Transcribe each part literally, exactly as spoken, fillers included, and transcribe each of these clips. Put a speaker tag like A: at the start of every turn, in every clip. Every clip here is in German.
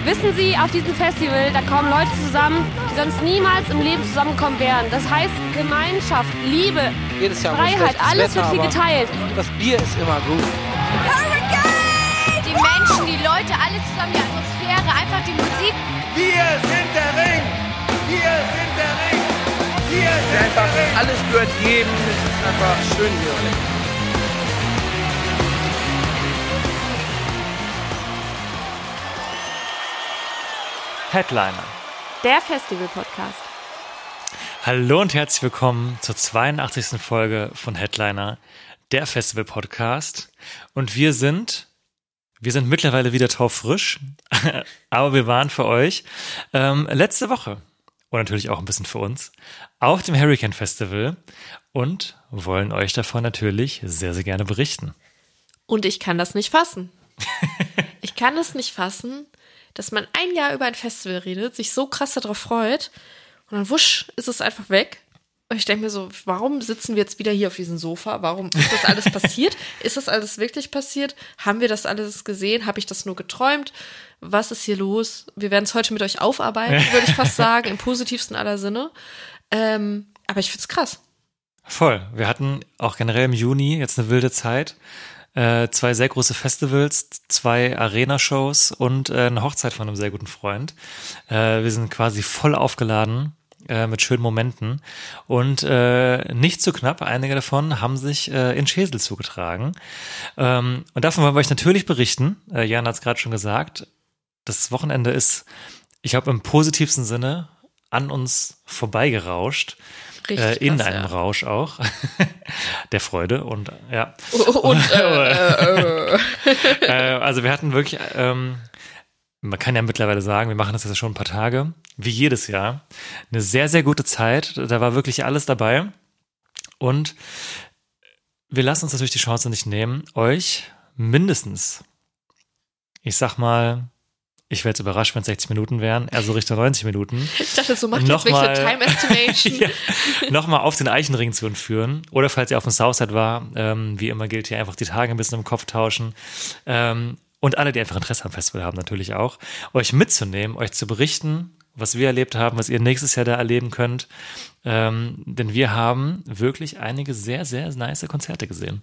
A: Wissen Sie, auf diesem Festival, da kommen Leute zusammen, die sonst niemals im Leben zusammenkommen wären. Das heißt Gemeinschaft, Liebe,
B: Jedes Jahr
A: Freiheit, alles
B: Wetter,
A: wird hier geteilt.
B: Das Bier ist immer gut.
C: Hurricane! Die Menschen, die Leute, alles zusammen, die Atmosphäre, einfach die Musik.
D: Wir sind der Ring! Wir sind der Ring! Wir sind
B: Einfach
D: der Ring!
B: alles gehört jedem. Es ist einfach schön hier.
E: Headliner.
A: Der Festival-Podcast.
E: Hallo und herzlich willkommen zur zweiundachtzigsten Folge von Headliner, der Festival-Podcast. Und wir sind, wir sind mittlerweile wieder taufrisch, aber wir waren für euch ähm, letzte Woche und natürlich auch ein bisschen für uns auf dem Hurricane Festival und wollen euch davon natürlich sehr, sehr gerne berichten.
F: Und ich kann das nicht fassen. Ich kann es nicht fassen, dass man ein Jahr über ein Festival redet, sich so krass darauf freut und dann wusch, ist es einfach weg. Und ich denke mir so, warum sitzen wir jetzt wieder hier auf diesem Sofa? Warum ist das alles passiert? Ist das alles wirklich passiert? Haben wir das alles gesehen? Habe ich das nur geträumt? Was ist hier los? Wir werden es heute mit euch aufarbeiten, würde ich fast sagen, im positivsten aller Sinne. Ähm, aber ich finde es krass.
E: Voll. Wir hatten auch generell im Juni jetzt eine wilde Zeit. Äh, zwei sehr große Festivals, zwei Arena-Shows und äh, eine Hochzeit von einem sehr guten Freund. Äh, wir sind quasi voll aufgeladen äh, mit schönen Momenten und äh, nicht zu knapp, einige davon haben sich äh, in Schesel zugetragen. Ähm, und davon wollen wir euch natürlich berichten. Äh, Jan hat es gerade schon gesagt, das Wochenende ist, ich glaube im positivsten Sinne, an uns vorbeigerauscht. Äh, in krass, einem ja. Rausch auch der Freude und ja und äh, äh. äh, also wir hatten wirklich ähm, man kann ja mittlerweile sagen, wir machen das jetzt schon ein paar Tage, wie jedes Jahr, eine sehr, sehr gute Zeit, da war wirklich alles dabei und wir lassen uns natürlich die Chance nicht nehmen, euch mindestens, ich sag mal, ich wäre jetzt überrascht, wenn es sechzig Minuten wären, eher so Richtung neunzig Minuten.
F: Ich dachte, so macht jetzt welche Time Estimation.
E: ja, nochmal auf den Eichenring zu entführen. Oder falls ihr auf dem Southside war, ähm, wie immer gilt hier einfach die Tage ein bisschen im Kopf tauschen. Ähm, und alle, die einfach Interesse am Festival haben, natürlich auch, euch mitzunehmen, euch zu berichten, was wir erlebt haben, was ihr nächstes Jahr da erleben könnt. Ähm, denn wir haben wirklich einige sehr, sehr nice Konzerte gesehen.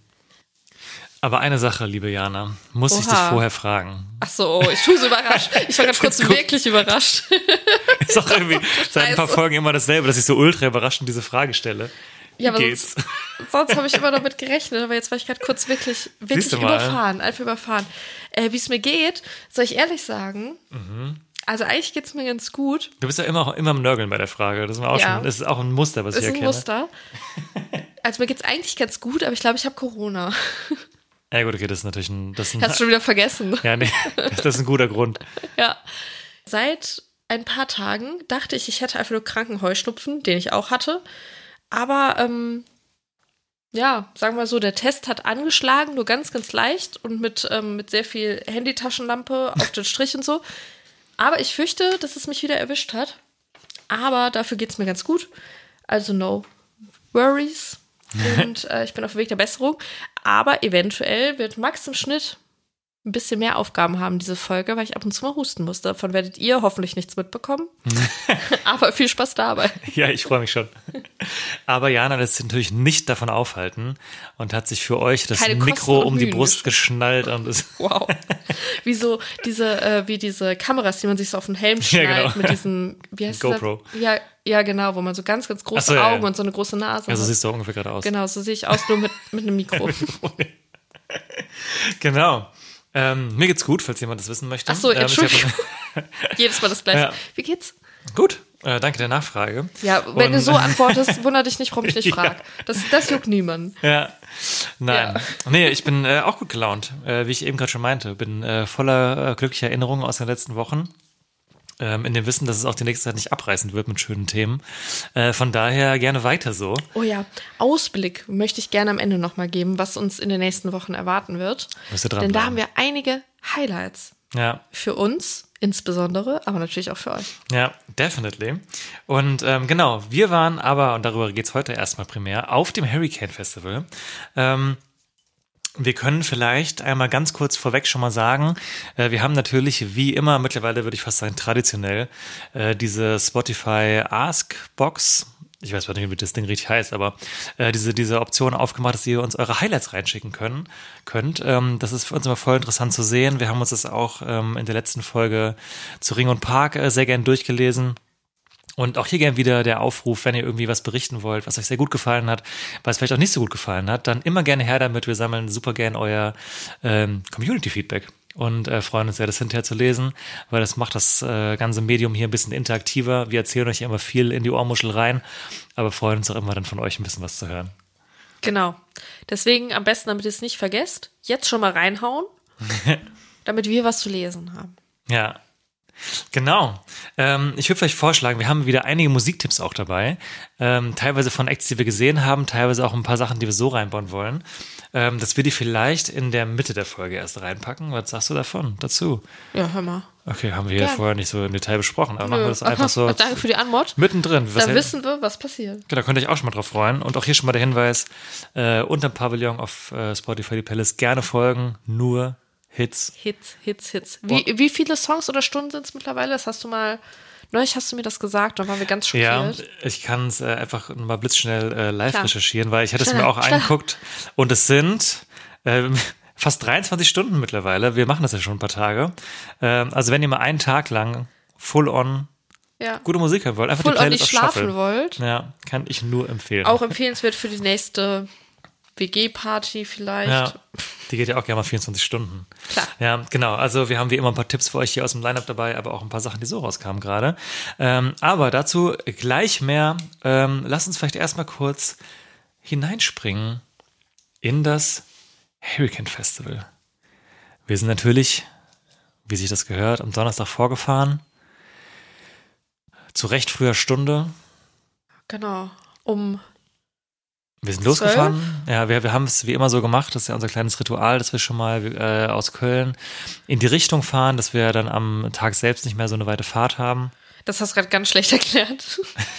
E: Aber eine Sache, liebe Jana, muss Oha. ich dich vorher fragen.
F: Ach so, ich tue so überrascht. Ich war gerade kurz wirklich überrascht.
E: Ist auch irgendwie seit ein paar Folgen immer dasselbe, dass ich so ultra überraschend diese Frage stelle.
F: Ja, aber geht's? sonst, sonst habe ich immer damit gerechnet, aber jetzt war ich gerade kurz wirklich, wirklich überfahren, einfach überfahren. Äh, wie es mir geht, soll ich ehrlich sagen, mhm. also eigentlich geht's mir ganz gut.
E: Du bist ja immer, immer am Nörgeln bei der Frage. Das ist, auch ja. schon, das ist auch ein Muster, was ich erkenne.
F: Das ist ein Muster. Also mir geht's eigentlich ganz gut, aber ich glaube, ich habe Corona.
E: Ja gut, okay, das ist natürlich ein... Das ist ein
F: Hast du schon wieder vergessen.
E: Ja, nee, das ist ein guter Grund.
F: Ja. Seit ein paar Tagen dachte ich, ich hätte einfach nur kranken Heuschnupfen, den ich auch hatte. Aber, ähm, ja, sagen wir so, der Test hat angeschlagen, nur ganz, ganz leicht und mit, ähm, mit sehr viel Handytaschenlampe auf den Strich und so. Aber ich fürchte, dass es mich wieder erwischt hat. Aber dafür geht's mir ganz gut. Also no worries. Und äh, ich bin auf dem Weg der Besserung. Aber eventuell wird Max im Schnitt ein bisschen mehr Aufgaben haben, diese Folge, weil ich ab und zu mal husten musste. Davon werdet ihr hoffentlich nichts mitbekommen. Aber viel Spaß dabei.
E: Ja, ich freue mich schon. Aber Jana lässt sich natürlich nicht davon aufhalten und hat sich für euch das Keine Mikro um die Brust geschnallt. Und ist
F: wow. Wie so diese, äh, wie diese Kameras, die man sich so auf den Helm schnallt, ja, genau. Mit diesem, wie heißt
E: GoPro.
F: Das? Ja, ja, genau, wo man so ganz, ganz große
E: so, ja,
F: Augen
E: ja.
F: und so eine große Nase
E: Ja, so
F: hat.
E: siehst du auch ungefähr gerade aus.
F: Genau, so sehe ich aus, nur mit, mit einem Mikro.
E: Genau. Ähm, mir geht's gut, falls jemand das wissen möchte.
F: Ach so, Entschuldigung.
E: Ähm,
F: Jedes Mal das Gleiche.
E: Ja.
F: Wie geht's?
E: Gut, äh, danke der Nachfrage.
F: Ja, wenn
E: Und,
F: du so antwortest, wundert dich nicht, warum ich nicht
E: ja.
F: frage. Das, das juckt niemanden.
E: Ja, nein. Ja. Nee, ich bin äh, auch gut gelaunt, äh, wie ich eben gerade schon meinte. Bin äh, voller äh, glücklicher Erinnerungen aus den letzten Wochen. Ähm, in dem Wissen, dass es auch die nächste Zeit nicht abreißen wird mit schönen Themen. Äh, von daher gerne weiter so.
F: Oh ja, Ausblick möchte ich gerne am Ende nochmal geben, was uns in den nächsten Wochen erwarten wird.
E: Müsst ihr dran
F: Denn da
E: bleiben.
F: haben wir einige Highlights.
E: Ja.
F: Für uns insbesondere, aber natürlich auch für euch.
E: Ja, definitely. Und ähm, genau, wir waren aber, und darüber geht's heute erstmal primär, auf dem Hurricane Festival. Ähm, Wir können vielleicht einmal ganz kurz vorweg schon mal sagen, äh, wir haben natürlich wie immer, mittlerweile würde ich fast sagen traditionell, äh, diese Spotify Ask-Box. Ich weiß nicht, wie das Ding richtig heißt, aber äh, diese, diese Option aufgemacht, dass ihr uns eure Highlights reinschicken können, könnt. Ähm, das ist für uns immer voll interessant zu sehen. Wir haben uns das auch ähm, in der letzten Folge zu Ring und Park äh, sehr gern durchgelesen. Und auch hier gern wieder der Aufruf, wenn ihr irgendwie was berichten wollt, was euch sehr gut gefallen hat, was vielleicht auch nicht so gut gefallen hat, dann immer gerne her damit. Wir sammeln super gern euer ähm, Community-Feedback und äh, freuen uns sehr, das hinterher zu lesen, weil das macht das äh, ganze Medium hier ein bisschen interaktiver. Wir erzählen euch immer viel in die Ohrmuschel rein, aber freuen uns auch immer dann von euch ein bisschen was zu hören.
F: Genau. Deswegen am besten, damit ihr es nicht vergesst, jetzt schon mal reinhauen, damit wir was zu lesen haben.
E: Ja. Genau. Ähm, ich würde vielleicht vorschlagen, wir haben wieder einige Musiktipps auch dabei. Ähm, teilweise von Acts, die wir gesehen haben, teilweise auch ein paar Sachen, die wir so reinbauen wollen. Ähm, dass wir die vielleicht in der Mitte der Folge erst reinpacken. Was sagst du davon, dazu?
F: Ja, hör mal.
E: Okay, haben wir ja
F: Gern.
E: vorher nicht so im Detail besprochen, aber
F: Nö.
E: machen wir das einfach so.
F: Danke für die Antwort.
E: Mittendrin. Was
F: Da
E: hält-
F: wissen wir, was passiert.
E: Da könnt ihr euch auch schon mal drauf freuen. Und auch hier schon mal der Hinweis, äh, unter dem Pavillon auf äh, Spotify die Playlist gerne folgen. Nur Hits.
F: Hits, Hits, Hits. Wie, wie viele Songs oder Stunden sind es mittlerweile? Das hast du mal, neulich hast du mir das gesagt, da waren wir ganz
E: Ja,
F: schockiert.
E: ich kann es äh, einfach mal blitzschnell äh, live
F: Klar.
E: recherchieren, weil ich hatte es
F: Schneller,
E: mir auch
F: schneller.
E: angeguckt und es sind ähm, fast dreiundzwanzig Stunden mittlerweile. Wir machen das ja schon ein paar Tage. Ähm, also wenn ihr mal einen Tag lang full on
F: Ja.
E: gute Musik hören wollt, einfach
F: Full
E: die
F: on
E: Playlist
F: nicht
E: auf
F: schlafen
E: Shuffle.
F: wollt.
E: Ja, kann ich nur empfehlen.
F: Auch empfehlenswert für die nächste W G-Party vielleicht.
E: Ja, die geht ja auch gerne mal vierundzwanzig Stunden.
F: Klar.
E: Ja, genau. Also wir haben wie immer ein paar Tipps für euch hier aus dem Line-Up dabei, aber auch ein paar Sachen, die so rauskamen gerade. Ähm, aber dazu gleich mehr. Ähm, lasst uns vielleicht erstmal kurz hineinspringen in das Hurricane Festival. Wir sind natürlich, wie sich das gehört, am Donnerstag vorgefahren. Zu recht früher Stunde.
F: Genau. Um
E: Wir sind losgefahren. Ja, wir, wir haben es wie immer so gemacht. Das ist ja unser kleines Ritual, dass wir schon mal äh, aus Köln in die Richtung fahren, dass wir dann am Tag selbst nicht mehr so eine weite Fahrt haben.
F: Das hast du gerade ganz schlecht erklärt.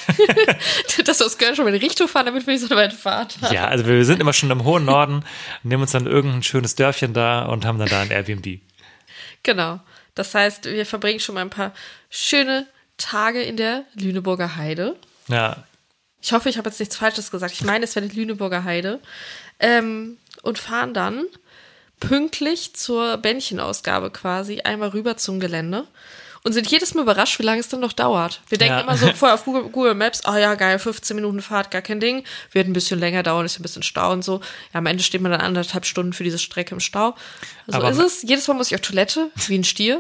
F: Dass wir aus Köln schon mal in die Richtung fahren, damit wir nicht so eine weite Fahrt haben.
E: Ja, also wir sind immer schon im hohen Norden, nehmen uns dann irgendein schönes Dörfchen da und haben dann da ein Airbnb.
F: Genau. Das heißt, wir verbringen schon mal ein paar schöne Tage in der Lüneburger Heide.
E: Ja,
F: Ich hoffe, ich habe jetzt nichts Falsches gesagt. Ich meine, es wäre die Lüneburger Heide. Ähm, und fahren dann pünktlich zur Bändchenausgabe quasi einmal rüber zum Gelände und sind jedes Mal überrascht, wie lange es dann noch dauert. Wir denken
E: Ja.
F: immer so vorher auf Google, Google Maps, oh ja, geil, fünfzehn Minuten Fahrt, gar kein Ding. Wird ein bisschen länger dauern, ist ein bisschen Stau und so. Ja, am Ende steht man dann anderthalb Stunden für diese Strecke im Stau. So
E: Aber-
F: ist es. Jedes Mal muss ich auf Toilette, wie ein Stier.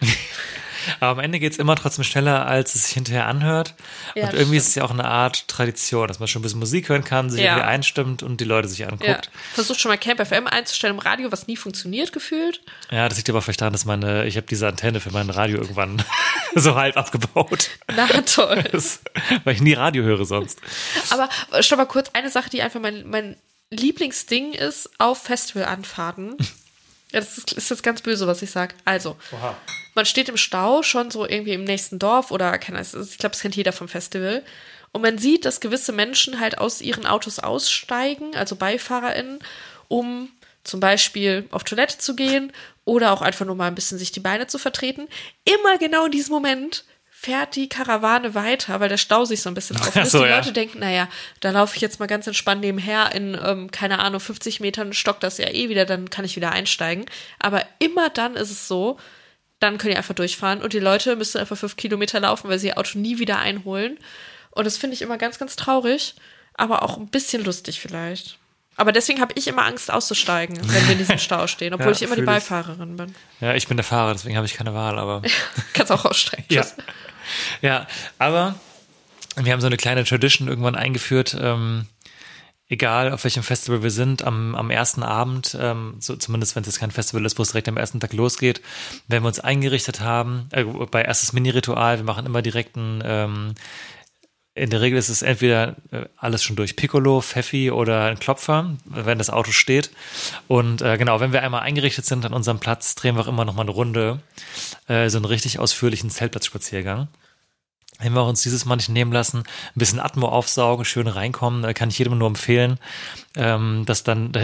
E: aber am Ende geht's immer trotzdem schneller, als es sich hinterher anhört.
F: Ja,
E: und
F: das
E: irgendwie ist es ja auch eine Art Tradition, dass man schon ein bisschen Musik hören kann, sich
F: Ja.
E: irgendwie einstimmt und die Leute sich anguckt.
F: Ja. Versucht schon mal Camp F M einzustellen im Radio, was nie funktioniert gefühlt.
E: Ja, das liegt aber vielleicht daran, dass meine, ich habe diese Antenne für mein Radio irgendwann so halb abgebaut.
F: Na toll.
E: Das, weil ich nie Radio höre sonst.
F: Aber schon mal kurz eine Sache, die einfach mein, mein Lieblingsding ist auf Festivalanfahrten. Ja, das ist, ist jetzt ganz böse, was ich sage. Also, man steht im Stau schon so irgendwie im nächsten Dorf oder, keine Ahnung, ich glaube, das kennt jeder vom Festival. Und man sieht, dass gewisse Menschen halt aus ihren Autos aussteigen, also BeifahrerInnen, um zum Beispiel auf Toilette zu gehen oder auch einfach nur mal ein bisschen sich die Beine zu vertreten. Immer genau in diesem Moment fährt die Karawane weiter, weil der Stau sich so ein bisschen auflöst.
E: Ach so,
F: die
E: ja.
F: Leute denken, naja, da laufe ich jetzt mal ganz entspannt nebenher in, ähm, keine Ahnung, fünfzig Metern stockt das ja eh wieder, dann kann ich wieder einsteigen. Aber immer dann ist es so, dann können die einfach durchfahren und die Leute müssen einfach fünf Kilometer laufen, weil sie ihr Auto nie wieder einholen. Und das finde ich immer ganz, ganz traurig, aber auch ein bisschen lustig vielleicht. Aber deswegen habe ich immer Angst auszusteigen, wenn wir in diesem Stau stehen, obwohl
E: Ja,
F: ich immer die
E: fühl ich.
F: Beifahrerin bin.
E: Ja, ich bin der Fahrer, deswegen habe ich keine Wahl, aber.
F: Kannst auch aussteigen.
E: Ja.
F: Tschüss.
E: Ja, aber wir haben so eine kleine Tradition irgendwann eingeführt, ähm, egal auf welchem Festival wir sind, am, am ersten Abend, ähm, so, zumindest wenn es jetzt kein Festival ist, wo es direkt am ersten Tag losgeht, wenn wir uns eingerichtet haben, äh, bei erstes Mini-Ritual, wir machen immer direkt ein, ähm, in der Regel ist es entweder äh, alles schon durch Piccolo, Pfeffi oder ein Klopfer, wenn das Auto steht. Und äh, genau, wenn wir einmal eingerichtet sind an unserem Platz, drehen wir auch immer noch mal eine Runde, äh, so einen richtig ausführlichen Zeltplatzspaziergang. Wenn wir uns dieses Mal nicht nehmen lassen, ein bisschen Atmo aufsaugen, schön reinkommen, äh, kann ich jedem nur empfehlen, ähm, dass dann, da ist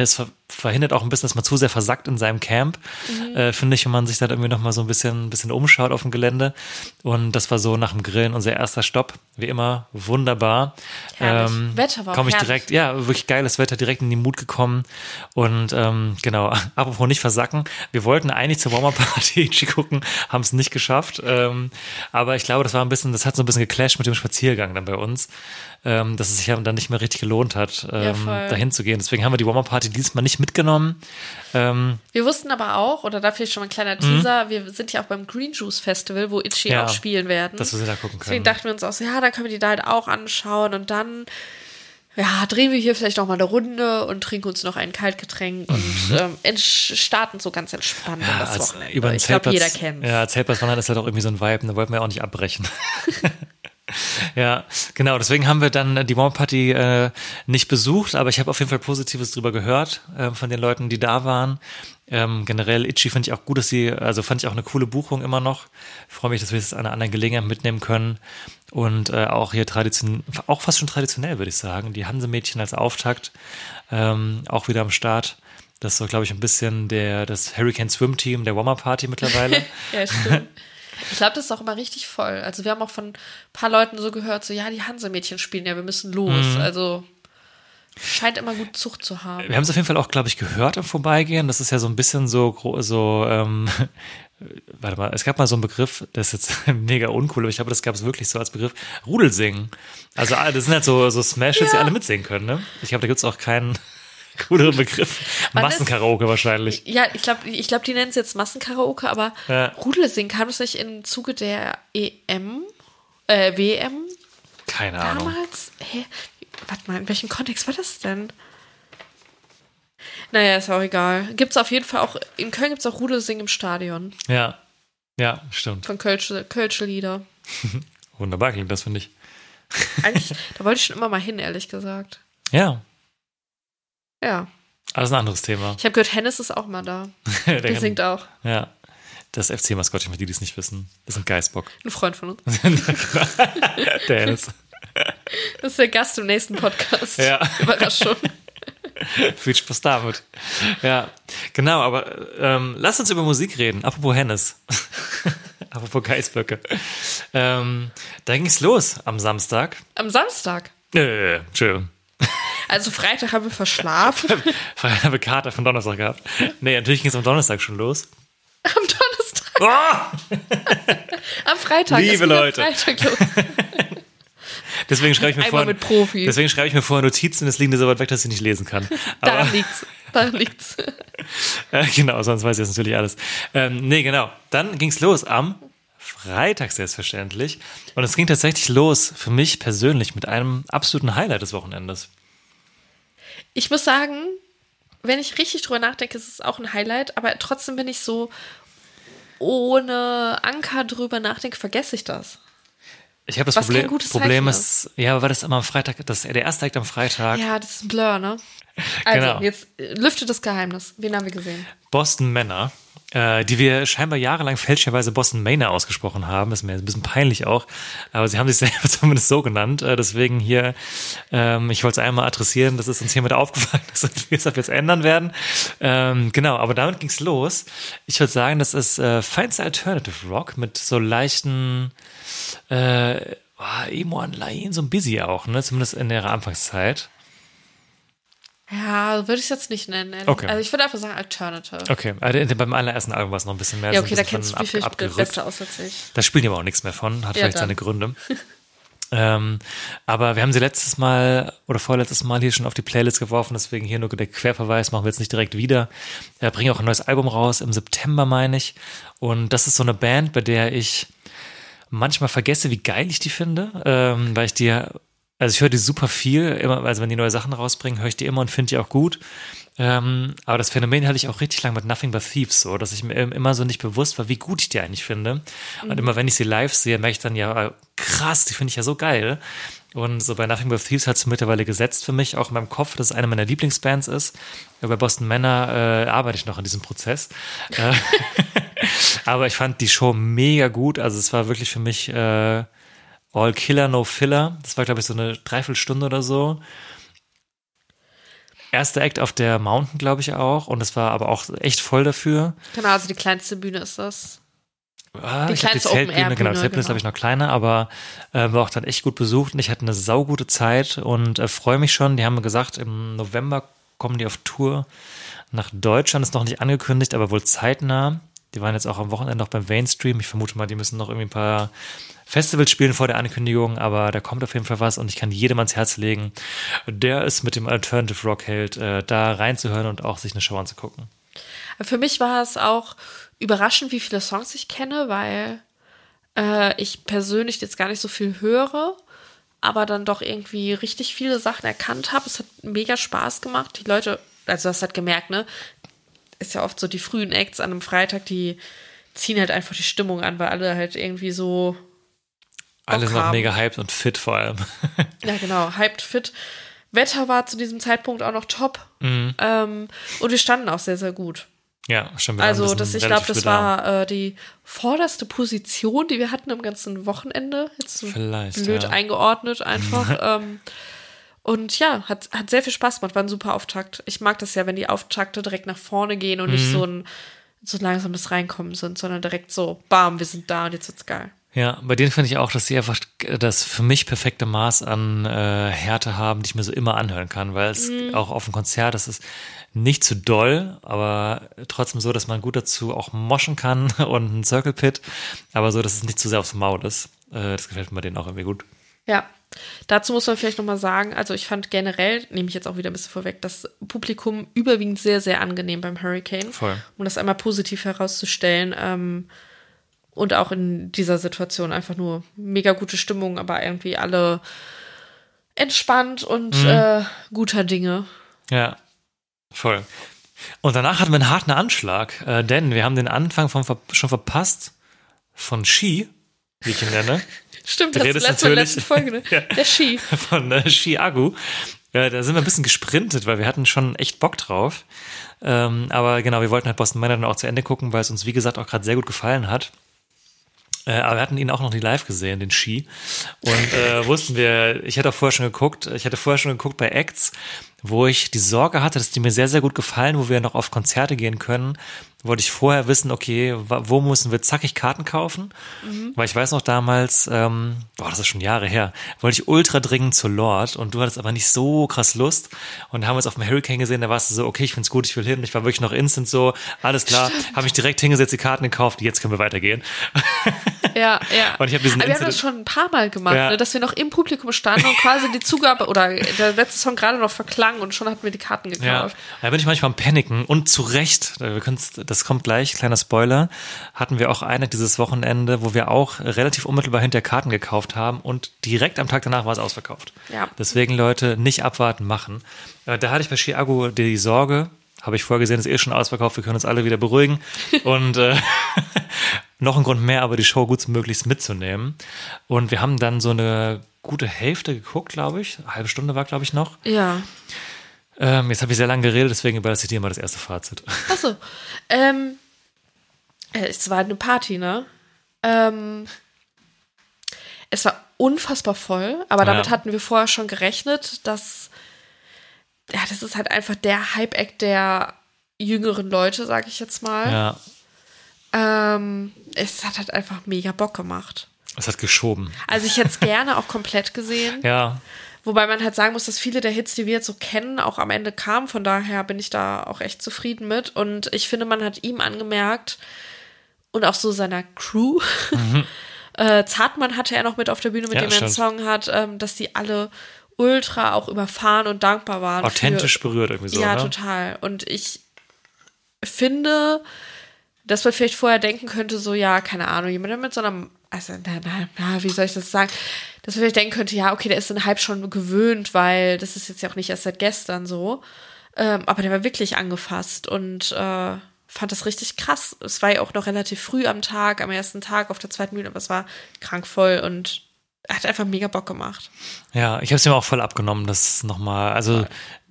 E: verhindert auch ein bisschen, dass man zu sehr versackt in seinem Camp, mhm. äh, finde ich, wenn man sich da irgendwie nochmal so ein bisschen, ein bisschen umschaut auf dem Gelände. Und das war so nach dem Grillen unser erster Stopp. Wie immer, wunderbar.
F: Ähm, Wetter war
E: Komme ich
F: herrlich.
E: direkt, ja, wirklich geiles Wetter, direkt in die Mut gekommen. Und ähm, genau, apropos nicht versacken, wir wollten eigentlich zur Warm-Up-Party Itchy gucken, haben es nicht geschafft. Ähm, aber ich glaube, das war ein bisschen, das hat so ein bisschen geclasht mit dem Spaziergang dann bei uns, ähm, dass es sich ja dann nicht mehr richtig gelohnt hat, ähm,
F: Ja,
E: dahin zu gehen. Deswegen haben wir die Warm-Up-Party diesmal nicht mitgenommen. Ähm,
F: Wir wussten aber auch, oder da vielleicht schon mal ein kleiner Teaser, mhm. wir sind ja auch beim Green Juice Festival, wo Itchy
E: ja,
F: auch spielen werden.
E: dass wir sie da gucken können.
F: Deswegen dachten wir uns auch so, ja, dann können wir die da halt auch anschauen und dann ja, drehen wir hier vielleicht noch mal eine Runde und trinken uns noch ein Kaltgetränk und mhm. ähm, starten so ganz entspannt
E: ja,
F: in das
E: als,
F: Wochenende.
E: Über den
F: ich glaube, jeder
E: Zeltplatz,
F: kennt
E: Ja, Zeltplatz wandern ist halt auch irgendwie so ein Vibe, da wollten wir auch nicht abbrechen. Ja, genau, deswegen haben wir dann die Warm-Party äh, nicht besucht, aber ich habe auf jeden Fall Positives drüber gehört äh, von den Leuten, die da waren. Ähm, generell Itchy finde ich auch gut, dass sie, also fand ich auch eine coole Buchung immer noch. Ich freue mich, dass wir es an einer anderen Gelegenheit mitnehmen können und äh, auch hier traditionell, auch fast schon traditionell, würde ich sagen, die Hansemädchen als Auftakt ähm, auch wieder am Start. Das ist so, glaube ich, ein bisschen der das Hurricane Swim Team der Warm-Up-Party mittlerweile.
F: Ja, stimmt. Ich glaube, das ist auch immer richtig voll. Also wir haben auch von ein paar Leuten so gehört, so ja, die Hansemädchen spielen ja, wir müssen los. Mhm. Also scheint immer gut Zucht zu haben.
E: Wir haben es auf jeden Fall auch, glaube ich, gehört im Vorbeigehen. Das ist ja so ein bisschen so, so ähm, warte mal, es gab mal so einen Begriff, das ist jetzt mega uncool, aber ich glaube, das gab es wirklich so als Begriff, Rudelsingen. Also das sind halt so, so Smashes, ja. die alle mitsingen können, ne? Ich glaube, da gibt es auch keinen cooleren Begriff. Massenkaraoke wahrscheinlich.
F: Ja, ich glaube, ich glaub, die nennen es jetzt Massenkaraoke, aber ja. Rudelsingen kam das nicht im Zuge der E M, äh, W M?
E: Keine
F: Damals?
E: Ahnung.
F: Damals? Hä? Warte mal, in welchem Kontext war das denn? Naja, ist auch egal. Gibt's auf jeden Fall auch, in Köln gibt es auch Rudelsingen im Stadion.
E: Ja, ja, stimmt.
F: Von Kölsche, Kölsche Lieder.
E: Wunderbar klingt das, finde ich.
F: Eigentlich, da wollte ich schon immer mal hin, ehrlich gesagt.
E: Ja.
F: Ja.
E: Alles ein anderes Thema.
F: Ich habe gehört, Hennes ist auch mal da. Der, Der singt auch.
E: Ja. Das F C-Maskottchen, für die, die es nicht wissen, ist ein Geißbock.
F: Ein Freund von uns.
E: Der Hennes.
F: Das ist der Gast im nächsten Podcast.
E: Ja.
F: Überraschung.
E: Viel Spaß damit. Ja, genau, aber ähm, lass uns über Musik reden. Apropos Hennes. Apropos Geißböcke. Ähm, da ging es los am Samstag.
F: Am Samstag?
E: Äh, Entschuldigung.
F: Also Freitag haben wir verschlafen.
E: Freitag haben wir Kater von Donnerstag gehabt. Nee, natürlich ging es am Donnerstag schon los.
F: Am Donnerstag?
E: Oh!
F: Am Freitag.
E: Liebe Leute.
F: Am Freitag los.
E: Deswegen schreibe ich mir
F: Einmal
E: vorher,
F: mit Profi.
E: Deswegen schreibe ich mir vorher Notizen, es liegen die so weit weg, dass ich nicht lesen kann.
F: Daran liegt's. Daran liegt's.
E: äh, genau, sonst weiß ich das natürlich alles. Ähm, nee, genau. Dann ging's los am Freitag selbstverständlich. Und es ging tatsächlich los für mich persönlich mit einem absoluten Highlight des Wochenendes.
F: Ich muss sagen, wenn ich richtig drüber nachdenke, ist es auch ein Highlight, aber trotzdem bin ich so ohne Anker drüber nachdenke, vergesse ich das.
E: Ich habe das
F: Was
E: Problem,
F: kein gutes
E: Problem
F: Zeichen
E: ist, ja, war das immer am Freitag, das, der erste direkt am Freitag.
F: Ja, das ist ein Blur, ne? Also,
E: Genau.
F: jetzt äh, lüfte das Geheimnis. Wen haben wir gesehen?
E: Boston Männer, äh, die wir scheinbar jahrelang fälschlicherweise Boston Manor ausgesprochen haben. Ist mir ein bisschen peinlich auch. Aber sie haben sich selber zumindest so genannt. Äh, deswegen hier, ähm, ich wollte es einmal adressieren, das ist uns hiermit aufgefallen, dass wir es ab jetzt ändern werden. Ähm, genau, aber damit ging's los. Ich würde sagen, das ist äh, feinste Alternative Rock mit so leichten äh, oh, Emo-Anleihen, so ein Busy auch, ne? Zumindest in ihrer Anfangszeit.
F: Ja, würde ich es jetzt nicht nennen. ehrlich.
E: Okay.
F: Also ich würde einfach sagen Alternative.
E: Okay, also beim allerersten Album war es noch ein bisschen mehr.
F: Ja,
E: so
F: okay,
E: ein
F: da
E: bisschen
F: kennst du
E: ab,
F: mich viel
E: abgerückt.
F: besser aus als ich.
E: Da spielen die aber auch nichts mehr von, hat
F: Ja,
E: vielleicht
F: dann.
E: seine Gründe. ähm, aber wir haben sie letztes Mal oder vorletztes Mal hier schon auf die Playlist geworfen, deswegen hier nur der Querverweis, machen wir jetzt nicht direkt wieder. Wir bringen auch ein neues Album raus, im September meine ich. Und das ist so eine Band, bei der ich manchmal vergesse, wie geil ich die finde, ähm, weil ich die ja, also ich höre die super viel, immer, also wenn die neue Sachen rausbringen, höre ich die immer und finde die auch gut. Ähm, aber das Phänomen hatte ich auch richtig lang mit Nothing But Thieves so, dass ich mir immer so nicht bewusst war, wie gut ich die eigentlich finde. Und immer wenn ich sie live sehe, merke ich dann ja, krass, die finde ich ja so geil. Und so bei Nothing But Thieves hat es mittlerweile gesetzt für mich, auch in meinem Kopf, dass es eine meiner Lieblingsbands ist. Bei Boston Manor äh, arbeite ich noch an diesem Prozess. äh, aber ich fand die Show mega gut, also es war wirklich für mich äh, All Killer, No Filler. Das war, glaube ich, so eine Dreiviertelstunde oder so. erster Act auf der Mountain, glaube ich auch. Und es war aber auch echt voll dafür.
F: Genau, also die kleinste Bühne ist das.
E: Ah,
F: die
E: ich hab die
F: kleinste
E: Zeltbühne,
F: Open-Air-Bühne,
E: genau, die Zeltbühne ist,
F: genau.
E: glaube ich, noch kleiner, aber äh, war auch dann echt gut besucht und ich hatte eine saugute Zeit und äh, freue mich schon. Die haben mir gesagt, im November kommen die auf Tour nach Deutschland, ist noch nicht angekündigt, aber wohl zeitnah. Die waren jetzt auch am Wochenende noch beim Mainstream. Ich vermute mal, die müssen noch irgendwie ein paar Festivals spielen vor der Ankündigung, aber da kommt auf jeden Fall was und ich kann jedem ans Herz legen, der es mit dem Alternative Rock hält, äh, da reinzuhören und auch sich eine Show anzugucken.
F: Für mich war es auch überraschend, wie viele Songs ich kenne, weil äh, ich persönlich jetzt gar nicht so viel höre, aber dann doch irgendwie richtig viele Sachen erkannt habe. Es hat mega Spaß gemacht. Die Leute, also das hat gemerkt, ne? Ist ja oft so, die frühen Acts an einem Freitag, die ziehen halt einfach die Stimmung an, weil alle halt irgendwie so
E: Alle sind auch
F: haben.
E: mega hyped und fit vor allem.
F: Ja, genau, hyped, fit. Wetter war zu diesem Zeitpunkt auch noch top.
E: Mhm.
F: Ähm, und wir standen auch sehr, sehr gut.
E: Ja, stimmt. wir waren ein
F: Also
E: bisschen
F: das, ich
E: relativ
F: glaube, das
E: früh da.
F: war äh, die vorderste Position, die wir hatten am ganzen Wochenende. Jetzt so
E: Vielleicht,
F: blöd
E: ja.
F: eingeordnet einfach. ähm, und ja, hat, hat sehr viel Spaß gemacht, war ein super Auftakt. Ich mag das ja, wenn die Auftakte direkt nach vorne gehen und
E: Mhm.
F: nicht so ein so langsames Reinkommen sind, sondern direkt so, bam, wir sind da und jetzt wird's geil.
E: Ja, bei denen finde ich auch, dass sie einfach das für mich perfekte Maß an äh, Härte haben, die ich mir so immer anhören kann, weil es
F: Mhm.
E: auch auf dem Konzert, das ist nicht zu doll, aber trotzdem so, dass man gut dazu auch moschen kann und ein Circle Pit, aber so, dass es nicht zu sehr aufs Maul ist. Äh, das gefällt mir bei denen auch irgendwie gut.
F: Ja, dazu muss man vielleicht nochmal sagen, also ich fand generell, nehme ich jetzt auch wieder ein bisschen vorweg, das Publikum überwiegend sehr, sehr angenehm beim Hurricane.
E: Voll.
F: Um das einmal positiv herauszustellen. Ähm, und auch in dieser Situation einfach nur mega gute Stimmung, aber irgendwie alle entspannt und
E: Mhm.
F: äh, guter Dinge.
E: Ja, voll. Und danach hatten wir einen harten Anschlag, äh, denn wir haben den Anfang vom Ver- schon verpasst von Ski, wie ich ihn nenne.
F: Stimmt,
E: Du
F: das ist
E: redest
F: letzte,
E: natürlich-
F: letzte Folge, ne?
E: Ja.
F: Der Ski.
E: Von äh, Ski-Agu. Ja, da sind wir ein bisschen gesprintet, weil wir hatten schon echt Bock drauf. Ähm, aber genau, wir wollten halt Boston Manor dann auch zu Ende gucken, weil es uns, wie gesagt, auch gerade sehr gut gefallen hat. Äh, aber wir hatten ihn auch noch nie live gesehen, den Ski. Und äh, wussten wir, ich hatte auch vorher schon geguckt, ich hatte vorher schon geguckt bei Acts, wo ich die Sorge hatte, dass die mir sehr, sehr gut gefallen, wo wir noch auf Konzerte gehen können, wollte ich vorher wissen, okay, wo müssen wir zackig Karten kaufen? Mhm. Weil ich weiß noch damals, ähm, boah, das ist schon Jahre her, wollte ich ultra dringend zur Lord und du hattest aber nicht so krass Lust und haben uns auf dem Hurricane gesehen, da warst du so, okay, ich find's gut, ich will hin. Ich war wirklich noch instant so, alles klar, habe mich direkt hingesetzt, die Karten gekauft, jetzt können wir weitergehen.
F: Ja, ja.
E: Und ich hab diesen
F: Aber wir haben
E: Incident-
F: das schon ein paar Mal gemacht,
E: Ja.
F: ne, dass wir noch im Publikum standen und quasi die Zugabe oder der letzte Song gerade noch verklang und schon hatten wir die Karten
E: Ja,
F: gekauft.
E: da bin ich manchmal am Paniken und zu Recht, wir können's, das kommt gleich, kleiner Spoiler, hatten wir auch eine dieses Wochenende, wo wir auch relativ unmittelbar hinter Karten gekauft haben und direkt am Tag danach war es ausverkauft.
F: Ja.
E: Deswegen, Leute, nicht abwarten, machen. Äh, Da hatte ich bei Ski-Agu die Sorge, habe ich vorher gesehen, ist eh schon ausverkauft, wir können uns alle wieder beruhigen und äh, noch ein Grund mehr, aber die Show gut möglichst mitzunehmen. Und wir haben dann so eine gute Hälfte geguckt, glaube ich, eine halbe Stunde war, glaube ich, noch.
F: Ja.
E: Ähm, jetzt habe ich sehr lange geredet, deswegen überlasse ich dir mal das erste Fazit.
F: Achso. Ähm, äh, es war eine Party, ne? Ähm, es war unfassbar voll, aber damit
E: Ja.
F: hatten wir vorher schon gerechnet, dass ja, das ist halt einfach der Hype-Act der jüngeren Leute, sag ich jetzt mal.
E: Ja,
F: Ähm, es hat halt einfach mega Bock gemacht.
E: es hat geschoben.
F: Also ich hätte es gerne auch komplett gesehen.
E: Ja,
F: Wobei man halt sagen muss, dass viele der Hits, die wir jetzt so kennen, auch am Ende kamen. Von daher bin ich da auch echt zufrieden mit. Und ich finde, man hat ihm angemerkt und auch so seiner Crew, mhm. äh, Zartmann hatte er noch mit auf der Bühne, mit
E: Ja,
F: dem er einen
E: stimmt.
F: Song hat, ähm, dass die alle ultra auch überfahren und dankbar waren.
E: authentisch
F: für,
E: berührt irgendwie so,
F: Ja,
E: ne?
F: total. Und ich finde, dass man vielleicht vorher denken könnte, so, ja, keine Ahnung, jemand der mit so einer, also, na, na, na, wie soll ich das sagen? Dass man vielleicht denken könnte, ja, okay, der ist den Hype schon gewöhnt, weil das ist jetzt ja auch nicht erst seit gestern so. Ähm, aber der war wirklich angefasst und äh, fand das richtig krass. Es war ja auch noch relativ früh am Tag, am ersten Tag auf der zweiten Bühne, aber es war krankvoll und er hat einfach mega Bock gemacht.
E: Ja, ich habe es ihm auch voll abgenommen, das nochmal, also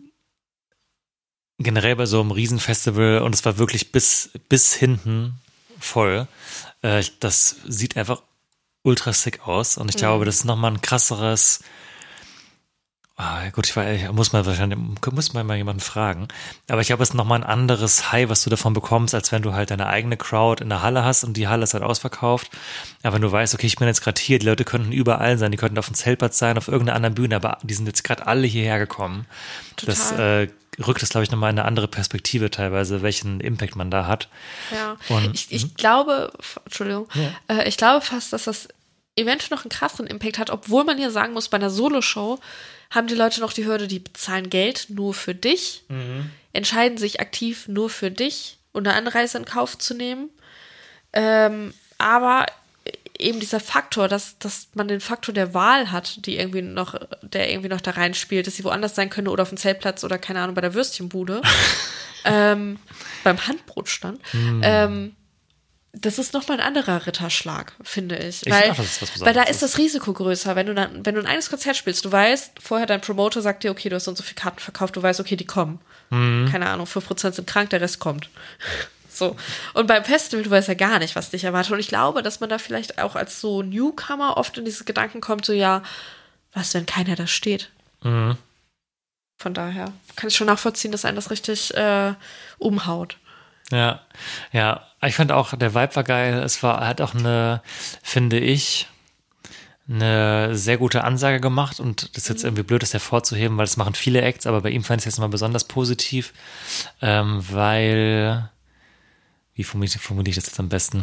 E: generell bei so einem Riesenfestival und es war wirklich bis, bis hinten voll. Äh, das sieht einfach ultra sick aus und ich
F: Mhm.
E: glaube, das ist nochmal ein krasseres Ah, gut, ich, war, ich muss mal wahrscheinlich, muss mal jemanden fragen. Aber ich glaube, es ist nochmal ein anderes High, was du davon bekommst, als wenn du halt deine eigene Crowd in der Halle hast und die Halle ist halt ausverkauft. Aber wenn du weißt, okay, ich bin jetzt gerade hier, die Leute könnten überall sein, die könnten auf dem Zeltplatz sein, auf irgendeiner anderen Bühne, aber die sind jetzt gerade alle hierher gekommen. Total. Das äh, rückt es, glaube ich, nochmal in eine andere Perspektive teilweise, welchen Impact man da hat.
F: Ja,
E: und,
F: ich, ich glaube, Entschuldigung, ja. äh, ich glaube fast, dass das eventuell noch einen krasseren Impact hat, obwohl man hier sagen muss, bei einer Soloshow haben die Leute noch die Hürde, die bezahlen Geld nur für dich, mhm. entscheiden sich aktiv nur für dich und eine Anreise in Kauf zu nehmen. Ähm, aber eben dieser Faktor, dass, dass man den Faktor der Wahl hat, die irgendwie noch, der irgendwie noch da reinspielt, dass sie woanders sein könnte oder auf dem Zeltplatz oder keine Ahnung, bei der Würstchenbude, ähm, beim Handbrotstand, mhm. ähm, das ist nochmal ein anderer Ritterschlag, finde ich.
E: ich
F: weil,
E: auch, das ist was
F: weil da ist das Risiko größer. Wenn du dann, wenn du ein eigenes Konzert spielst, du weißt, vorher dein Promoter sagt dir, okay, du hast so und so viele Karten verkauft, du weißt, okay, die kommen. Mhm. Keine Ahnung, fünf Prozent sind krank, der Rest kommt. So. Und beim Festival, du weißt ja gar nicht, was dich erwartet. Und ich glaube, dass man da vielleicht auch als so Newcomer oft in diese Gedanken kommt, so, ja, was, wenn keiner da steht? Mhm. Von daher kann ich schon nachvollziehen, dass einen das richtig äh, umhaut.
E: Ja, ja. Ich fand auch, der Vibe war geil. Es war, hat auch eine, finde ich, eine sehr gute Ansage gemacht und das ist jetzt irgendwie blöd, das hervorzuheben, weil das machen viele Acts, aber bei ihm fand ich es jetzt mal besonders positiv, ähm, weil, wie formuliere ich das jetzt am besten?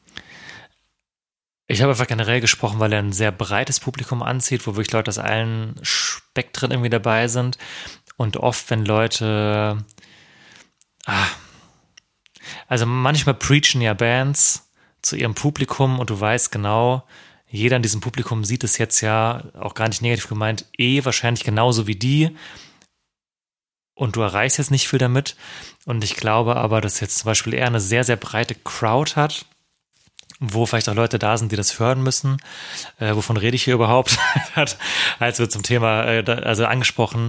E: Ich habe einfach generell gesprochen, weil er ein sehr breites Publikum anzieht, wo wirklich Leute aus allen Spektren irgendwie dabei sind und oft, wenn Leute, ah, also manchmal preachen ja Bands zu ihrem Publikum und du weißt genau, jeder in diesem Publikum sieht es jetzt ja, auch gar nicht negativ gemeint, eh wahrscheinlich genauso wie die und du erreichst jetzt nicht viel damit und ich glaube aber, dass jetzt zum Beispiel eher eine sehr, sehr breite Crowd hat, wo vielleicht auch Leute da sind, die das hören müssen. Äh, wovon rede ich hier überhaupt? Hat als wir zum Thema, äh, also angesprochen,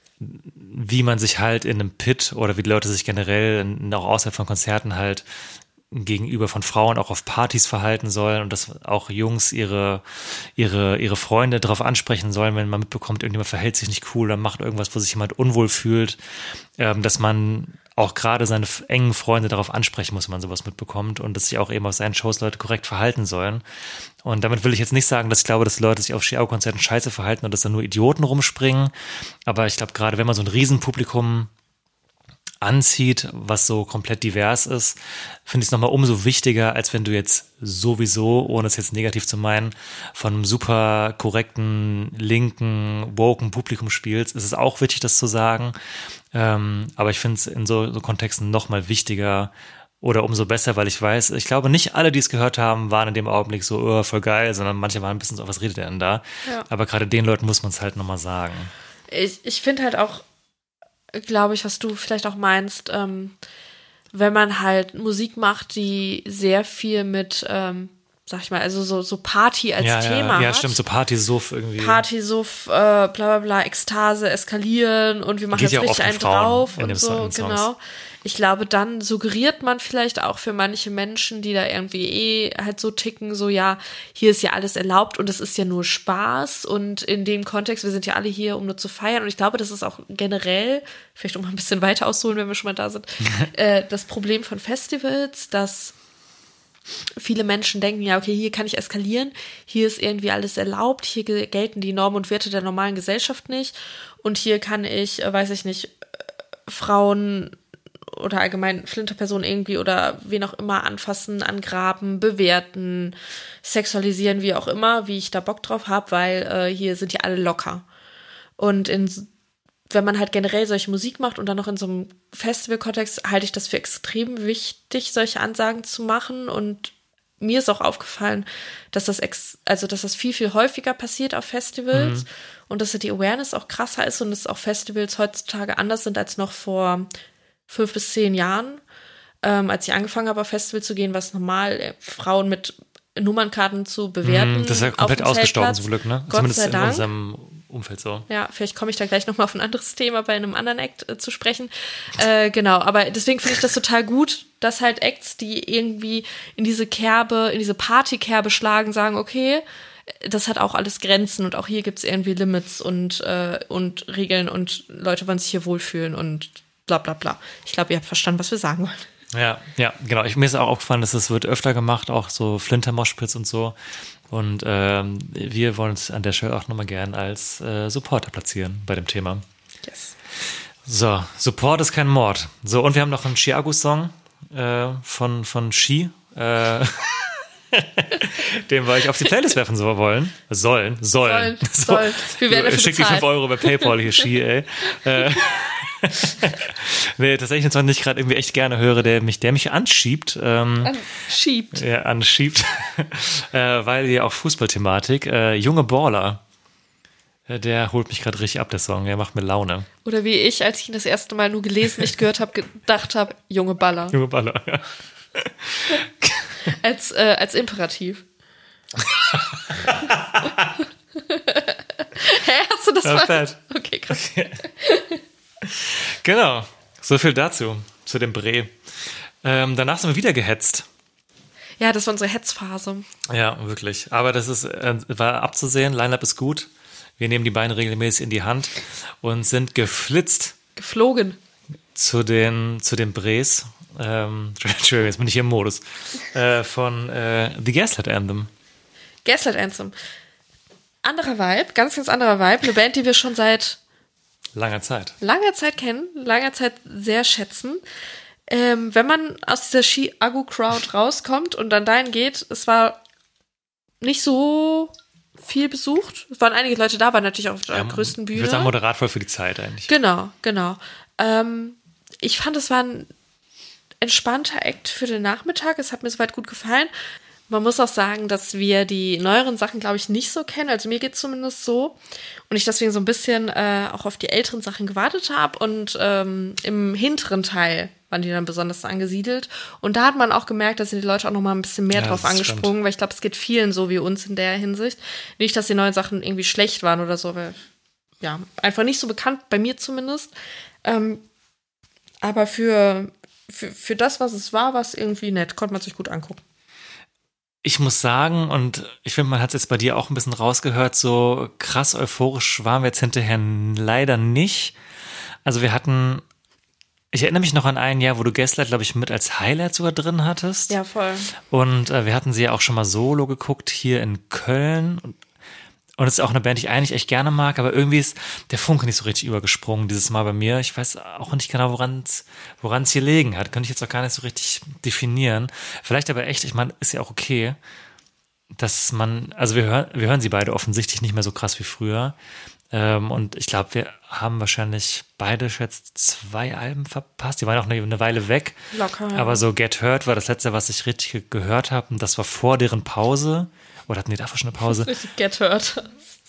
E: wie man sich halt in einem Pit oder wie die Leute sich generell in, auch außerhalb von Konzerten halt gegenüber von Frauen auch auf Partys verhalten sollen und dass auch Jungs ihre ihre ihre Freunde darauf ansprechen sollen, wenn man mitbekommt, irgendjemand verhält sich nicht cool oder macht irgendwas, wo sich jemand unwohl fühlt, ähm, dass man auch gerade seine engen Freunde darauf ansprechen muss, wenn man sowas mitbekommt und dass sich auch eben auf seinen Shows Leute korrekt verhalten sollen. Und damit will ich jetzt nicht sagen, dass ich glaube, dass die Leute sich auf Ski-Au-Konzerten scheiße verhalten und dass da nur Idioten rumspringen, aber ich glaube, gerade wenn man so ein Riesenpublikum anzieht, was so komplett divers ist, finde ich es nochmal umso wichtiger, als wenn du jetzt sowieso, ohne es jetzt negativ zu meinen, von einem super korrekten, linken, woken Publikum spielst. Es ist auch wichtig, das zu sagen, ähm, aber ich finde es in so, so Kontexten nochmal wichtiger oder umso besser, weil ich weiß, ich glaube, nicht alle, die es gehört haben, waren in dem Augenblick so, oh, voll geil, sondern manche waren ein bisschen so, was redet der denn da? Ja. Aber gerade den Leuten muss man es halt nochmal sagen.
F: Ich, ich finde halt auch, glaube ich, was du vielleicht auch meinst, ähm, wenn man halt Musik macht, die sehr viel mit, ähm, sag ich mal, also so, so Party als
E: ja,
F: Thema
E: ja, ja,
F: hat.
E: stimmt, so Party-Suff irgendwie.
F: Party-Suff, äh, bla bla bla, Ekstase, eskalieren und wir machen jetzt
E: ja
F: richtig einen drauf und so,
E: Songs.
F: genau. Ich glaube, dann suggeriert man vielleicht auch für manche Menschen, die da irgendwie eh halt so ticken, so ja, hier ist ja alles erlaubt und es ist ja nur Spaß und in dem Kontext, wir sind ja alle hier, um nur zu feiern und ich glaube, das ist auch generell, vielleicht um mal ein bisschen weiter auszuholen, wenn wir schon mal da sind, äh, das Problem von Festivals, dass viele Menschen denken, ja, okay, hier kann ich eskalieren, hier ist irgendwie alles erlaubt, hier gelten die Normen und Werte der normalen Gesellschaft nicht und hier kann ich, weiß ich nicht, Frauen oder allgemein Flinterpersonen irgendwie oder wen auch immer anfassen, angraben, bewerten, sexualisieren, wie auch immer, wie ich da Bock drauf habe, weil äh, hier sind ja alle locker. Und in, wenn man halt generell solche Musik macht und dann noch in so einem Festival-Kontext, halte ich das für extrem wichtig, solche Ansagen zu machen. Und mir ist auch aufgefallen, dass das ex- also dass das viel, viel häufiger passiert auf Festivals mhm. und dass die Awareness auch krasser ist und dass auch Festivals heutzutage anders sind als noch vor fünf bis zehn Jahren. Ähm, als ich angefangen habe, auf Festival zu gehen, war es normal, äh, Frauen mit Nummernkarten zu bewerten.
E: Das ist ja komplett ausgestorben zum Glück, ne?
F: Gott
E: Zumindest
F: sei Dank.
E: in unserem Umfeld so.
F: Ja, vielleicht komme ich da gleich nochmal auf ein anderes Thema bei einem anderen Act äh, zu sprechen. Äh, genau, aber deswegen finde ich das total gut, dass halt Acts, die irgendwie in diese Kerbe, in diese Partykerbe schlagen, sagen, okay, das hat auch alles Grenzen und auch hier gibt es irgendwie Limits und, äh, und Regeln und Leute wollen sich hier wohlfühlen und bla bla bla. Ich glaube, ihr habt verstanden, was wir sagen wollen.
E: Ja, ja, genau. Ich, mir ist auch aufgefallen, dass es wird öfter gemacht, auch so Flinter-Moshpits und so. Und ähm, wir wollen uns an der Stelle auch nochmal gern als äh, Supporter platzieren bei dem Thema.
F: Yes.
E: So, Support ist kein Mord. So, und wir haben noch einen Chiago-Song äh, von, von Ski. Äh, den wir euch auf die Playlist werfen so wollen. Sollen, sollen.
F: Sollen, so. sollen. Wir werden dafür
E: Schick die fünf Euro bei PayPal hier, Ski, ey. äh, nee, tatsächlich ein Song, den ich gerade irgendwie echt gerne höre, der mich, der mich anschiebt. Ähm,
F: anschiebt.
E: Ja, anschiebt. äh, weil hier auch Fußballthematik. Äh, Junge Baller. Äh, der holt mich gerade richtig ab, der Song. Der macht mir Laune.
F: Oder wie ich, als ich ihn das erste Mal nur gelesen, nicht gehört habe, gedacht habe, Junge Baller.
E: Junge Baller, ja.
F: Als, äh, als Imperativ. Hä, hast du das
E: ja,
F: mal? Okay, krass.
E: Genau, so viel dazu, zu dem Bre. Ähm, danach sind wir wieder gehetzt.
F: Ja, das war unsere Hetzphase.
E: Ja, wirklich. Aber das ist, äh, war abzusehen, Line-Up ist gut. Wir nehmen die Beine regelmäßig in die Hand und sind geflitzt.
F: Geflogen.
E: Zu den, zu den Bres. Ähm, Entschuldigung, jetzt bin ich hier im Modus. Äh, von äh, The Gaslight Anthem.
F: Gaslight Anthem. Anderer Vibe, ganz, ganz anderer Vibe. Eine Band, die wir schon seit
E: langer Zeit.
F: Langer Zeit kennen, langer Zeit sehr schätzen. Ähm, wenn man aus dieser Ski-Agu-Crowd rauskommt und dann dahin geht, es war nicht so viel besucht. Es waren einige Leute da, waren natürlich auch auf der ja, größten Bühne.
E: Ich würde sagen, moderat voll für die Zeit eigentlich.
F: Genau, genau. Ähm, ich fand, es war ein entspannter Act für den Nachmittag. Es hat mir soweit gut gefallen. Man muss auch sagen, dass wir die neueren Sachen, glaube ich, nicht so kennen. Also mir geht es zumindest so. Und ich deswegen so ein bisschen äh, auch auf die älteren Sachen gewartet habe. Und ähm, im hinteren Teil waren die dann besonders angesiedelt. Und da hat man auch gemerkt, dass sind die Leute auch noch mal ein bisschen mehr
E: ja,
F: drauf angesprungen. Stimmt. Weil ich glaube, es geht vielen so wie uns in der Hinsicht. Nicht, dass die neuen Sachen irgendwie schlecht waren oder so. Weil, ja, einfach nicht so bekannt, bei mir zumindest. Ähm, aber für, für, für das, was es war, war es irgendwie nett. Konnte man sich gut angucken.
E: Ich muss sagen, und ich finde, man hat es jetzt bei dir auch ein bisschen rausgehört, so krass euphorisch waren wir jetzt hinterher leider nicht. Also wir hatten, ich erinnere mich noch an ein Jahr, wo du Gaslight, glaube ich, mit als Highlight sogar drin hattest.
F: Ja, voll.
E: Und äh, wir hatten sie ja auch schon mal solo geguckt hier in Köln. Und Und es ist auch eine Band, die ich eigentlich echt gerne mag, aber irgendwie ist der Funke nicht so richtig übergesprungen dieses Mal bei mir. Ich weiß auch nicht genau, woran es woran es hier liegen hat. Könnte ich jetzt auch gar nicht so richtig definieren. Vielleicht aber echt, ich meine, ist ja auch okay, dass man, also wir hören, wir hören sie beide offensichtlich nicht mehr so krass wie früher. Ähm, und ich glaube, wir haben wahrscheinlich beide jetzt zwei Alben verpasst. Die waren auch eine, eine Weile weg.
F: Locker. Ja.
E: Aber so Get Hurt war das letzte, was ich richtig gehört habe. Und das war vor deren Pause. Oder hatten die davor schon eine Pause?
F: Richtig Get Hurt.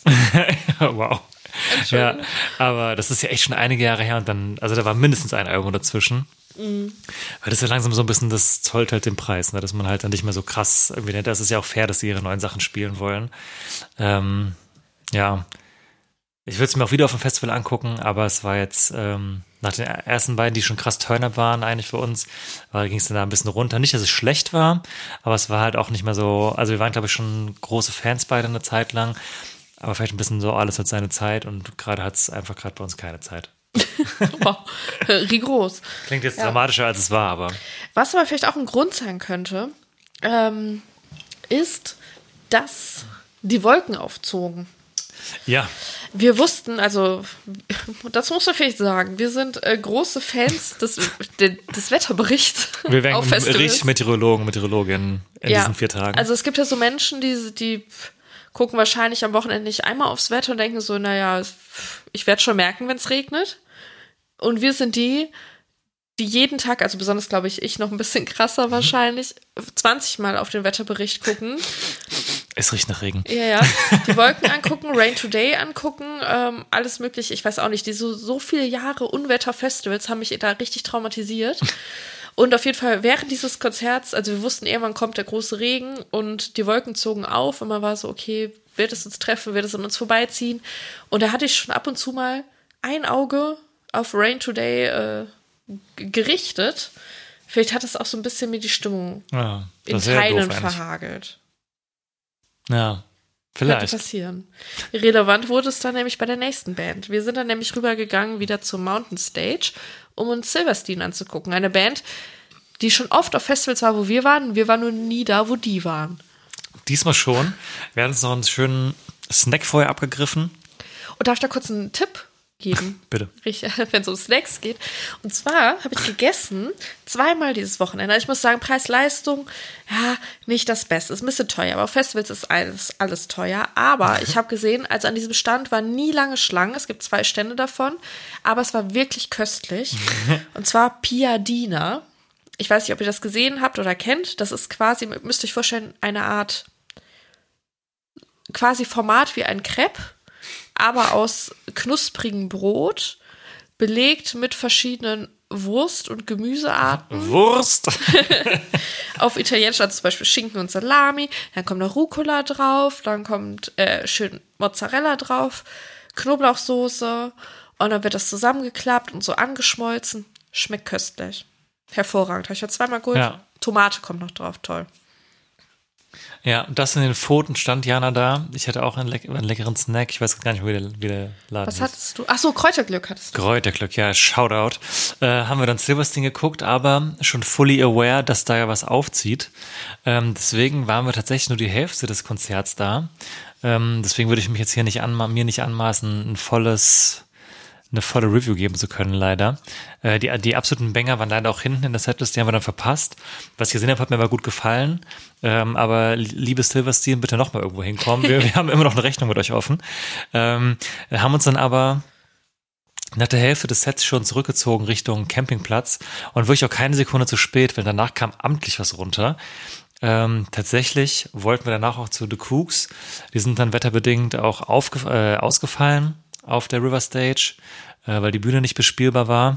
E: Wow. Ja, aber das ist ja echt schon einige Jahre her und dann, also da war mindestens ein Album dazwischen. Mhm. Weil das ist ja langsam so ein bisschen, das zollt halt den Preis, ne? Dass man halt dann nicht mehr so krass irgendwie nennt. Das ist ja auch fair, dass sie ihre neuen Sachen spielen wollen. Ähm, ja. Ich würde es mir auch wieder auf dem Festival angucken, aber es war jetzt ähm, nach den ersten beiden, die schon krass Turn-Up waren eigentlich für uns, ging es dann da ein bisschen runter. Nicht, dass es schlecht war, aber es war halt auch nicht mehr so, also wir waren, glaube ich, schon große Fans beide eine Zeit lang, aber vielleicht ein bisschen so, alles hat seine Zeit und gerade hat es einfach gerade bei uns keine Zeit.
F: Wow. Rigoros.
E: Klingt jetzt
F: ja.
E: dramatischer, als es war, aber.
F: Was aber vielleicht auch ein Grund sein könnte, ähm, ist, dass die Wolken aufzogen.
E: Ja.
F: Wir wussten, also, das muss man vielleicht sagen, wir sind äh, große Fans des, de, des Wetterberichts.
E: Wir werden richtig Meteorologen, Meteorologinnen in
F: ja.
E: diesen vier Tagen.
F: Also es gibt ja so Menschen, die, die gucken wahrscheinlich am Wochenende nicht einmal aufs Wetter und denken so, naja, ich werde schon merken, wenn es regnet. Und wir sind die, die jeden Tag, also besonders glaube ich, ich noch ein bisschen krasser wahrscheinlich, zwanzig Mal auf den Wetterbericht gucken.
E: Es riecht nach Regen.
F: Ja, ja. Die Wolken angucken, Rain Today angucken, ähm, alles mögliche. Ich weiß auch nicht, diese so viele Jahre Unwetterfestivals haben mich da richtig traumatisiert. Und auf jeden Fall während dieses Konzerts, also wir wussten, irgendwann kommt der große Regen und die Wolken zogen auf und man war so, okay, wird es uns treffen, wird es an uns vorbeiziehen? Und da hatte ich schon ab und zu mal ein Auge auf Rain Today äh, gerichtet. Vielleicht hat es auch so ein bisschen mir die Stimmung
E: ja,
F: in Teilen verhagelt.
E: Ja. Vielleicht.
F: Könnte passieren. Relevant wurde es dann nämlich bei der nächsten Band. Wir sind dann nämlich rübergegangen wieder zur Mountain Stage, um uns Silverstein anzugucken. Eine Band, die schon oft auf Festivals war, wo wir waren. Wir waren nur nie da, wo die waren.
E: Diesmal schon. Wir haben uns noch einen schönen Snack vorher abgegriffen.
F: Und darf ich da kurz einen Tipp geben?
E: Bitte.
F: Wenn es um Snacks geht. Und zwar habe ich gegessen, zweimal dieses Wochenende. Ich muss sagen, Preis-Leistung, ja, nicht das Beste. Ist ein bisschen teuer, aber auf Festivals ist alles, alles teuer. Aber ich habe gesehen, also an diesem Stand waren nie lange Schlangen. Es gibt zwei Stände davon. Aber es war wirklich köstlich. Und zwar Piadina. Ich weiß nicht, ob ihr das gesehen habt oder kennt. Das ist quasi, müsst ihr euch vorstellen, eine Art quasi Format wie ein Crepe, aber aus knusprigem Brot, belegt mit verschiedenen Wurst- und Gemüsearten.
E: Wurst?
F: Auf Italienisch, also zum Beispiel Schinken und Salami, dann kommt noch Rucola drauf, dann kommt äh, schön Mozzarella drauf, Knoblauchsoße und dann wird das zusammengeklappt und so angeschmolzen. Schmeckt köstlich. Hervorragend. Habe ich ja zweimal geholt.
E: Ja.
F: Tomate kommt noch drauf, toll.
E: Ja, das in den Pfoten stand Jana da. Ich hatte auch einen, leck einen leckeren Snack. Ich weiß gar nicht, wie der, wie der Laden
F: Was
E: ist.
F: hattest du? Ach so, Kräuterglück hattest du.
E: Kräuterglück, ja, Shoutout. Äh, haben wir dann Silverstein geguckt, aber schon fully aware, dass da ja was aufzieht. Ähm, deswegen waren wir tatsächlich nur die Hälfte des Konzerts da. Ähm, deswegen würde ich mich jetzt hier nicht anma mir nicht anmaßen, ein volles... eine volle Review geben zu können, leider. Äh, die, die absoluten Banger waren leider auch hinten in der Setlist, die haben wir dann verpasst. Was ich gesehen habe, hat mir aber gut gefallen. Ähm, aber liebe Silverstein, bitte noch mal irgendwo hinkommen. Wir, wir haben immer noch eine Rechnung mit euch offen. Ähm, haben uns dann aber nach der Hälfte des Sets schon zurückgezogen Richtung Campingplatz und wirklich auch keine Sekunde zu spät, weil danach kam amtlich was runter. Ähm, tatsächlich wollten wir danach auch zu The Kooks. Die sind dann wetterbedingt auch aufge äh, ausgefallen auf der River Stage, äh, weil die Bühne nicht bespielbar war,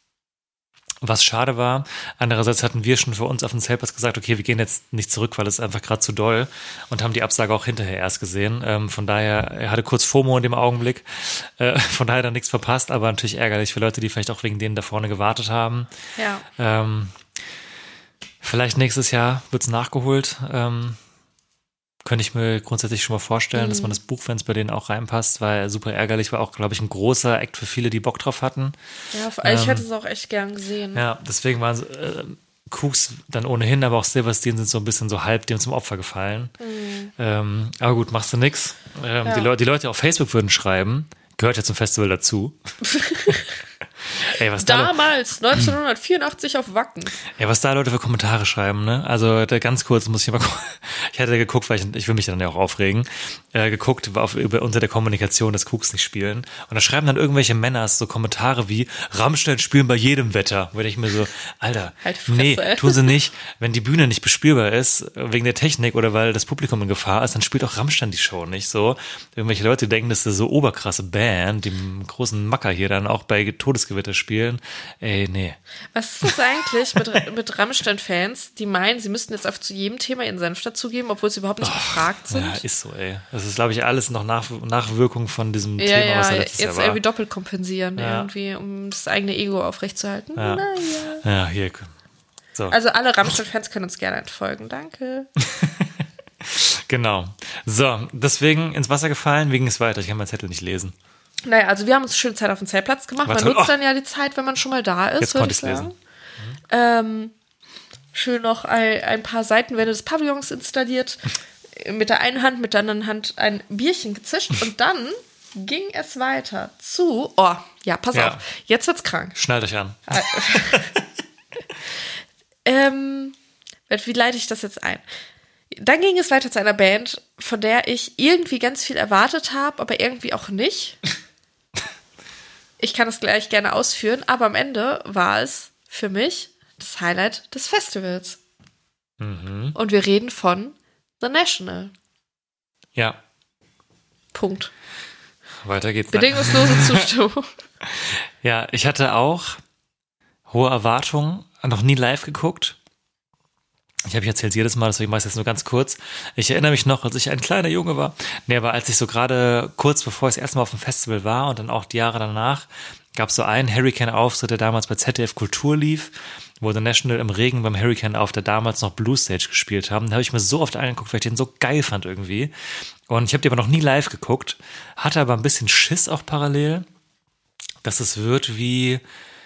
E: was schade war. Andererseits hatten wir schon für uns auf dem Zeltplatz gesagt, okay, wir gehen jetzt nicht zurück, weil es einfach gerade zu doll und haben die Absage auch hinterher erst gesehen. Ähm, von daher, er hatte kurz FOMO in dem Augenblick, äh, von daher dann nichts verpasst, aber natürlich ärgerlich für Leute, die vielleicht auch wegen denen da vorne gewartet haben.
F: Ja.
E: Ähm, vielleicht nächstes Jahr wird's nachgeholt, ähm, könnte ich mir grundsätzlich schon mal vorstellen, mhm. dass man das Buch, wenn es bei denen auch reinpasst, weil super ärgerlich war auch, glaube ich, ein großer Act für viele, die Bock drauf hatten.
F: Ja, ich ähm, hätte es auch echt gern gesehen.
E: Ja, deswegen waren äh, Kooks dann ohnehin, aber auch Silverstein sind so ein bisschen so halb dem zum Opfer gefallen. Mhm. Ähm, aber gut, machst du nix. Ähm, ja. die, Le die Leute auf Facebook würden schreiben, gehört ja zum Festival dazu. Ey, was
F: Damals, da neunzehnhundertvierundachtzig auf Wacken.
E: Ja, was da Leute für Kommentare schreiben, ne? Also da ganz kurz muss ich mal gucken. Ich hatte geguckt, weil ich, ich will mich dann ja auch aufregen, äh, geguckt auf, über, unter der Kommunikation, dass Kooks nicht spielen. Und da schreiben dann irgendwelche Männer so Kommentare wie, Rammstein spielen bei jedem Wetter. Wo ich mir so, Alter,
F: halt Fresse,
E: nee,
F: ey.
E: tun sie nicht. Wenn die Bühne nicht bespielbar ist, wegen der Technik oder weil das Publikum in Gefahr ist, dann spielt auch Rammstein die Show nicht so. Irgendwelche Leute denken, das ist so oberkrasse Band, die großen Macker hier dann auch bei Todesgewitter spielen. Ey, nee.
F: Was ist das eigentlich mit, mit Rammstein-Fans, die meinen, sie müssten jetzt auf zu jedem Thema ihren Senf dazugeben, obwohl sie überhaupt nicht oh, gefragt sind?
E: Ja, ist so, ey. Das ist, glaube ich, alles noch Nach Nachwirkung von diesem
F: ja,
E: Thema,
F: ja,
E: was er letztes Jahr war.
F: Jetzt irgendwie doppelt kompensieren,
E: ja.
F: irgendwie, um das eigene Ego aufrechtzuerhalten.
E: Ja.
F: Naja.
E: Ja, hier. So.
F: Also alle Rammstein-Fans können uns gerne entfolgen, danke.
E: Genau. So, deswegen ins Wasser gefallen, wegen es weiter. Ich kann meinen Zettel nicht lesen.
F: Naja, also wir haben uns schön Zeit auf dem Zeltplatz gemacht.
E: War
F: Man
E: toll.
F: nutzt
E: Oh.
F: dann ja die Zeit, wenn man schon mal da ist.
E: Jetzt konnte ich es lesen.
F: Ähm, schön noch ein, ein paar Seitenwände des Pavillons installiert. Mit der einen Hand, mit der anderen Hand ein Bierchen gezischt. Und dann ging es weiter zu... Oh, ja, pass
E: Ja.
F: auf. Jetzt wird's krank.
E: Schnallt euch an.
F: ähm, wie leite ich das jetzt ein? Dann ging es weiter zu einer Band, von der ich irgendwie ganz viel erwartet habe, aber irgendwie auch nicht. Ich kann es gleich gerne ausführen, aber am Ende war es für mich das Highlight des Festivals.
E: Mhm.
F: Und wir reden von The National.
E: Ja,
F: Punkt.
E: weiter geht's.
F: Bedingungslose Zustimmung.
E: Ja, ich hatte auch hohe Erwartungen, noch nie live geguckt. Ich habe ich erzähle es jedes Mal, deswegen mache ich es jetzt nur ganz kurz. Ich erinnere mich noch, als ich ein kleiner Junge war. Nee, aber als ich so gerade kurz bevor ich das erste Mal auf dem Festival war und dann auch die Jahre danach, gab es so einen Hurricane-Auftritt, der damals bei Z D F Kultur lief, wo The National im Regen beim Hurricane auf der damals noch Blue Stage gespielt haben. Da habe ich mir so oft angeguckt, weil ich den so geil fand irgendwie. Und ich habe die aber noch nie live geguckt, hatte aber ein bisschen Schiss auch parallel, dass es wird wie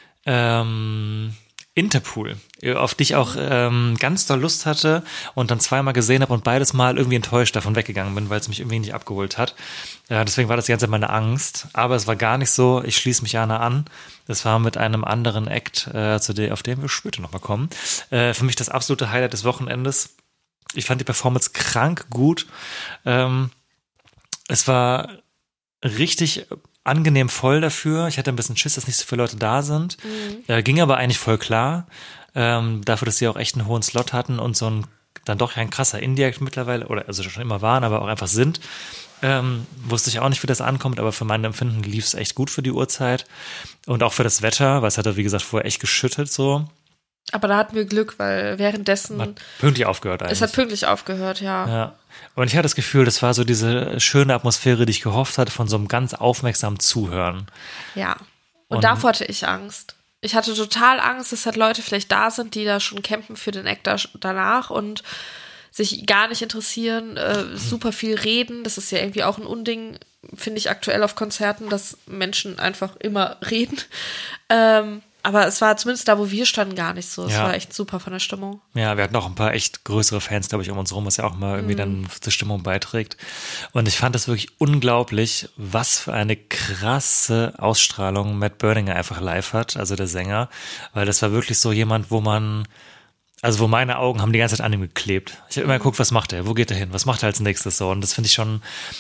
E: ähm, Interpol, auf die ich auch ähm, ganz doll Lust hatte und dann zweimal gesehen habe und beides Mal irgendwie enttäuscht davon weggegangen bin, weil es mich irgendwie nicht abgeholt hat. Äh, deswegen war das die ganze Zeit meine Angst. Aber es war gar nicht so, ich schließe mich Jana an. Das war mit einem anderen Act, äh, zu der, auf den wir später nochmal kommen. Äh, für mich das absolute Highlight des Wochenendes. Ich fand die Performance krank gut. Ähm, es war richtig angenehm voll dafür. Ich hatte ein bisschen Schiss, dass nicht so viele Leute da sind. Mhm. Äh, ging aber eigentlich voll klar. Ähm, dafür, dass sie auch echt einen hohen Slot hatten und so ein dann doch ein krasser Indie-Act mittlerweile, oder also schon immer waren, aber auch einfach sind. Ähm, wusste ich auch nicht, wie das ankommt, aber für mein Empfinden lief es echt gut für die Uhrzeit. Und auch für das Wetter, weil es hat ja, wie gesagt, vorher echt geschüttet so.
F: Aber da hatten wir Glück, weil währenddessen...
E: Hat pünktlich aufgehört eigentlich.
F: Es hat pünktlich aufgehört, ja.
E: Ja. Und ich hatte das Gefühl, das war so diese schöne Atmosphäre, die ich gehofft hatte, von so einem ganz aufmerksamen Zuhören.
F: Ja. Und,
E: Und
F: davor hatte ich Angst. Ich hatte total Angst, dass halt Leute vielleicht da sind, die da schon campen für den Act da, danach und sich gar nicht interessieren, äh, super viel reden. Das ist ja irgendwie auch ein Unding, finde ich aktuell auf Konzerten, dass Menschen einfach immer reden. Ähm, aber es war zumindest da, wo wir standen, gar nicht so. Es
E: Ja.
F: war echt super von der Stimmung.
E: Ja, wir hatten auch ein paar echt größere Fans, glaube ich, um uns rum, was ja auch mal irgendwie dann zur Stimmung beiträgt. Und ich fand das wirklich unglaublich, was für eine krasse Ausstrahlung Matt Berninger einfach live hat, also der Sänger. Weil das war wirklich so jemand, wo man, also wo meine Augen haben die ganze Zeit an ihm geklebt. Ich habe immer geguckt, was macht er, wo geht er hin, was macht er als nächstes so. Und das finde ich schon,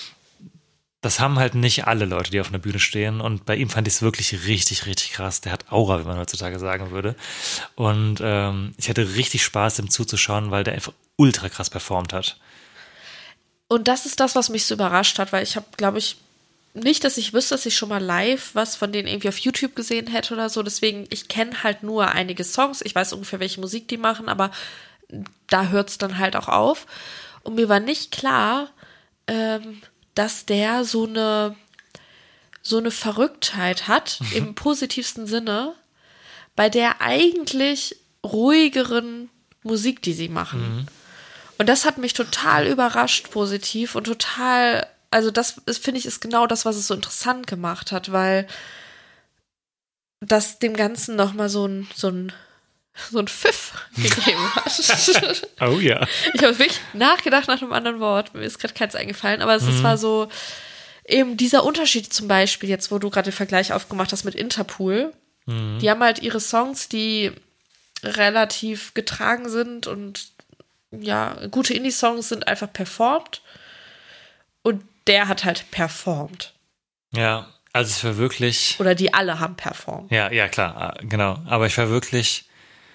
E: das haben halt nicht alle Leute, die auf einer Bühne stehen. Und bei ihm fand ich es wirklich richtig, richtig krass. Der hat Aura, wie man heutzutage sagen würde. Und ähm, ich hatte richtig Spaß, dem zuzuschauen, weil der einfach ultra krass performt hat.
F: Und das ist das, was mich so überrascht hat, weil ich habe, glaube ich, nicht, dass ich wüsste, dass ich schon mal live was von denen irgendwie auf YouTube gesehen hätte oder so. Deswegen, ich kenne halt nur einige Songs. Ich weiß ungefähr, welche Musik die machen, aber da hört es dann halt auch auf. Und mir war nicht klar, ähm, dass der so eine so eine Verrücktheit hat, im positivsten Sinne, bei der eigentlich ruhigeren Musik, die sie machen. Mhm. Und das hat mich total überrascht, positiv und total, also das finde ich ist genau das, was es so interessant gemacht hat, weil das dem Ganzen nochmal so ein, so ein so ein Pfiff gegeben hat.
E: Oh ja.
F: Ich habe wirklich nachgedacht nach einem anderen Wort. Mir ist gerade keins eingefallen, aber es mhm. war so eben dieser Unterschied zum Beispiel jetzt, wo du gerade den Vergleich aufgemacht hast mit Interpol. Mhm. Die haben halt ihre Songs, die relativ getragen sind und ja, gute Indie-Songs sind einfach performt und der hat halt performt.
E: Ja, also es war wirklich...
F: Oder die alle haben performt.
E: Ja, ja, klar, genau. Aber ich war wirklich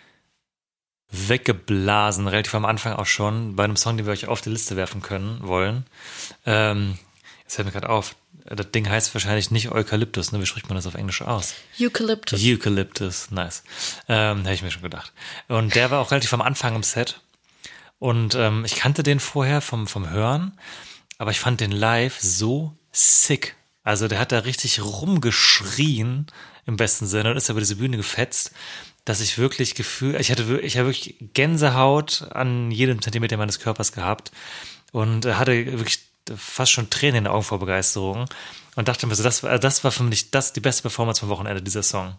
E: weggeblasen, relativ am Anfang auch schon, bei einem Song, den wir euch auf die Liste werfen können, wollen. Ähm, jetzt fällt mir gerade auf, das Ding heißt wahrscheinlich nicht Eukalyptus, ne? Wie spricht man das auf Englisch aus?
F: Eukalyptus.
E: Eukalyptus, nice. Ähm, hätte ich mir schon gedacht. Und der war auch relativ am Anfang im Set. Und ähm, ich kannte den vorher vom, vom Hören, aber ich fand den live so sick. Also der hat da richtig rumgeschrien, im besten Sinne, und ist über diese Bühne gefetzt, dass ich wirklich Gefühl, ich hatte ich habe wirklich Gänsehaut an jedem Zentimeter meines Körpers gehabt und hatte wirklich fast schon Tränen in den Augen vor Begeisterung und dachte mir so, das war, das war für mich das die beste Performance vom Wochenende, dieser Song.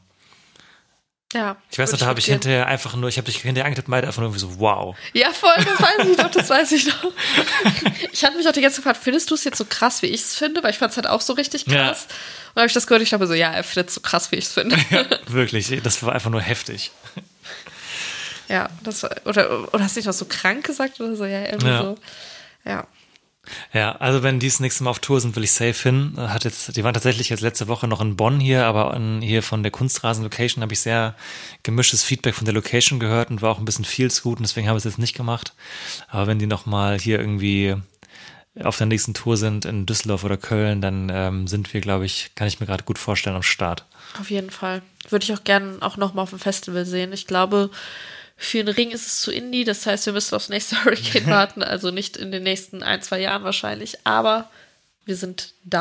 F: Ja.
E: Ich weiß noch, da habe ich hinterher einfach nur, ich habe dich hinterher angetippt, meinte einfach nur irgendwie so, wow.
F: Ja, voll, das weiß ich noch, das weiß ich noch. Ich hatte mich auch die ganze Zeit gefragt, findest du es jetzt so krass, wie ich es finde? Weil ich fand es halt auch so richtig krass. Ja. Und dann habe ich das gehört, ich dachte so, ja, er findet es so krass, wie ich es finde.
E: Ja, wirklich, das war einfach nur heftig.
F: Ja, das war, oder, oder hast du nicht noch so krank gesagt oder so? Ja, irgendwie ja. so. Ja.
E: Ja, also wenn die das nächste Mal auf Tour sind, will ich safe hin. Hat jetzt, die waren tatsächlich jetzt letzte Woche noch in Bonn hier, aber in, hier von der Kunstrasen-Location habe ich sehr gemischtes Feedback von der Location gehört und war auch ein bisschen feels gut und deswegen haben wir es jetzt nicht gemacht. Aber wenn die nochmal hier irgendwie auf der nächsten Tour sind in Düsseldorf oder Köln, dann ähm, sind wir, glaube ich, kann ich mir gerade gut vorstellen, am Start.
F: Auf jeden Fall. Würde ich auch gerne auch nochmal auf dem Festival sehen. Ich glaube, für den Ring ist es zu Indie, das heißt, wir müssen aufs nächste Hurricane warten, also nicht in den nächsten ein, zwei Jahren wahrscheinlich, aber wir sind da.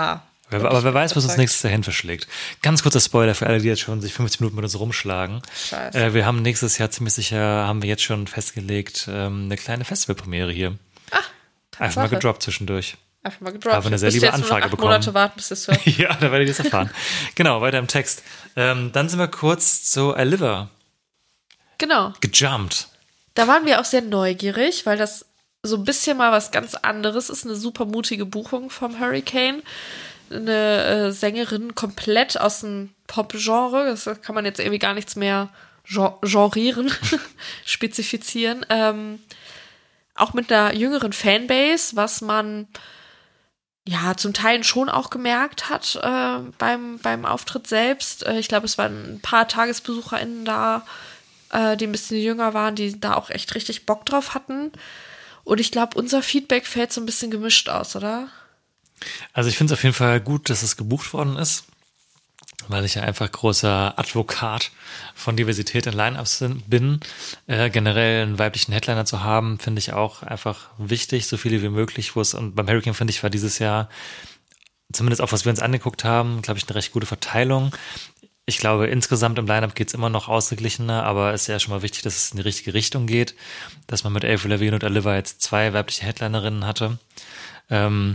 E: Wer, aber wer weiß, was uns nächstes dahin verschlägt. Ganz kurzer Spoiler für alle, die jetzt schon sich fünfzig Minuten mit uns rumschlagen.
F: Scheiße.
E: Äh, wir haben nächstes Jahr ziemlich sicher, haben wir jetzt schon festgelegt, ähm, eine kleine Festivalpremiere hier.
F: Ach,
E: Einfach mal gedroppt zwischendurch.
F: Einfach mal gedroppt.
E: Habe eine sehr liebe Anfrage
F: acht
E: bekommen.
F: Monate warten, bis das hört.
E: Ja, da werdet ihr es erfahren. Genau, weiter im Text. Ähm, dann sind wir kurz zu Aliva
F: Genau.
E: gejumpt.
F: Da waren wir auch sehr neugierig, weil das so ein bisschen mal was ganz anderes ist. Eine super mutige Buchung vom Hurricane. Eine äh, Sängerin komplett aus dem Pop-Genre. Das kann man jetzt irgendwie gar nichts mehr gen- genrieren, spezifizieren. Ähm, auch mit einer jüngeren Fanbase, was man ja zum Teil schon auch gemerkt hat äh, beim, beim Auftritt selbst. Äh, ich glaube, es waren ein paar TagesbesucherInnen da, äh, die ein bisschen jünger waren, die da auch echt richtig Bock drauf hatten. Und ich glaube, unser Feedback fällt so ein bisschen gemischt aus, oder?
E: Also ich finde es auf jeden Fall gut, dass es gebucht worden ist, weil ich ja einfach großer Advokat von Diversität in Line-Ups bin. Äh, generell einen weiblichen Headliner zu haben, finde ich auch einfach wichtig, so viele wie möglich. Wo es, und beim Hurricane, finde ich, war dieses Jahr, zumindest auch was wir uns angeguckt haben, glaube ich, eine recht gute Verteilung. Ich glaube, insgesamt im Line-Up geht es immer noch ausgeglichener, aber es ist ja schon mal wichtig, dass es in die richtige Richtung geht, dass man mit Avril Lavigne und Aliva jetzt zwei weibliche Headlinerinnen hatte. Ähm,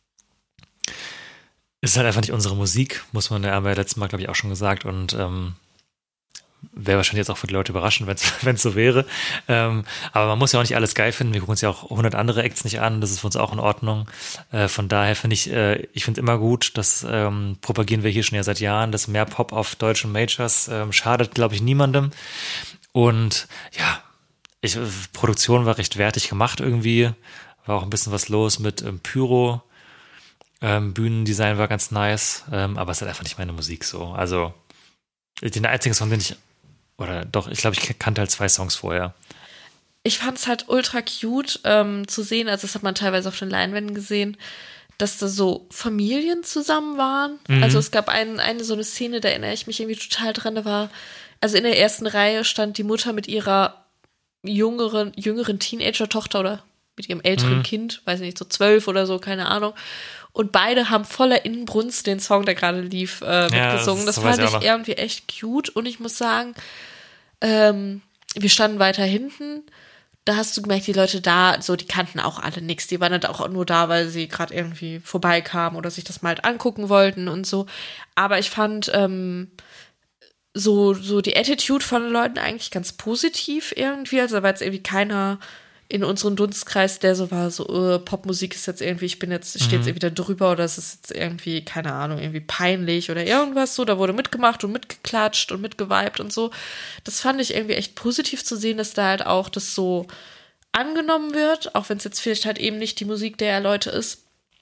E: Es ist halt einfach nicht unsere Musik, muss man, ja, haben wir ja letztes Mal, glaube ich, auch schon gesagt, und ähm, wäre wahrscheinlich jetzt auch für die Leute überraschend, wenn es so wäre. Ähm, aber man muss ja auch nicht alles geil finden. Wir gucken uns ja auch hundert andere Acts nicht an. Das ist für uns auch in Ordnung. Äh, von daher finde ich, äh, ich finde immer gut, das ähm, propagieren wir hier schon ja seit Jahren, dass mehr Pop auf deutschen Majors ähm, schadet, glaube ich, niemandem. Und ja, ich, Produktion war recht wertig gemacht irgendwie. War auch ein bisschen was los mit ähm, Pyro. Ähm, Bühnendesign war ganz nice, ähm, aber es ist halt einfach nicht meine Musik so. Also den einzigen Song, den ich, oder doch, ich glaube, ich kannte halt zwei Songs vorher.
F: Ich fand es halt ultra cute ähm, zu sehen, also das hat man teilweise auf den Leinwänden gesehen, dass da so Familien zusammen waren. Mhm. Also es gab ein, eine so eine Szene, da erinnere ich mich irgendwie total dran, da war, also in der ersten Reihe stand die Mutter mit ihrer jüngeren, jüngeren Teenager-Tochter oder mit ihrem älteren mhm. Kind, weiß nicht, so zwölf oder so, keine Ahnung. Und beide haben voller Inbrunst den Song, der gerade lief, äh, mitgesungen. Ja, das, das fand ich, ich irgendwie echt cute. Und ich muss sagen, ähm, wir standen weiter hinten. Da hast du gemerkt, die Leute da, so, die kannten auch alle nichts. Die waren halt auch nur da, weil sie gerade irgendwie vorbeikamen oder sich das mal halt angucken wollten und so. Aber ich fand ähm, so, so die Attitude von den Leuten eigentlich ganz positiv irgendwie. Also da war jetzt irgendwie keiner in unserem Dunstkreis, der so war, so uh, Popmusik ist jetzt irgendwie, ich bin jetzt, ich stehe jetzt irgendwie da drüber oder es ist jetzt irgendwie, keine Ahnung, irgendwie peinlich oder irgendwas so. Da wurde mitgemacht und mitgeklatscht und mitgeweibt und so. Das fand ich irgendwie echt positiv zu sehen, dass da halt auch das so angenommen wird, auch wenn es jetzt vielleicht halt eben nicht die Musik der Leute ist.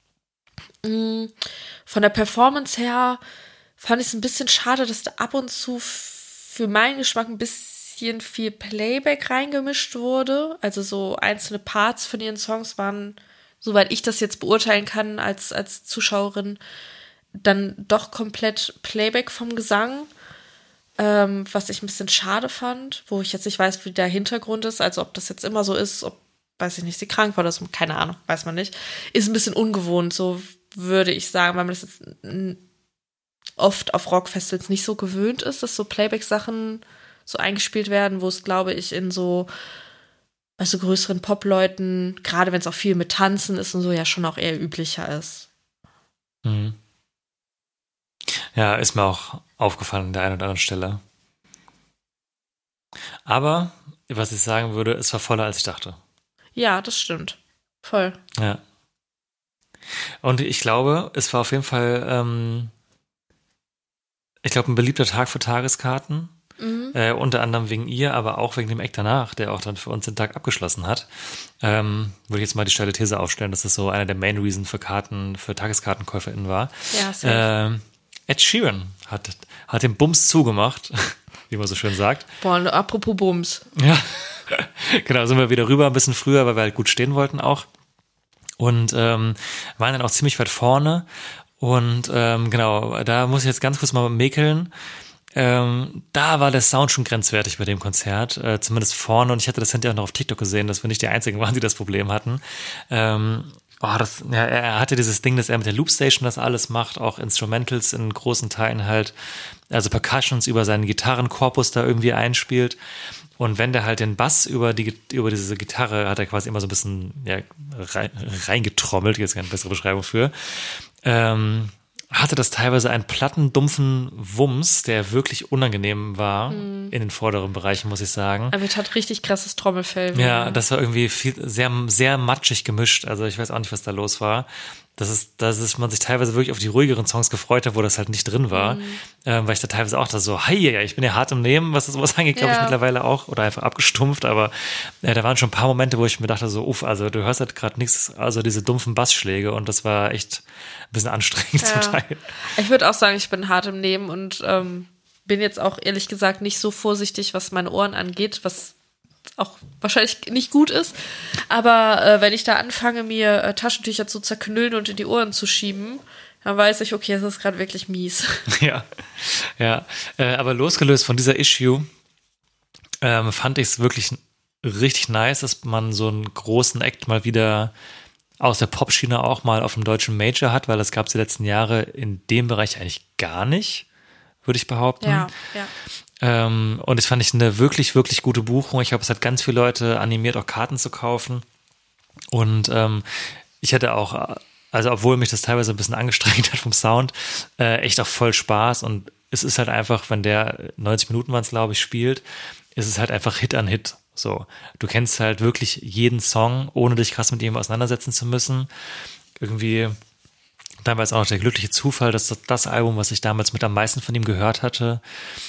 F: Von der Performance her fand ich es ein bisschen schade, dass da ab und zu für meinen Geschmack ein bisschen viel Playback reingemischt wurde. Also so einzelne Parts von ihren Songs waren, soweit ich das jetzt beurteilen kann als, als Zuschauerin, dann doch komplett Playback vom Gesang, ähm, was ich ein bisschen schade fand, wo ich jetzt nicht weiß, wie der Hintergrund ist, also ob das jetzt immer so ist, ob, weiß ich nicht, sie krank war oder so, keine Ahnung, weiß man nicht. Ist ein bisschen ungewohnt, so würde ich sagen, weil man das jetzt oft auf Rockfestivals nicht so gewöhnt ist, dass so Playback-Sachen so eingespielt werden, wo es, glaube ich, in so, also größeren Pop-Leuten, gerade wenn es auch viel mit Tanzen ist und so, ja schon auch eher üblicher ist.
E: Mhm. Ja, ist mir auch aufgefallen an der einen oder anderen Stelle. Aber, was ich sagen würde, es war voller, als ich dachte.
F: Ja, das stimmt. Voll.
E: Ja. Und ich glaube, es war auf jeden Fall, ähm, ich glaube, ein beliebter Tag für Tageskarten. Mhm. Äh, unter anderem wegen ihr, aber auch wegen dem Eck danach, der auch dann für uns den Tag abgeschlossen hat. Ähm, würde ich jetzt mal die steile These aufstellen, dass das so einer der Main Reason für Karten, für TageskartenkäuferInnen war.
F: Ja, safe.
E: Äh, Ed Sheeran hat, hat den Bums zugemacht, wie man so schön sagt.
F: Boah, apropos Bums.
E: Ja, genau, sind wir wieder rüber, ein bisschen früher, weil wir halt gut stehen wollten auch. Und ähm, waren dann auch ziemlich weit vorne. Und ähm, genau, da muss ich jetzt ganz kurz mal mäkeln. Ähm, da war der Sound schon grenzwertig bei dem Konzert, äh, zumindest vorne, und ich hatte das hinterher auch noch auf TikTok gesehen, dass wir nicht die Einzigen waren, die das Problem hatten. Ähm, Oh, das, ja, er hatte dieses Ding, dass er mit der Loopstation das alles macht, auch Instrumentals in großen Teilen halt, also Percussions über seinen Gitarrenkorpus da irgendwie einspielt. Und wenn der halt den Bass über die über diese Gitarre hat er quasi immer so ein bisschen ja, rein, reingetrommelt, jetzt keine bessere Beschreibung für, ähm, hatte das teilweise einen platten, dumpfen Wumms, der wirklich unangenehm war mm. in den vorderen Bereichen, muss ich sagen.
F: Aber es hat richtig krasses Trommelfell.
E: Ja, das war irgendwie viel, sehr, sehr matschig gemischt. Also ich weiß auch nicht, was da los war. Das ist, dass ist man sich teilweise wirklich auf die ruhigeren Songs gefreut hat, wo das halt nicht drin war. Mm. Ähm, weil ich da teilweise auch da so, hey, ja, ich bin ja hart im Nehmen, was sowas angeht, glaube ja. ich mittlerweile auch. Oder einfach abgestumpft. Aber äh, da waren schon ein paar Momente, wo ich mir dachte so, uff, also du hörst halt gerade nichts, also diese dumpfen Bassschläge. Und das war echt ein bisschen anstrengend
F: ja.
E: zum Teil.
F: Ich würde auch sagen, ich bin hart im Nehmen und ähm, bin jetzt auch ehrlich gesagt nicht so vorsichtig, was meine Ohren angeht, was auch wahrscheinlich nicht gut ist. Aber äh, wenn ich da anfange, mir äh, Taschentücher zu zerknüllen und in die Ohren zu schieben, dann weiß ich, okay, das ist gerade wirklich mies.
E: Ja, ja. Äh, aber losgelöst von dieser Issue ähm, fand ich es wirklich richtig nice, dass man so einen großen Act mal wieder aus der Popschiene auch mal auf dem deutschen Major hat, weil das gab es die letzten Jahre in dem Bereich eigentlich gar nicht, würde ich behaupten.
F: Ja, ja.
E: Ähm, und das fand ich eine wirklich, wirklich gute Buchung. Ich glaube, es hat ganz viele Leute animiert, auch Karten zu kaufen. Und ähm, ich hatte auch, also obwohl mich das teilweise ein bisschen angestrengt hat vom Sound, äh, echt auch voll Spaß. Und es ist halt einfach, wenn der neunzig Minuten waren es, glaube ich, spielt, ist es halt einfach Hit an Hit. So, du kennst halt wirklich jeden Song, ohne dich krass mit ihm auseinandersetzen zu müssen. Irgendwie, dann war es auch noch der glückliche Zufall, dass das, das Album, was ich damals mit am meisten von ihm gehört hatte,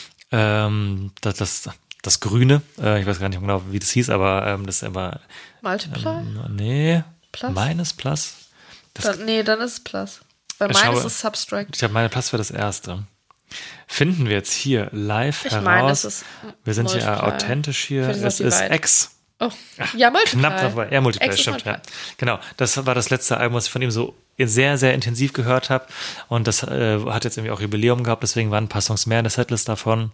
E: ähm, das, das, das Grüne, äh, ich weiß gar nicht genau, wie das hieß, aber ähm, das ist immer
F: Multiply?
E: Ähm, nee,
F: Plus?
E: meines Plus. Das,
F: dann, nee, dann ist es Plus. Weil
E: ich
F: meines
E: glaube,
F: ist Substract.
E: Ich glaube, meine Plus war das erste. Finden wir jetzt hier live
F: ich
E: heraus.
F: Meine, es ist
E: wir sind
F: Multiply.
E: ja authentisch hier. Es ist X.
F: Oh, ja, Multiply.
E: Knapp dabei. Ja, Multiply, X stimmt, ja. Genau, das war das letzte Album, was ich von ihm so sehr, sehr intensiv gehört habe. Und das äh, hat jetzt irgendwie auch Jubiläum gehabt, deswegen waren ein paar Songs mehr in der Setlist davon.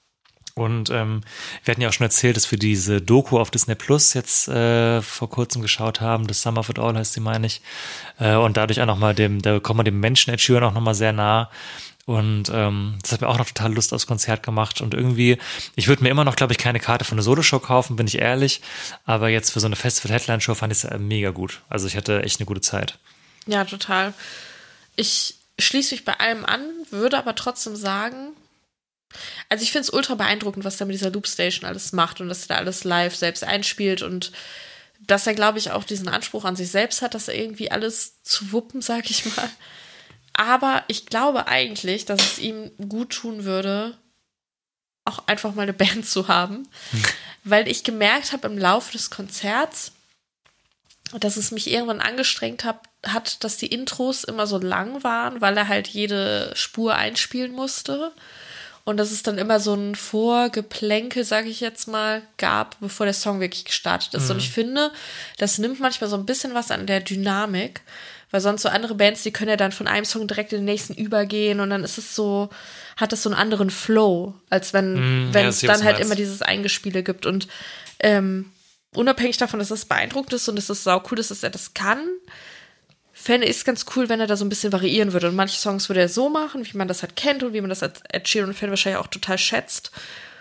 E: Und ähm, wir hatten ja auch schon erzählt, dass wir diese Doku auf Disney Plus jetzt äh, vor kurzem geschaut haben. Das Sum of It All heißt sie, meine ich. Äh, und dadurch auch nochmal dem, da kommt man dem Menschen Ed Sheeran auch nochmal sehr nah. Und ähm, das hat mir auch noch total Lust aufs Konzert gemacht. Und irgendwie, ich würde mir immer noch, glaube ich, keine Karte für eine Soloshow kaufen, bin ich ehrlich. Aber jetzt für so eine Festival-Headline-Show fand ich es mega gut. Also ich hatte echt eine gute Zeit.
F: Ja, total. Ich schließe mich bei allem an, würde aber trotzdem sagen, also ich finde es ultra beeindruckend, was er mit dieser Loopstation alles macht und dass er da alles live selbst einspielt und dass er, glaube ich, auch diesen Anspruch an sich selbst hat, dass er irgendwie alles zu wuppen, sag ich mal. Aber ich glaube eigentlich, dass es ihm gut tun würde, auch einfach mal eine Band zu haben, hm. weil ich gemerkt habe im Laufe des Konzerts, dass es mich irgendwann angestrengt hat, hat, dass die Intros immer so lang waren, weil er halt jede Spur einspielen musste. Und dass es dann immer so ein Vorgeplänkel, sage ich jetzt mal, gab, bevor der Song wirklich gestartet ist. Mhm. Und ich finde, das nimmt manchmal so ein bisschen was an der Dynamik, weil sonst so andere Bands, die können ja dann von einem Song direkt in den nächsten übergehen und dann ist es so, hat das so einen anderen Flow, als wenn mhm, wenn ja, es dann halt immer dieses Eingespiele gibt. Und ähm, unabhängig davon, dass das beeindruckend ist und es ist sau cool, dass er das kann, fände ich es ganz cool, wenn er da so ein bisschen variieren würde. Und manche Songs würde er so machen, wie man das halt kennt und wie man das als Ed Sheeran-Fan wahrscheinlich auch total schätzt.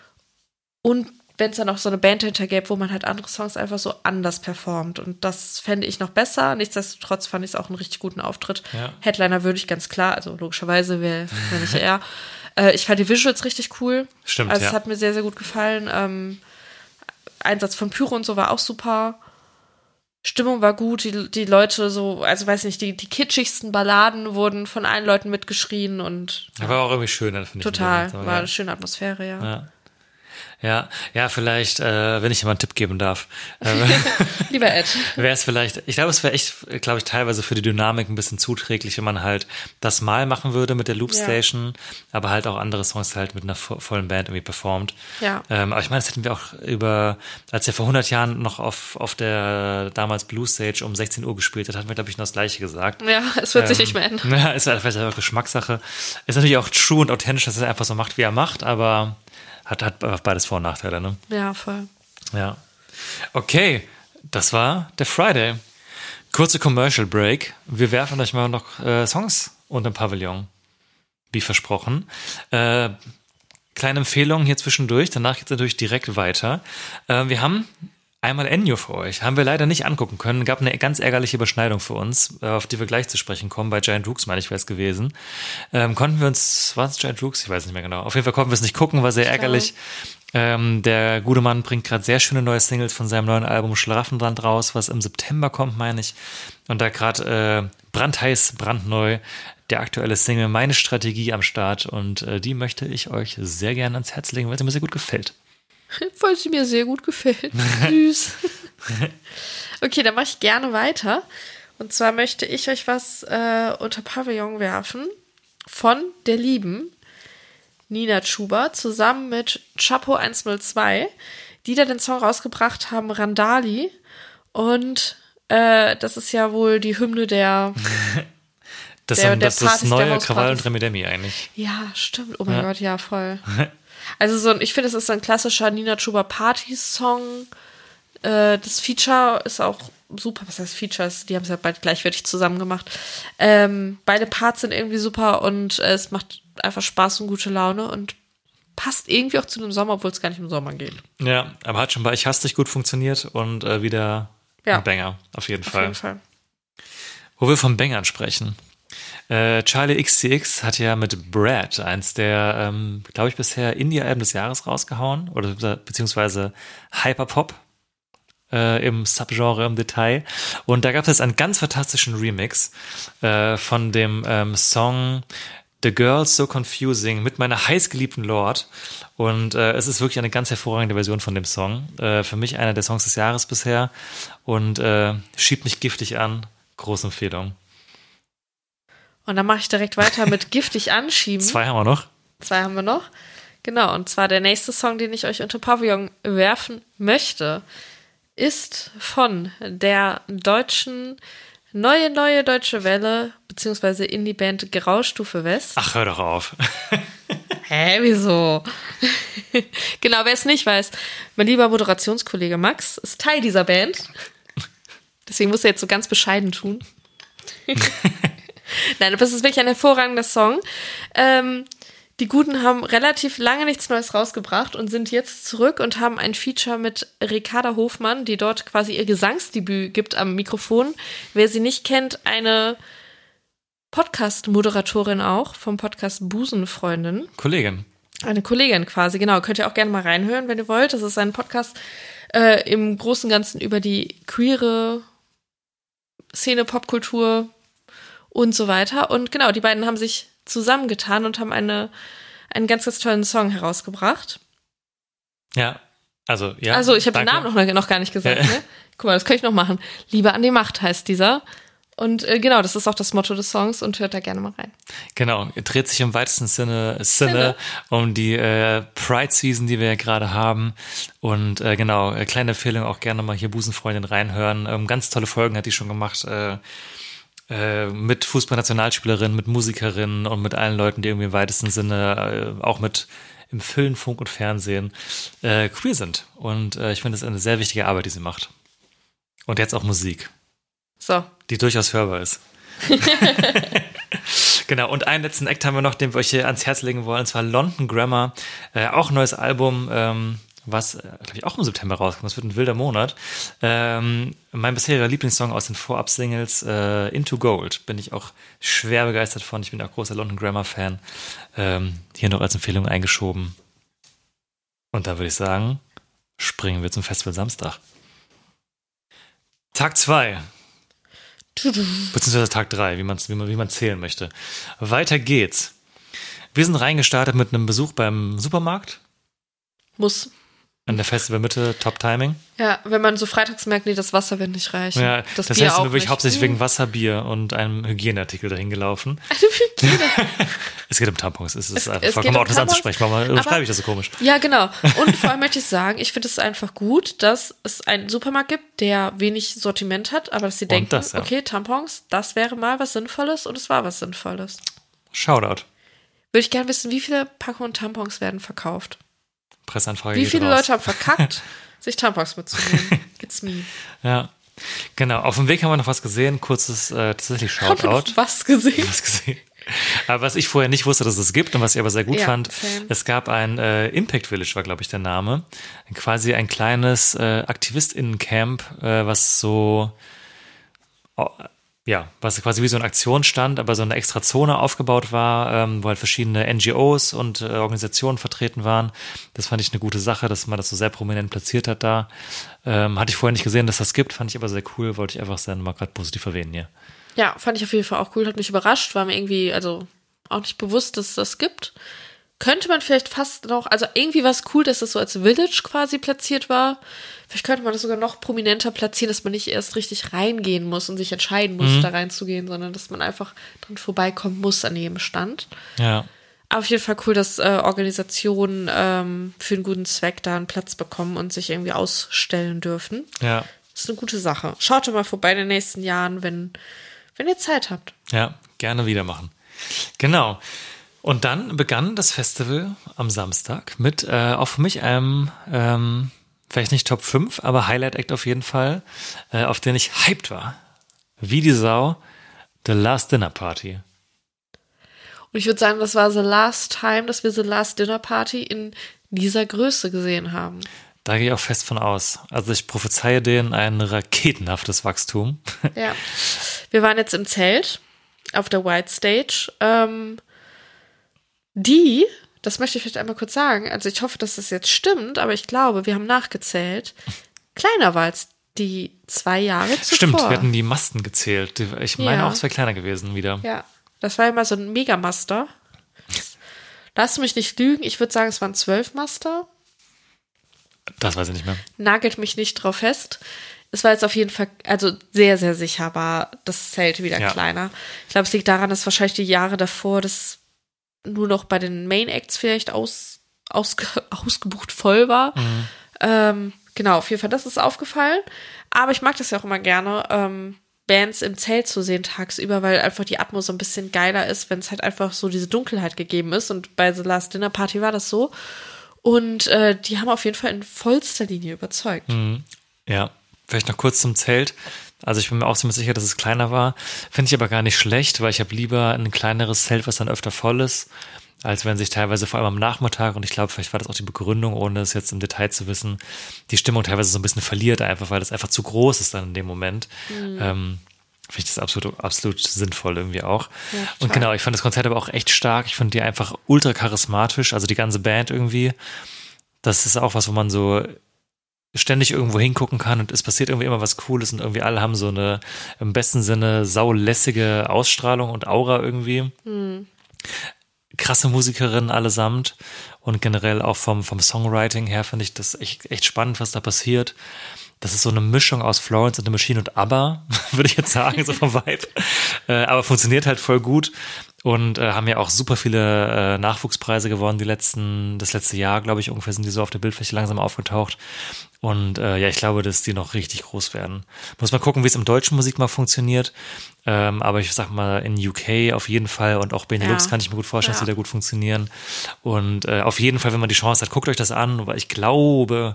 F: Und wenn es dann auch so eine Band hinter gäbe, wo man halt andere Songs einfach so anders performt. Und das fände ich noch besser. Nichtsdestotrotz fand ich es auch einen richtig guten Auftritt. Ja. Headliner würde ich ganz klar, also logischerweise wäre wär nicht er. Äh, ich fand die Visuals richtig cool.
E: Stimmt,
F: Also
E: ja.
F: es hat mir sehr, sehr gut gefallen. Ähm, Einsatz von Pyro und so war auch super. Stimmung war gut, die, die Leute so, also weiß nicht, die, die kitschigsten Balladen wurden von allen Leuten mitgeschrien und
E: ja, war auch irgendwie schön, finde ich.
F: Total,
E: so,
F: war
E: ja.
F: eine schöne Atmosphäre, ja.
E: Ja, ja, ja vielleicht, äh, wenn ich dir mal einen Tipp geben darf. Äh,
F: Lieber Ed.
E: Wäre es vielleicht, ich glaube, es wäre echt, glaube ich, teilweise für die Dynamik ein bisschen zuträglich, wenn man halt das mal machen würde mit der Loopstation, ja. aber halt auch andere Songs halt mit einer vollen Band irgendwie performt.
F: Ja.
E: Ähm, aber ich meine, das hätten wir auch über, als er vor hundert Jahren noch auf, auf der damals Blue Stage um sechzehn Uhr gespielt hat, hatten wir, glaube ich, noch das Gleiche gesagt.
F: Ja, es wird
E: ähm,
F: sich nicht mehr ändern.
E: Ja, ist halt vielleicht auch Geschmackssache. Ist natürlich auch true und authentisch, dass er einfach so macht, wie er macht, aber Hat, hat beides Vor- und Nachteile, ne?
F: Ja, voll.
E: Ja. Okay, das war der Friday. Kurze Commercial Break. Wir werfen euch mal noch äh, Songs unter dem Pavillon. Wie versprochen. Äh, kleine Empfehlung hier zwischendurch. Danach geht es natürlich direkt weiter. Äh, wir haben einmal Ennio für euch. Haben wir leider nicht angucken können. Gab eine ganz ärgerliche Überschneidung für uns, auf die wir gleich zu sprechen kommen. Bei Giant Rooks, meine ich, wäre es gewesen. Ähm, konnten wir uns, war es Giant Rooks? Ich weiß nicht mehr genau. Auf jeden Fall konnten wir es nicht gucken, war sehr Klar. ärgerlich. Ähm, der gute Mann bringt gerade sehr schöne neue Singles von seinem neuen Album Schlaraffenland raus, was im September kommt, meine ich. Und da gerade äh, brandheiß, brandneu der aktuelle Single Meine Strategie am Start. Und äh, die möchte ich euch sehr gerne ans Herz legen, weil sie mir sehr gut gefällt.
F: Weil sie mir sehr gut gefällt. Süß. Okay, dann mache ich gerne weiter. Und zwar möchte ich euch was äh, unter Pavillon werfen von der lieben Nina Chuba zusammen mit Chapo hundertzwei, die da den Song rausgebracht haben, Randali. Und äh, das ist ja wohl die Hymne der
E: Das,
F: der,
E: das
F: der
E: ist das neue
F: Partys,
E: Krawall und Remi Demi eigentlich.
F: Ja, stimmt. Oh mein
E: Ja.
F: Gott, ja, voll. Also so, ein- ich finde, es ist ein klassischer Nina Chuba Party-Song. Äh, das Feature ist auch super. Was heißt Features? Die haben es ja bald gleichwertig zusammen gemacht. Ähm, beide Parts sind irgendwie super und äh, es macht einfach Spaß und gute Laune und passt irgendwie auch zu einem Sommer, obwohl es gar nicht im Sommer geht.
E: Ja, aber hat schon bei Ich Hasse dich gut funktioniert und äh, wieder
F: Ja.
E: ein Banger, auf jeden
F: Auf
E: Fall.
F: jeden Fall.
E: Wo wir von Bangern sprechen. Äh, Charlie X C X hat ja mit Brad eins der, ähm, glaube ich, bisher Indie-Alben des Jahres rausgehauen oder beziehungsweise Hyperpop äh, im Subgenre im Detail. Und da gab es einen ganz fantastischen Remix äh, von dem ähm, Song The Girl's So Confusing mit meiner heißgeliebten Lord. Und äh, es ist wirklich eine ganz hervorragende Version von dem Song. Äh, für mich einer der Songs des Jahres bisher und äh, schiebt mich giftig an. Große Empfehlung.
F: Und dann mache ich direkt weiter mit Giftig anschieben.
E: Zwei haben wir noch.
F: Zwei haben wir noch. Genau, und zwar der nächste Song, den ich euch unter Pavillon werfen möchte, ist von der deutschen, neue, neue deutsche Welle, beziehungsweise Indie-Band Graustufe West.
E: Ach, hör doch auf.
F: Hä, wieso? Genau, wer es nicht weiß, mein lieber Moderationskollege Max ist Teil dieser Band. Deswegen muss er jetzt so ganz bescheiden tun. Nein, aber es ist wirklich ein hervorragender Song. Ähm, die Guten haben relativ lange nichts Neues rausgebracht und sind jetzt zurück und haben ein Feature mit Ricarda Hofmann, die dort quasi ihr Gesangsdebüt gibt am Mikrofon. Wer sie nicht kennt, eine Podcast-Moderatorin auch vom Podcast Busenfreundin.
E: Kollegin.
F: Eine Kollegin quasi, genau. Könnt ihr auch gerne mal reinhören, wenn ihr wollt. Das ist ein Podcast äh, im Großen und Ganzen über die queere Szene, Popkultur und so weiter. Und genau, die beiden haben sich zusammengetan und haben eine, einen ganz, ganz tollen Song herausgebracht.
E: Ja, also, ja.
F: Also, ich habe den
E: danke.
F: Namen noch, noch gar nicht gesagt.
E: Ja.
F: Ne? Guck mal, das kann ich noch machen. Liebe an die Macht heißt dieser. Und äh, genau, das ist auch das Motto des Songs und hört da gerne mal rein.
E: Genau, dreht sich im weitesten Sinne, Sinne um die äh, Pride-Season, die wir ja gerade haben. Und äh, genau, äh, kleine Empfehlung, auch gerne mal hier Busenfreundin reinhören. Ähm, ganz tolle Folgen hat die schon gemacht. Äh, äh, mit Fußballnationalspielerinnen, mit Musikerinnen und mit allen Leuten, die irgendwie im weitesten Sinne äh, auch mit im Film, Funk und Fernsehen äh, queer sind. Und äh, ich finde, das ist eine sehr wichtige Arbeit, die sie macht. Und jetzt auch Musik.
F: So.
E: Die durchaus hörbar ist. Genau, und einen letzten Act haben wir noch, den wir euch hier ans Herz legen wollen, und zwar London Grammar. Äh, auch ein neues Album, ähm, was, äh, glaube ich, auch im September rauskommt. Das wird ein wilder Monat. Ähm, mein bisheriger Lieblingssong aus den Vorab-Singles, äh, Into Gold, bin ich auch schwer begeistert von. Ich bin auch großer London Grammar-Fan. Ähm, hier noch als Empfehlung eingeschoben. Und da würde ich sagen, springen wir zum Festival Samstag. Tag zwei. Beziehungsweise Tag drei, wie, man's, wie, man, wie man zählen möchte. Weiter geht's. Wir sind reingestartet mit einem Besuch beim Supermarkt.
F: Muss.
E: An der Festivalmitte, Top-Timing.
F: Ja, wenn man so freitags merkt, nee, das Wasser wird nicht reichen.
E: Ja,
F: das
E: das
F: Bier
E: heißt,
F: auch
E: wir wirklich
F: nicht.
E: hauptsächlich wegen Wasser, Bier und einem Hygieneartikel dahin gelaufen. Es geht um Tampons. Es ist
F: Es-
E: einfach
F: es
E: vollkommen
F: geht um
E: auch das
F: Tampons,
E: anzusprechen. Warum
F: aber-
E: schreibe ich das so komisch?
F: Ja, genau. Und vor allem möchte ich sagen, ich finde es einfach gut, dass es einen Supermarkt gibt, der wenig Sortiment hat, aber dass sie denken,
E: das, ja.
F: okay, Tampons, das wäre mal was Sinnvolles und es war was Sinnvolles.
E: Shoutout.
F: Würde ich gerne wissen, wie viele Packungen Tampons werden verkauft?
E: Presseanfrage
F: Wie
E: geht
F: viele
E: raus.
F: Leute haben verkackt, sich Tampons mitzunehmen? It's me.
E: Ja. Genau, auf dem Weg haben wir noch was gesehen, kurzes äh, tatsächlich
F: Haben wir noch
E: Shoutout.
F: was gesehen?
E: Was gesehen. Aber was ich vorher nicht wusste, dass es gibt und was ich aber sehr gut
F: Ja,
E: fand,
F: same.
E: es gab ein äh, Impact Village, war glaube ich der Name, quasi ein kleines äh, AktivistInnen-Camp, äh, was so, oh, ja, was quasi wie so eine Aktion stand, aber so eine extra Zone aufgebaut war, ähm, wo halt verschiedene N G Os und äh, Organisationen vertreten waren. Das fand ich eine gute Sache, dass man das so sehr prominent platziert hat da. Ähm, hatte ich vorher nicht gesehen, dass das gibt, fand ich aber sehr cool, wollte ich einfach sehr mal gerade positiv erwähnen hier.
F: Ja, fand ich auf jeden Fall auch cool, hat mich überrascht, war mir irgendwie, also auch nicht bewusst, dass es das gibt. Könnte man vielleicht fast noch, also irgendwie war es cool, dass das so als Village quasi platziert war. Vielleicht könnte man das sogar noch prominenter platzieren, dass man nicht erst richtig reingehen muss und sich entscheiden muss,
E: Mhm.
F: da reinzugehen, sondern dass man einfach dran vorbeikommen muss an jedem Stand.
E: Ja.
F: Aber auf jeden Fall cool, dass äh, Organisationen ähm, für einen guten Zweck da einen Platz bekommen und sich irgendwie ausstellen dürfen.
E: Ja.
F: Das ist eine gute Sache. Schaut doch mal vorbei in den nächsten Jahren, wenn, wenn ihr Zeit habt.
E: Ja, gerne wieder machen. Genau. Und dann begann das Festival am Samstag mit äh, auch für mich einem, ähm, vielleicht nicht Top fünf, aber Highlight-Act auf jeden Fall, äh, auf den ich hyped war. Wie die Sau, The Last Dinner Party.
F: Und ich würde sagen, das war the last time, dass wir The Last Dinner Party in dieser Größe gesehen haben.
E: Da gehe ich auch fest von aus. Also ich prophezeie denen ein raketenhaftes Wachstum.
F: Ja. Wir waren jetzt im Zelt auf der White Stage. Ähm, die, das möchte ich vielleicht einmal kurz sagen, also ich hoffe, dass das jetzt stimmt, aber ich glaube, wir haben nachgezählt, kleiner war als die zwei Jahre zuvor.
E: Stimmt, wir hatten die Masten gezählt. Ich meine
F: Ja.
E: auch, es wäre kleiner gewesen wieder.
F: Ja, das war immer so ein Megamaster. Lass mich nicht lügen, ich würde sagen, es waren zwölf Master.
E: Das weiß ich nicht mehr.
F: Nagelt mich nicht drauf fest. Es war jetzt auf jeden Fall, also sehr, sehr sicher war das Zelt wieder
E: Ja.
F: kleiner. Ich glaube, es liegt daran, dass wahrscheinlich die Jahre davor das nur noch bei den Main Acts vielleicht aus, ausge, ausgebucht voll war.
E: Mhm.
F: Ähm, genau, auf jeden Fall, das ist aufgefallen. Aber ich mag das ja auch immer gerne, ähm, Bands im Zelt zu sehen tagsüber, weil einfach die Atmo so ein bisschen geiler ist, wenn es halt einfach so diese Dunkelheit gegeben ist. Und bei The Last Dinner Party war das so. Und äh, die haben auf jeden Fall in vollster Linie überzeugt.
E: Mhm. Ja, vielleicht noch kurz zum Zelt. Also ich bin mir auch ziemlich sicher, dass es kleiner war. Finde ich aber gar nicht schlecht, weil ich habe lieber ein kleineres Zelt, was dann öfter voll ist, als wenn sich teilweise vor allem am Nachmittag, und ich glaube, vielleicht war das auch die Begründung, ohne es jetzt im Detail zu wissen, die Stimmung teilweise so ein bisschen verliert, einfach weil das einfach zu groß ist dann in dem Moment. Mhm. Ähm, Finde ich das absolut, absolut sinnvoll irgendwie auch.
F: Ja,
E: und genau, ich fand das Konzert aber auch echt stark. Ich fand die einfach ultra charismatisch, also die ganze Band irgendwie. Das ist auch was, wo man so ständig irgendwo hingucken kann und es passiert irgendwie immer was Cooles und irgendwie alle haben so eine, im besten Sinne, saulässige Ausstrahlung und Aura irgendwie. Mhm. Krasse Musikerinnen allesamt und generell auch vom, vom Songwriting her finde ich das echt, echt spannend, was da passiert. Das ist so eine Mischung aus Florence and the Machine und ABBA, würde ich jetzt sagen, so vom Vibe. Äh, aber funktioniert halt voll gut und äh, haben ja auch super viele äh, Nachwuchspreise gewonnen, die letzten, das letzte Jahr, glaube ich, ungefähr sind die so auf der Bildfläche langsam aufgetaucht. Und äh, ja, ich glaube, dass die noch richtig groß werden. Muss mal gucken, wie es im deutschen Musikmarkt funktioniert. Ähm, aber ich sag mal, in U K auf jeden Fall und auch Benelux
F: Ja.
E: kann ich mir gut vorstellen,
F: Ja.
E: dass die da gut funktionieren. Und äh, auf jeden Fall, wenn man die Chance hat, guckt euch das an, weil ich glaube,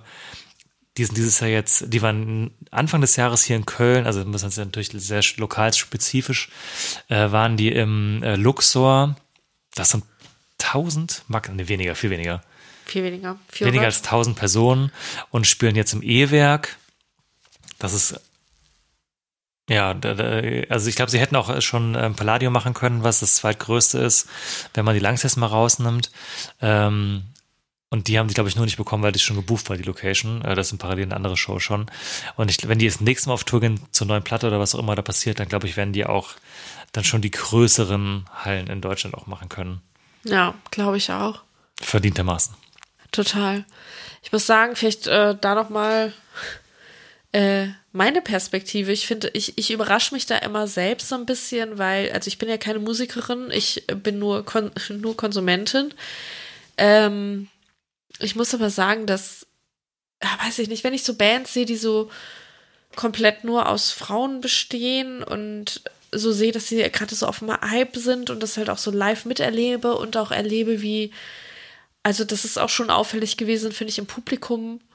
E: die sind dieses Jahr jetzt, die waren Anfang des Jahres hier in Köln, also das ist natürlich sehr lokal spezifisch, äh, waren die im äh, Luxor, das sind tausend, ne, weniger, viel weniger.
F: Viel weniger.
E: Weniger
F: vierhundert.
E: als tausend Personen und spielen jetzt im E-Werk. Das ist, ja, da, da, also ich glaube, sie hätten auch schon ähm, Palladium machen können, was das zweitgrößte ist, wenn man die Langsess mal rausnimmt. Ähm, Und die haben die, glaube ich, nur nicht bekommen, weil die schon gebucht war, die Location. Das sind parallel eine andere Show schon. Und ich, wenn die jetzt nächstes Mal auf Tour gehen zur neuen Platte oder was auch immer da passiert, dann glaube ich, werden die auch dann schon die größeren Hallen in Deutschland auch machen können.
F: Ja, glaube ich auch.
E: Verdientermaßen.
F: Total. Ich muss sagen, vielleicht äh, da nochmal äh, meine Perspektive. Ich finde, ich, ich überrasche mich da immer selbst so ein bisschen, weil, also ich bin ja keine Musikerin, ich bin nur, Kon- nur Konsumentin. Ähm, Ich muss aber sagen, dass, ja, weiß ich nicht, wenn ich so Bands sehe, die so komplett nur aus Frauen bestehen und so sehe, dass sie gerade so auf dem Hype sind und das halt auch so live miterlebe und auch erlebe, wie, also das ist auch schon auffällig gewesen, finde ich, im Publikum,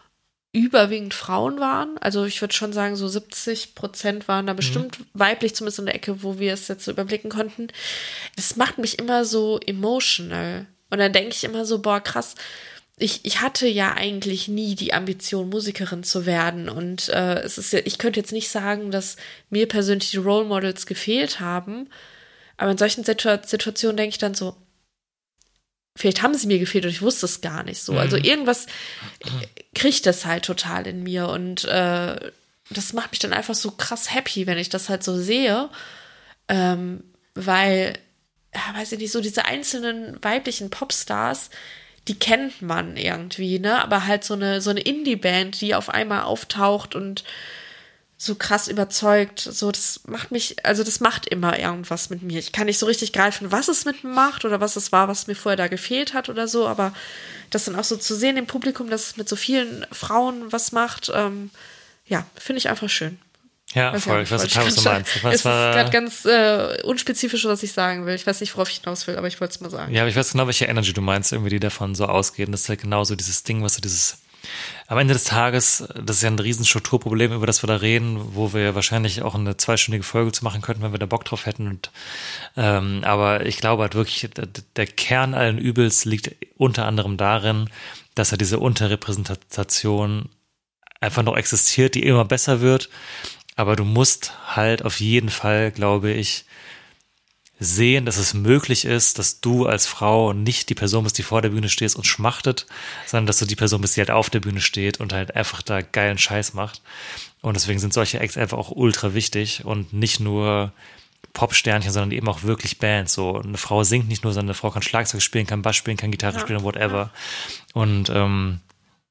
F: überwiegend Frauen waren. Also ich würde schon sagen, so siebzig Prozent waren da bestimmt mhm. weiblich, zumindest in der Ecke, wo wir es jetzt so überblicken konnten. Das macht mich immer so emotional. Und dann denke ich immer so, boah, krass, ich, ich hatte ja eigentlich nie die Ambition, Musikerin zu werden. Und äh, es ist ja, ich könnte jetzt nicht sagen, dass mir persönlich die Role Models gefehlt haben. Aber in solchen Situ- Situationen denke ich dann so, vielleicht haben sie mir gefehlt und ich wusste es gar nicht so. Mhm. Also irgendwas kriegt das halt total in mir. Und äh, das macht mich dann einfach so krass happy, wenn ich das halt so sehe. Ähm, weil, ja, weiß ich nicht, so diese einzelnen weiblichen Popstars, die kennt man irgendwie, ne? Aber halt so eine, so eine Indie-Band, die auf einmal auftaucht und so krass überzeugt, so, das macht mich, also das macht immer irgendwas mit mir. Ich kann nicht so richtig greifen, was es mit mir macht oder was es war, was mir vorher da gefehlt hat oder so, aber das dann auch so zu sehen im Publikum, dass es mit so vielen Frauen was macht, ähm, ja, finde ich einfach schön.
E: Ja, weiß voll, ich weiß total, was du meinst.
F: Es ist gerade ganz äh, unspezifisch, was ich sagen will. Ich weiß nicht, worauf ich hinaus will, aber ich wollte es mal sagen.
E: Ja, aber ich weiß genau, welche Energy du meinst, irgendwie, die davon so ausgehen. Das ist halt genau so dieses Ding, was so dieses am Ende des Tages, das ist ja ein riesen Strukturproblem, über das wir da reden, wo wir wahrscheinlich auch eine zweistündige Folge zu machen könnten, wenn wir da Bock drauf hätten. Und, ähm, aber ich glaube halt wirklich, der, der Kern allen Übels liegt unter anderem darin, dass er diese Unterrepräsentation einfach noch existiert, die immer besser wird. Aber du musst halt auf jeden Fall, glaube ich, sehen, dass es möglich ist, dass du als Frau nicht die Person bist, die vor der Bühne stehst und schmachtet, sondern dass du die Person bist, die halt auf der Bühne steht und halt einfach da geilen Scheiß macht. Und deswegen sind solche Acts einfach auch ultra wichtig und nicht nur Popsternchen, sondern eben auch wirklich Bands. So eine Frau singt nicht nur, sondern eine Frau kann Schlagzeug spielen, kann Bass spielen, kann Gitarre ja. spielen, whatever. Und ähm,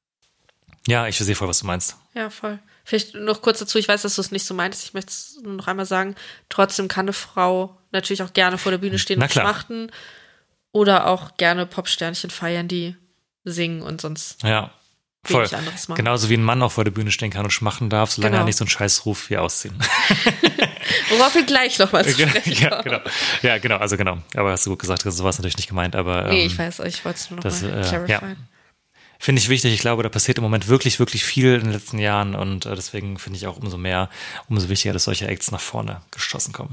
E: ja, ich sehe voll, was du meinst.
F: Ja, voll. Vielleicht noch kurz dazu, ich weiß, dass du es nicht so meintest, ich möchte es nur noch einmal sagen, trotzdem kann eine Frau natürlich auch gerne vor der Bühne stehen und schmachten oder auch gerne Popsternchen feiern, die singen und sonst
E: ja, voll.
F: wenig anderes machen.
E: Genauso wie ein Mann auch vor der Bühne stehen kann und schmachten darf, solange
F: genau.
E: er nicht so einen Scheißruf wie ausziehen.
F: Worauf wir gleich nochmal zu sprechen
E: ja, genau. ja, genau, also genau. Aber hast du gut gesagt, so war es natürlich nicht gemeint. Aber, ähm,
F: nee, ich weiß, ich wollte es nur noch mal
E: äh,
F: clarifyen.
E: Ja. Finde ich wichtig. Ich glaube, da passiert im Moment wirklich, wirklich viel in den letzten Jahren und äh, deswegen finde ich auch umso mehr, umso wichtiger, dass solche Acts nach vorne geschossen kommen.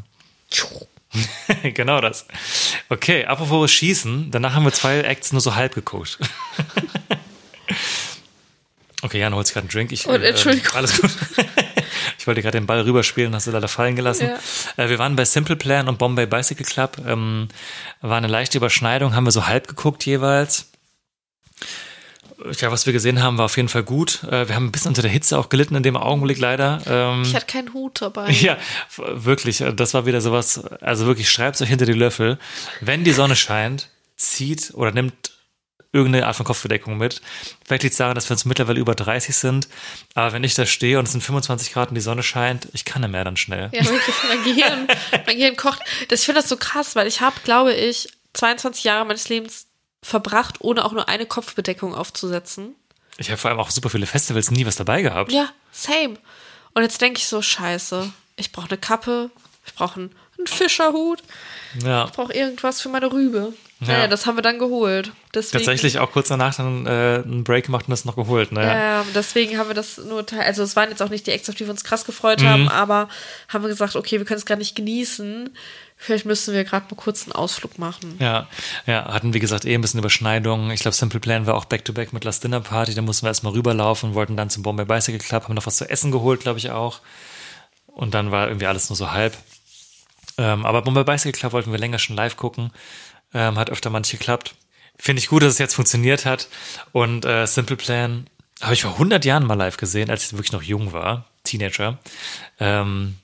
E: Genau das. Okay, apropos Schießen, danach haben wir zwei Acts nur so halb geguckt. Okay, Jan holt sich gerade einen Drink. Ich,
F: oh, Entschuldigung.
E: Äh, alles gut. Ich wollte gerade den Ball rüberspielen, hast du leider fallen gelassen. Ja. Äh, wir waren bei Simple Plan und Bombay Bicycle Club. Ähm, war eine leichte Überschneidung, haben wir so halb geguckt jeweils. Ja, was wir gesehen haben, war auf jeden Fall gut. Wir haben ein bisschen unter der Hitze auch gelitten in dem Augenblick leider.
F: Ich hatte keinen Hut dabei.
E: Ja, wirklich. Das war wieder sowas, also wirklich, schreibt euch hinter die Löffel. Wenn die Sonne scheint, zieht oder nimmt irgendeine Art von Kopfbedeckung mit. Vielleicht liegt es daran, dass wir uns mittlerweile über dreißig sind. Aber wenn ich da stehe und es sind fünfundzwanzig Grad und die Sonne scheint, ich kann nicht mehr dann schnell.
F: Ja, wirklich, mein Gehirn, mein Gehirn kocht. Das, ich finde das so krass, weil ich habe, glaube ich, zweiundzwanzig Jahre meines Lebens verbracht, ohne auch nur eine Kopfbedeckung aufzusetzen.
E: Ich habe vor allem auch super viele Festivals nie was dabei gehabt.
F: Ja, same. Und jetzt denke ich so, scheiße, ich brauche eine Kappe, ich brauche einen, einen Fischerhut,
E: ja.
F: ich brauche irgendwas für meine Rübe.
E: Ja.
F: Naja, das haben wir dann geholt. Deswegen,
E: tatsächlich auch kurz danach dann äh, einen Break gemacht und das noch geholt. Naja.
F: Ja, deswegen haben wir das nur, also es waren jetzt auch nicht die Acts, auf die wir uns krass gefreut mhm. haben, aber haben wir gesagt, okay, wir können es gar nicht genießen. Vielleicht müssen wir gerade mal kurz einen Ausflug machen.
E: Ja, ja, hatten wie gesagt eh ein bisschen Überschneidungen. Ich glaube, Simple Plan war auch Back-to-Back mit Last Dinner Party. Da mussten wir erstmal rüberlaufen, wollten dann zum Bombay Bicycle Club, haben noch was zu essen geholt, glaube ich auch. Und dann war irgendwie alles nur so halb. Ähm, aber Bombay Bicycle Club wollten wir länger schon live gucken. Ähm, hat öfter mal nicht geklappt. Finde ich gut, dass es jetzt funktioniert hat. Und äh, Simple Plan habe ich vor hundert Jahren mal live gesehen, als ich wirklich noch jung war, Teenager. Ähm,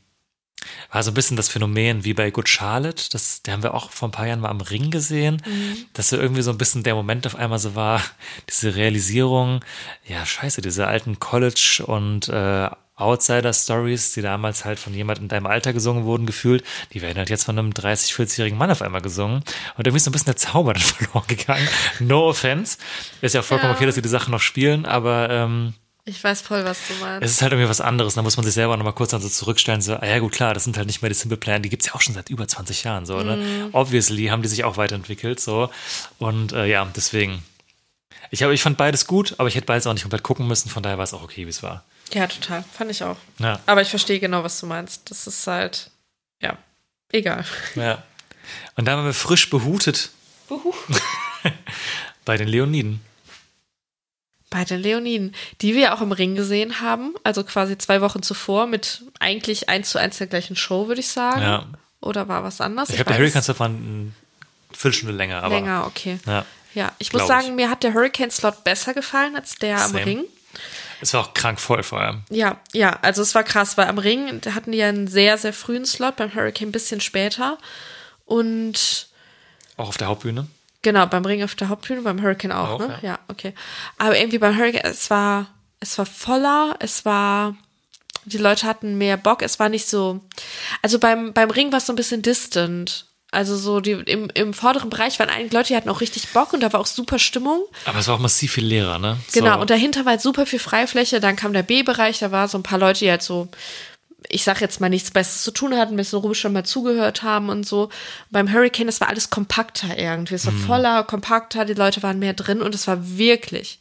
E: war so ein bisschen das Phänomen wie bei Good Charlotte, das, da haben wir auch vor ein paar Jahren mal am Ring gesehen, mhm. dass so irgendwie so ein bisschen der Moment auf einmal so war, diese Realisierung, ja scheiße, diese alten College- und äh, Outsider-Stories, die damals halt von jemand in deinem Alter gesungen wurden, gefühlt, die werden halt jetzt von einem dreißig-, vierzigjährigen Mann auf einmal gesungen und irgendwie ist so ein bisschen der Zauber dann verloren gegangen. No offense, ist ja auch vollkommen ja. okay, dass sie die Sachen noch spielen, aber ähm,
F: ich weiß voll, was du meinst.
E: Es ist halt irgendwie was anderes. Da muss man sich selber nochmal kurz dann so zurückstellen. So, ah ja gut, klar, das sind halt nicht mehr die Simple Plan. Die gibt's ja auch schon seit über zwanzig Jahren. So, ne? Mm. Obviously haben die sich auch weiterentwickelt. So. Und äh, ja, deswegen Ich, hab, ich fand beides gut, aber ich hätte beides auch nicht komplett gucken müssen, von daher war es auch okay, wie es war.
F: Ja, total. Fand ich auch.
E: Ja.
F: Aber ich verstehe genau, was du meinst. Das ist halt, ja, egal.
E: Ja. Und da waren wir frisch behutet.
F: Uhu.
E: Bei den Leoniden.
F: Bei den Leoniden, die wir auch im Ring gesehen haben, also quasi zwei Wochen zuvor mit eigentlich eins zu eins der gleichen Show, würde ich sagen.
E: Ja.
F: Oder war was anderes?
E: Ich, ich glaube, der Hurricane-Slot war eine Viertelstunde länger. Aber,
F: länger, okay.
E: Ja,
F: ja ich muss sagen, ich. mir hat der Hurricane-Slot besser gefallen als der Same. am Ring.
E: Es war auch krank voll vor allem.
F: Ja, ja, also es war krass, weil am Ring da hatten die ja einen sehr, sehr frühen Slot, beim Hurricane ein bisschen später. Und
E: auch auf der Hauptbühne?
F: Genau, beim Ring auf der Hauptbühne, beim Hurricane auch, auch ne? Ja. ja, okay. Aber irgendwie beim Hurricane, es war, es war voller, es war, die Leute hatten mehr Bock, es war nicht so, also beim, beim Ring war es so ein bisschen distant. Also so die, im, im vorderen Bereich waren einige Leute, die hatten auch richtig Bock und da war auch super Stimmung.
E: Aber es war auch massiv viel leerer, ne?
F: Genau,
E: so.
F: Und dahinter war halt super viel Freifläche, dann kam der B-Bereich, da war so ein paar Leute, die halt so, ich sag jetzt mal, nichts Besseres zu tun hatten, ein bisschen ruhig schon mal zugehört haben und so. Beim Hurricane, das war alles kompakter irgendwie. Es war
E: Mhm.
F: voller, kompakter, die Leute waren mehr drin und es war wirklich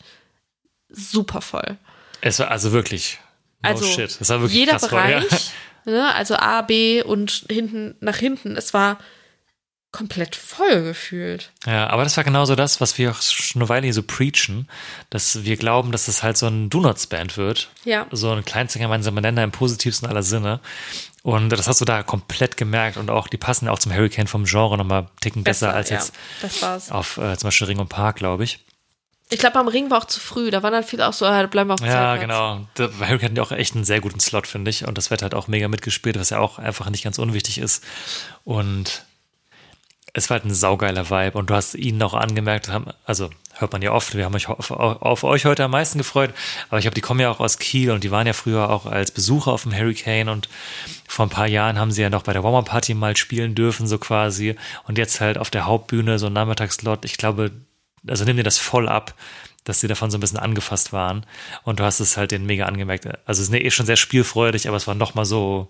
F: super voll.
E: Es war also wirklich, no
F: also
E: shit. Es war wirklich
F: jeder
E: krass
F: Bereich,
E: voll, ja.
F: ne, also A, B und hinten nach hinten, es war komplett voll gefühlt.
E: Ja, aber das war genauso das, was wir auch schon eine Weile hier so preachen, dass wir glauben, dass das halt so ein Do-Nots-Band wird.
F: Ja.
E: So ein kleinster gemeinsamer Nenner im positivsten aller Sinne. Und das hast du da komplett gemerkt und auch, die passen ja auch zum Hurricane vom Genre nochmal einen Ticken besser, besser als
F: ja,
E: jetzt
F: das war's.
E: auf äh, zum Beispiel Ring und Park, glaube ich.
F: Ich glaube, am Ring war auch zu früh. Da waren dann viele auch so, ah, da bleiben wir auf dem
E: Ja,
F: Zeltplatz.
E: genau. Der Hurricane hat ja auch echt einen sehr guten Slot, finde ich. Und das wird halt auch mega mitgespielt, was ja auch einfach nicht ganz unwichtig ist. Und es war halt ein saugeiler Vibe und du hast ihnen auch angemerkt, also hört man ja oft, wir haben euch auf, auf, auf euch heute am meisten gefreut, aber ich glaube, die kommen ja auch aus Kiel und die waren ja früher auch als Besucher auf dem Hurricane und vor ein paar Jahren haben sie ja noch bei der Warm-Up-Party mal spielen dürfen, so quasi, und jetzt halt auf der Hauptbühne so ein Nachmittagslot. Ich glaube, also nimm dir das voll ab, dass sie davon so ein bisschen angefasst waren und du hast es halt denen mega angemerkt. Also es ist eh schon sehr spielfreudig, aber es war nochmal so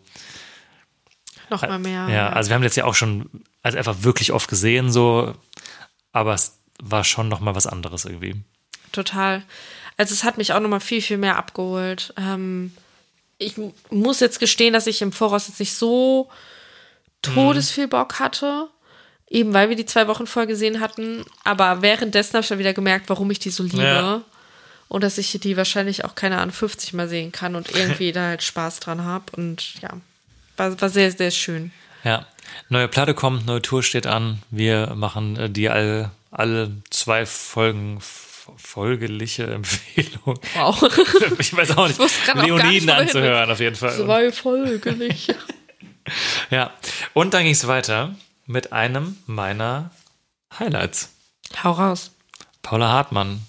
F: Noch mal mehr.
E: Ja, also wir haben jetzt ja auch schon also einfach wirklich oft gesehen, so, aber es war schon noch mal was anderes irgendwie.
F: Total. Also es hat mich auch noch mal viel, viel mehr abgeholt. Ähm, ich m- muss jetzt gestehen, dass ich im Voraus jetzt nicht so todesviel Bock hatte, eben weil wir die zwei Wochen vorher gesehen hatten. Aber währenddessen habe ich dann wieder gemerkt, warum ich die so liebe.
E: Ja.
F: Und dass ich die wahrscheinlich auch, keine Ahnung, fünfzig Mal sehen kann und irgendwie da halt Spaß dran habe. Und ja, war, war sehr, sehr schön.
E: Ja, neue Platte kommt, neue Tour steht an. Wir machen äh, die all, alle zwei Folgen f- folgeliche Empfehlung.
F: Wow.
E: Ich weiß auch nicht,
F: Ich wusste grad auch gar nicht,
E: Leoniden
F: wo wir
E: anzuhören
F: hin-
E: auf jeden Fall.
F: Zwei folgeliche.
E: Ja, und dann ging es weiter mit einem meiner Highlights.
F: Hau raus.
E: Paula Hartmann.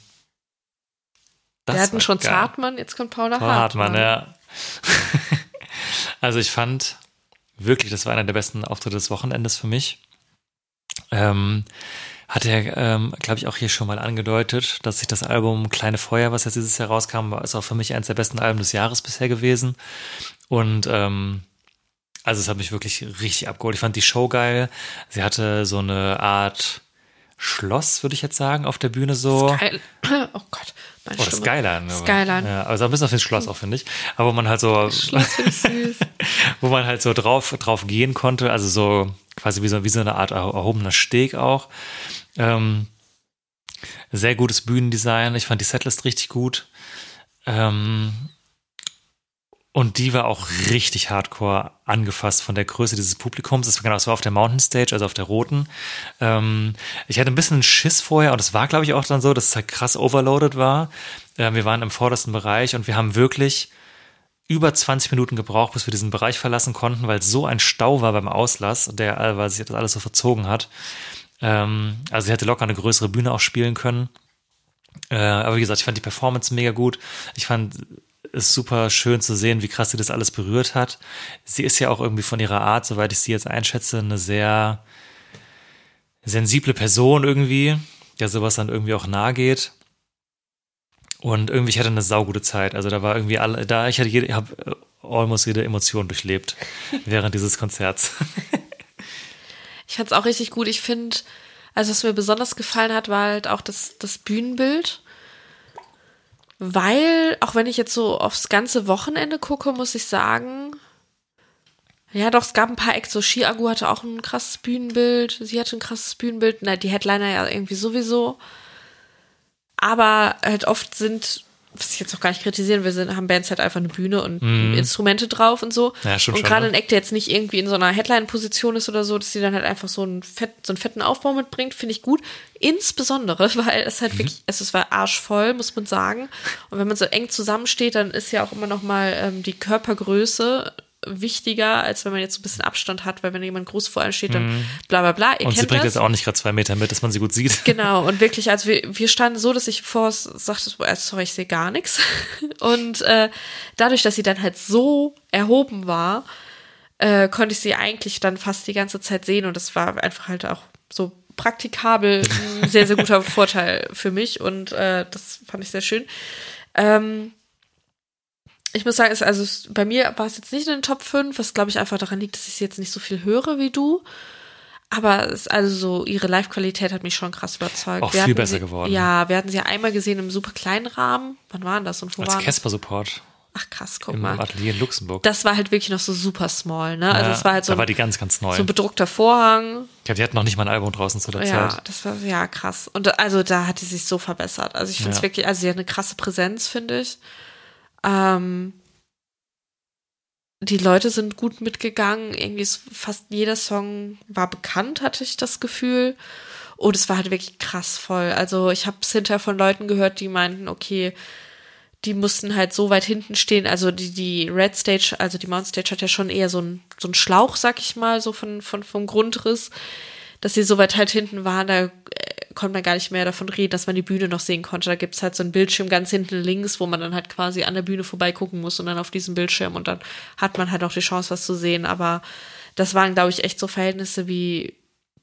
E: Das
F: Wir hatten
E: war
F: schon
E: geil.
F: Zartmann, jetzt kommt Paula,
E: Paula
F: Hartmann.
E: Hartmann, ja. Also ich fand wirklich, das war einer der besten Auftritte des Wochenendes für mich. Ähm, hat er, ähm, glaube ich, auch hier schon mal angedeutet, dass sich das Album Kleine Feuer, was jetzt dieses Jahr rauskam, war, ist auch für mich eines der besten Alben des Jahres bisher gewesen. Und ähm, also es hat mich wirklich richtig abgeholt. Ich fand die Show geil. Sie hatte so eine Art Schloss, würde ich jetzt sagen, auf der Bühne so.
F: Sky- oh Gott, meine
E: Oh, das
F: Stimme.
E: Skyline.
F: Skyline.
E: Ja, also ein bisschen auf das Schloss auch, finde ich. Aber wo man halt so,
F: Schloss finde ich süß.
E: wo man halt so drauf, drauf gehen konnte, also so quasi wie so, wie so eine Art erhobener Steg auch. Ähm, sehr gutes Bühnendesign. Ich fand die Setlist richtig gut. Ähm, und die war auch richtig hardcore angefasst von der Größe dieses Publikums. Das war genau, das war auf der Mountain Stage, also auf der roten. Ähm, ich hatte ein bisschen Schiss vorher und es war, glaube ich, auch dann so, dass es halt krass overloaded war. Äh, wir waren im vordersten Bereich und wir haben wirklich über zwanzig Minuten gebraucht, bis wir diesen Bereich verlassen konnten, weil so ein Stau war beim Auslass, der, weil sich das alles so verzogen hat. Ähm, also sie hätte locker eine größere Bühne auch spielen können. Äh, aber wie gesagt, ich fand die Performance mega gut. Ich fand es super schön zu sehen, wie krass sie das alles berührt hat. Sie ist ja auch irgendwie von ihrer Art, soweit ich sie jetzt einschätze, eine sehr sensible Person irgendwie, der sowas dann irgendwie auch nahe geht. Und irgendwie, ich hatte eine saugute Zeit. Also da war irgendwie alle, da ich hatte jede, ich habe almost jede Emotion durchlebt während dieses Konzerts.
F: Ich fand es auch richtig gut. Ich finde, also was mir besonders gefallen hat, war halt auch das, das Bühnenbild. weil, auch wenn ich jetzt so aufs ganze Wochenende gucke, muss ich sagen, ja doch, es gab ein paar Acts, so Chiago hatte auch ein krasses Bühnenbild, sie hatte ein krasses Bühnenbild, na, die Headliner ja irgendwie sowieso, aber halt oft sind, was ich jetzt noch gar nicht kritisieren will, sind, haben Bands halt einfach eine Bühne und mm. Instrumente drauf und so.
E: Ja,
F: und gerade ein Act, der jetzt nicht irgendwie in so einer Headline-Position ist oder so, dass die dann halt einfach so einen, fett, so einen fetten Aufbau mitbringt, finde ich gut. Insbesondere, weil es halt mhm. wirklich, also es war arschvoll, muss man sagen. Und wenn man so eng zusammensteht, dann ist ja auch immer noch mal ähm, die Körpergröße wichtiger, als wenn man jetzt so ein bisschen Abstand hat, weil wenn jemand groß vor einem steht, dann bla bla bla. Ihr
E: und
F: kennt
E: sie bringt
F: das.
E: jetzt auch nicht gerade zwei Meter mit, dass man sie gut sieht.
F: Genau, und wirklich, also wir, wir standen so, dass ich vor sagte, sorry, ich sehe gar nichts. Und äh, dadurch, dass sie dann halt so erhoben war, äh, konnte ich sie eigentlich dann fast die ganze Zeit sehen und das war einfach halt auch so praktikabel, ein sehr, sehr guter Vorteil für mich und äh, das fand ich sehr schön. Ähm, Ich muss sagen, es, also es, bei mir war es jetzt nicht in den Top fünf, was glaube ich einfach daran liegt, dass ich sie jetzt nicht so viel höre wie du. Aber es, also so ihre Live-Qualität hat mich schon krass überzeugt.
E: Auch
F: wir
E: viel besser
F: sie,
E: geworden.
F: Ja, wir hatten sie ja einmal gesehen im super kleinen Rahmen. Wann war denn das und wo
E: Als
F: war
E: Casper-Support.
F: Ach krass, guck
E: Im
F: mal.
E: Atelier in Luxemburg.
F: Das war halt wirklich noch so super small, ne? Also
E: ja,
F: es war halt so,
E: da war die ganz, ganz neu.
F: so ein bedruckter Vorhang.
E: Ich glaube, die hatten noch nicht mal ein Album draußen zu der
F: Ja,
E: Zeit.
F: das war ja krass. Und da- also da hat sie sich so verbessert. Also ich finde es
E: Ja.
F: wirklich, also sie hat eine krasse Präsenz, finde ich. Ähm, die Leute sind gut mitgegangen. Irgendwie ist fast jeder Song war bekannt, hatte ich das Gefühl. Und es war halt wirklich krass voll. Also ich habe es hinterher von Leuten gehört, die meinten, okay, die mussten halt so weit hinten stehen. Also die, die Red Stage, also die Mount Stage hat ja schon eher so ein, so ein Schlauch, sag ich mal, so von, von, vom Grundriss, dass sie so weit halt hinten waren, da äh, konnte man gar nicht mehr davon reden, dass man die Bühne noch sehen konnte. Da gibt's halt so einen Bildschirm ganz hinten links, wo man dann halt quasi an der Bühne vorbeigucken muss und dann auf diesem Bildschirm und dann hat man halt auch die Chance, was zu sehen. Aber das waren, glaube ich, echt so Verhältnisse wie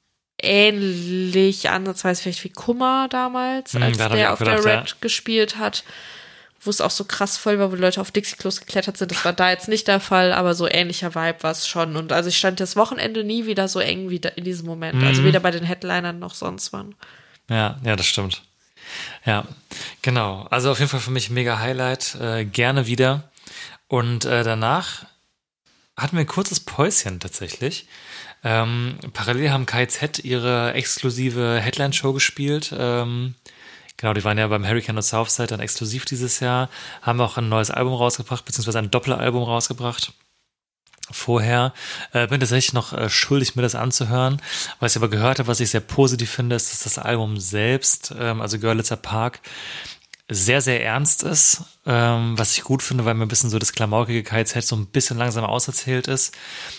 F: ähnlich, ansatzweise vielleicht wie Kummer damals,
E: Hm,
F: als
E: da hab ich
F: der
E: auch
F: auf
E: gedacht,
F: der
E: ja.
F: Red gespielt hat, wo es auch so krass voll war, wo Leute auf Dixie-Klos geklettert sind. Das war da jetzt nicht der Fall, aber so ähnlicher Vibe war es schon. Und also ich stand das Wochenende nie wieder so eng wie da in diesem Moment.
E: Mhm.
F: Also weder bei den Headlinern noch sonst wann.
E: Ja, ja, das stimmt. Ja, genau. Also auf jeden Fall für mich mega Highlight. Äh, gerne wieder. Und äh, danach hatten wir ein kurzes Päuschen tatsächlich. Ähm, parallel haben K Z ihre exklusive Headline-Show gespielt. Ähm, genau, die waren ja beim Hurricane und Southside dann exklusiv dieses Jahr. Haben auch ein neues Album rausgebracht, beziehungsweise ein Doppelalbum rausgebracht. Vorher äh, bin tatsächlich noch äh, schuldig, mir das anzuhören. Was ich aber gehört habe, was ich sehr positiv finde, ist, dass das Album selbst, ähm, also Görlitzer Park, sehr, sehr ernst ist, ähm, was ich gut finde, weil mir ein bisschen so das klamaukige K Z so ein bisschen langsam auserzählt ist.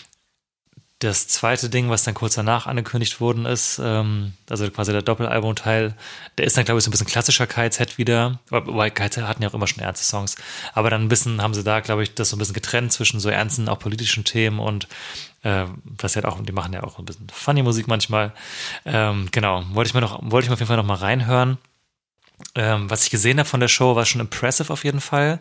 E: Das zweite Ding, was dann kurz danach angekündigt worden ist, ähm, also quasi der Doppelalbumteil, der ist dann, glaube ich, so ein bisschen klassischer K Z wieder, wobei K Z hatten ja auch immer schon ernste Songs, aber dann ein bisschen haben sie da, glaube ich, das so ein bisschen getrennt zwischen so ernsten, auch politischen Themen und äh, was halt auch, die machen ja auch ein bisschen funny Musik manchmal. Ähm, genau, wollte ich mir noch, wollte ich mir auf jeden Fall noch mal reinhören. Ähm, was ich gesehen habe von der Show, war schon impressive auf jeden Fall.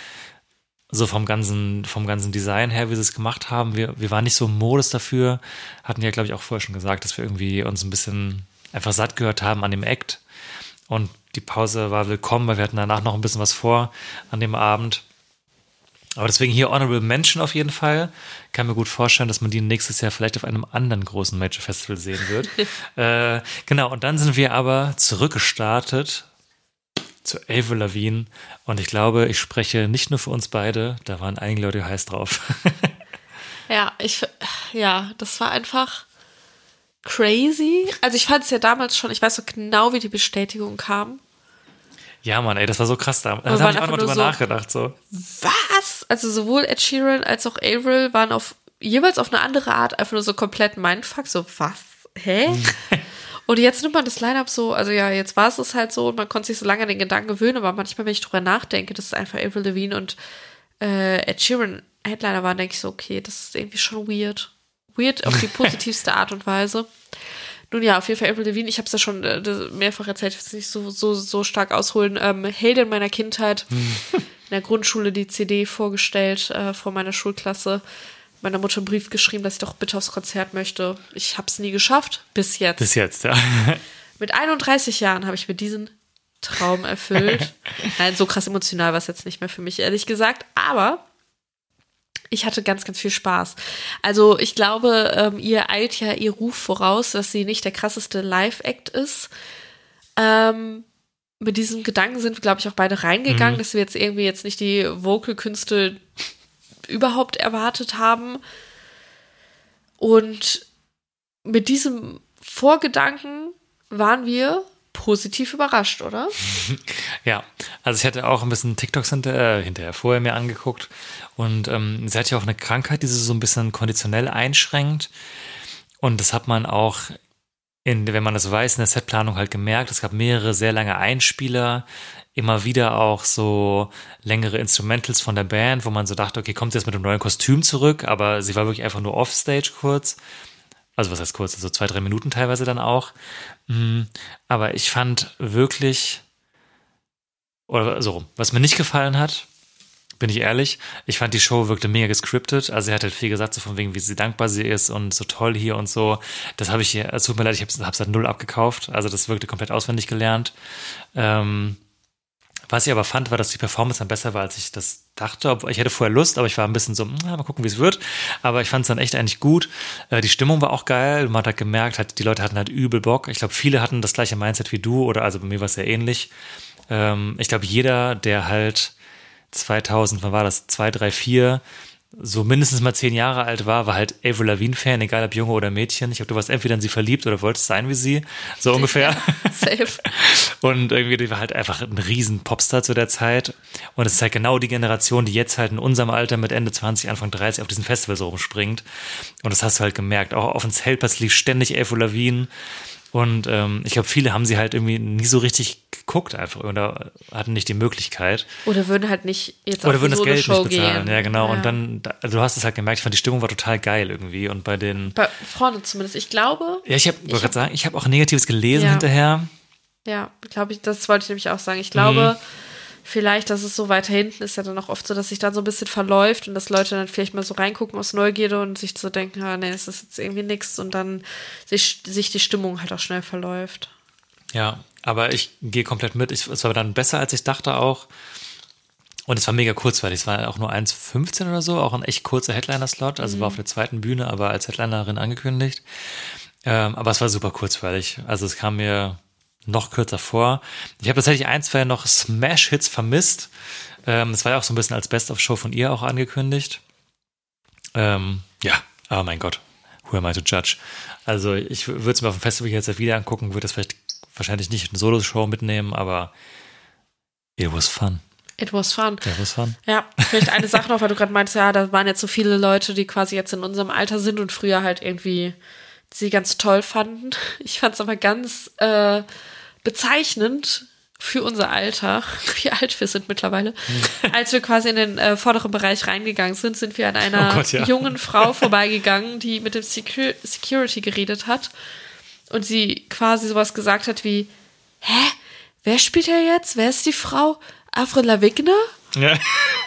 E: So vom ganzen, vom ganzen Design her, wie sie es gemacht haben. Wir, wir waren nicht so im Modus dafür. Hatten ja, glaube ich, auch vorher schon gesagt, dass wir irgendwie uns ein bisschen einfach satt gehört haben an dem Act. Und die Pause war willkommen, weil wir hatten danach noch ein bisschen was vor an dem Abend. Aber deswegen hier Honorable Mention auf jeden Fall. Kann mir gut vorstellen, dass man die nächstes Jahr vielleicht auf einem anderen großen Major Festival sehen wird. äh, genau, und dann sind wir aber zurückgestartet zu Avril Lavigne und ich glaube, ich spreche nicht nur für uns beide, da waren einige Leute heiß drauf.
F: Ja, ich, ja, das war einfach crazy. Also ich fand es ja damals schon, ich weiß so genau, wie die Bestätigung kam.
E: Ja, Mann, ey, das war so krass da. Da
F: Wir
E: habe
F: waren
E: ich auch
F: einfach
E: mal drüber
F: nur so,
E: nachgedacht. So.
F: Was? Also sowohl Ed Sheeran als auch Avril waren auf jeweils auf eine andere Art einfach nur so komplett Mindfuck. So, was? Hä? Und jetzt nimmt man das Line-Up so, also ja, jetzt war es es halt so und man konnte sich so lange an den Gedanken gewöhnen, aber manchmal, wenn ich drüber nachdenke, dass es einfach Avril Lavigne und äh, Ed Sheeran Headliner waren, denke ich so, okay, das ist irgendwie schon weird. Weird auf die positivste Art und Weise. Nun ja, auf jeden Fall Avril Lavigne, ich habe es ja schon äh, mehrfach erzählt, ich will es nicht so, so, so stark ausholen. Ähm, Heldin meiner Kindheit, hm. in der Grundschule die C D vorgestellt äh, vor meiner Schulklasse. Meiner Mutter einen Brief geschrieben, dass ich doch bitte aufs Konzert möchte. Ich habe es nie geschafft, bis jetzt.
E: Bis jetzt, ja.
F: Mit einunddreißig Jahren habe ich mir diesen Traum erfüllt. Nein, so krass emotional war es jetzt nicht mehr für mich, ehrlich gesagt. Aber ich hatte ganz, ganz viel Spaß. Also ich glaube, ähm, ihr eilt ja ihr Ruf voraus, dass sie nicht der krasseste Live-Act ist. Ähm, mit diesem Gedanken sind wir, glaube ich, auch beide reingegangen, mhm. dass wir jetzt irgendwie jetzt nicht die Vocal-Künste überhaupt erwartet haben. Und mit diesem Vorgedanken waren wir positiv überrascht, oder?
E: Ja, also ich hatte auch ein bisschen TikToks hinterher, äh, hinterher vorher mir angeguckt und ähm, sie hat ja auch eine Krankheit, die sie so ein bisschen konditionell einschränkt und das hat man auch, in, wenn man das weiß, in der Setplanung halt gemerkt. Es gab mehrere sehr lange Einspieler, immer wieder auch so längere Instrumentals von der Band, wo man so dachte, okay, kommt sie jetzt mit einem neuen Kostüm zurück, aber sie war wirklich einfach nur offstage kurz. Also was heißt kurz, also zwei, drei Minuten teilweise dann auch. Aber ich fand wirklich, oder so rum, was mir nicht gefallen hat, bin ich ehrlich, ich fand die Show wirkte mega gescriptet. Also sie hat halt viel gesagt, so von wegen, wie sie dankbar sie ist und so toll hier und so. Das habe ich hier, es tut mir leid, ich habe es halt null abgekauft. Also das wirkte komplett auswendig gelernt. Ähm, Was ich aber fand, war, dass die Performance dann besser war, als ich das dachte. Ich hätte vorher Lust, aber ich war ein bisschen so, na, mal gucken, wie es wird. Aber ich fand es dann echt eigentlich gut. Die Stimmung war auch geil. Man hat halt gemerkt, halt, die Leute hatten halt übel Bock. Ich glaube, viele hatten das gleiche Mindset wie du, oder also bei mir war es sehr ähnlich. Ich glaube, jeder, der halt zweitausend, wann war das, zwei, drei, vier, so mindestens mal zehn Jahre alt war, war halt Avril Lavigne-Fan, egal ob Junge oder Mädchen. Ich glaube, du warst entweder in sie verliebt oder wolltest sein wie sie, so ungefähr.
F: Ja, safe.
E: Und irgendwie, die war halt einfach ein riesen Popstar zu der Zeit. Und es ist halt genau die Generation, die jetzt halt in unserem Alter mit Ende zwanzig, Anfang dreißig auf diesen Festivals rumspringt. Und das hast du halt gemerkt. Auch auf dem Zeltplatz lief ständig Avril Lavigne. Und ähm, ich glaube, viele haben sie halt irgendwie nie so richtig geguckt einfach oder hatten nicht die Möglichkeit.
F: Oder würden halt nicht jetzt
E: oder
F: auf
E: würden
F: die
E: das Geld
F: Solo-Show
E: nicht bezahlen.
F: gehen.
E: Ja, genau.
F: Ja.
E: Und dann, also du hast es halt gemerkt, ich fand die Stimmung war total geil irgendwie. Und bei den...
F: Bei vorne zumindest. Ich glaube...
E: Ja, ich habe wollte gerade sagen, ich habe auch Negatives gelesen
F: Ja.
E: hinterher.
F: Ja, glaube ich, das wollte ich nämlich auch sagen. Ich glaube,
E: Mhm.
F: vielleicht, dass es so weiter hinten ist ja dann auch oft so, dass sich dann so ein bisschen verläuft und dass Leute dann vielleicht mal so reingucken aus Neugierde und sich so denken, ah, nee, es ist jetzt irgendwie nichts und dann sich, sich die Stimmung halt auch schnell verläuft.
E: Ja, aber ich gehe komplett mit. Ich, es war dann besser, als ich dachte auch. Und es war mega kurzweilig. Es war auch nur eins fünfzehn oder so, auch ein echt kurzer Headliner-Slot. Also
F: Mhm.
E: war auf der zweiten Bühne, aber als Headlinerin angekündigt. Ähm, aber es war super kurzweilig. Also es kam mir noch kürzer vor. Ich habe tatsächlich ein, zwei noch Smash-Hits vermisst. Ähm, das war ja auch so ein bisschen als Best-of-Show von ihr auch angekündigt. Ähm, ja, aber mein Gott, who am I to judge? Also ich würde es mir auf dem Festival jetzt wieder angucken, würde das vielleicht wahrscheinlich nicht eine Solo-Show mitnehmen, aber it was fun.
F: It was fun.
E: It was fun.
F: Ja, vielleicht eine Sache noch, weil du gerade meinst, ja, da waren jetzt so viele Leute, die quasi jetzt in unserem Alter sind und früher halt irgendwie sie ganz toll fanden. Ich fand es aber ganz äh, bezeichnend für unser Alter, wie alt wir sind mittlerweile. Als wir quasi in den äh, vorderen Bereich reingegangen sind, sind wir an einer
E: Oh Gott, ja.
F: jungen Frau vorbeigegangen, die mit dem Secu- Security geredet hat und sie quasi sowas gesagt hat wie, hä, wer spielt er jetzt? Wer ist die Frau? Avril Lavigne?
E: Ja.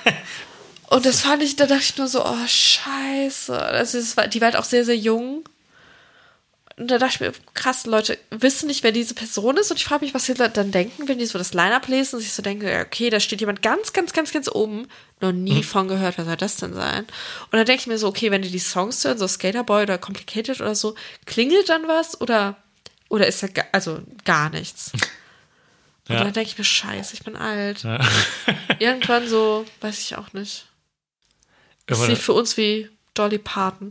F: Und das fand ich, da dachte ich nur so, oh, scheiße. Also das war, die war halt auch sehr, sehr jung. Und da dachte ich mir, krass, Leute wissen nicht, wer diese Person ist. Und ich frage mich, was sie dann denken, wenn die so das Line-Up lesen und sich so denken, ja, okay, da steht jemand ganz, ganz, ganz, ganz oben. Noch nie von gehört, wer soll das denn sein? Und dann denke ich mir so, okay, wenn die die Songs hören, so Skaterboy oder Complicated oder so, klingelt dann was? Oder, oder ist da, ga, also gar nichts? Und
E: Ja.
F: dann denke ich mir, scheiße, ich bin alt.
E: Ja.
F: Irgendwann so, weiß ich auch nicht. Das
E: Irgendwann-
F: sieht für uns wie Dolly Parton.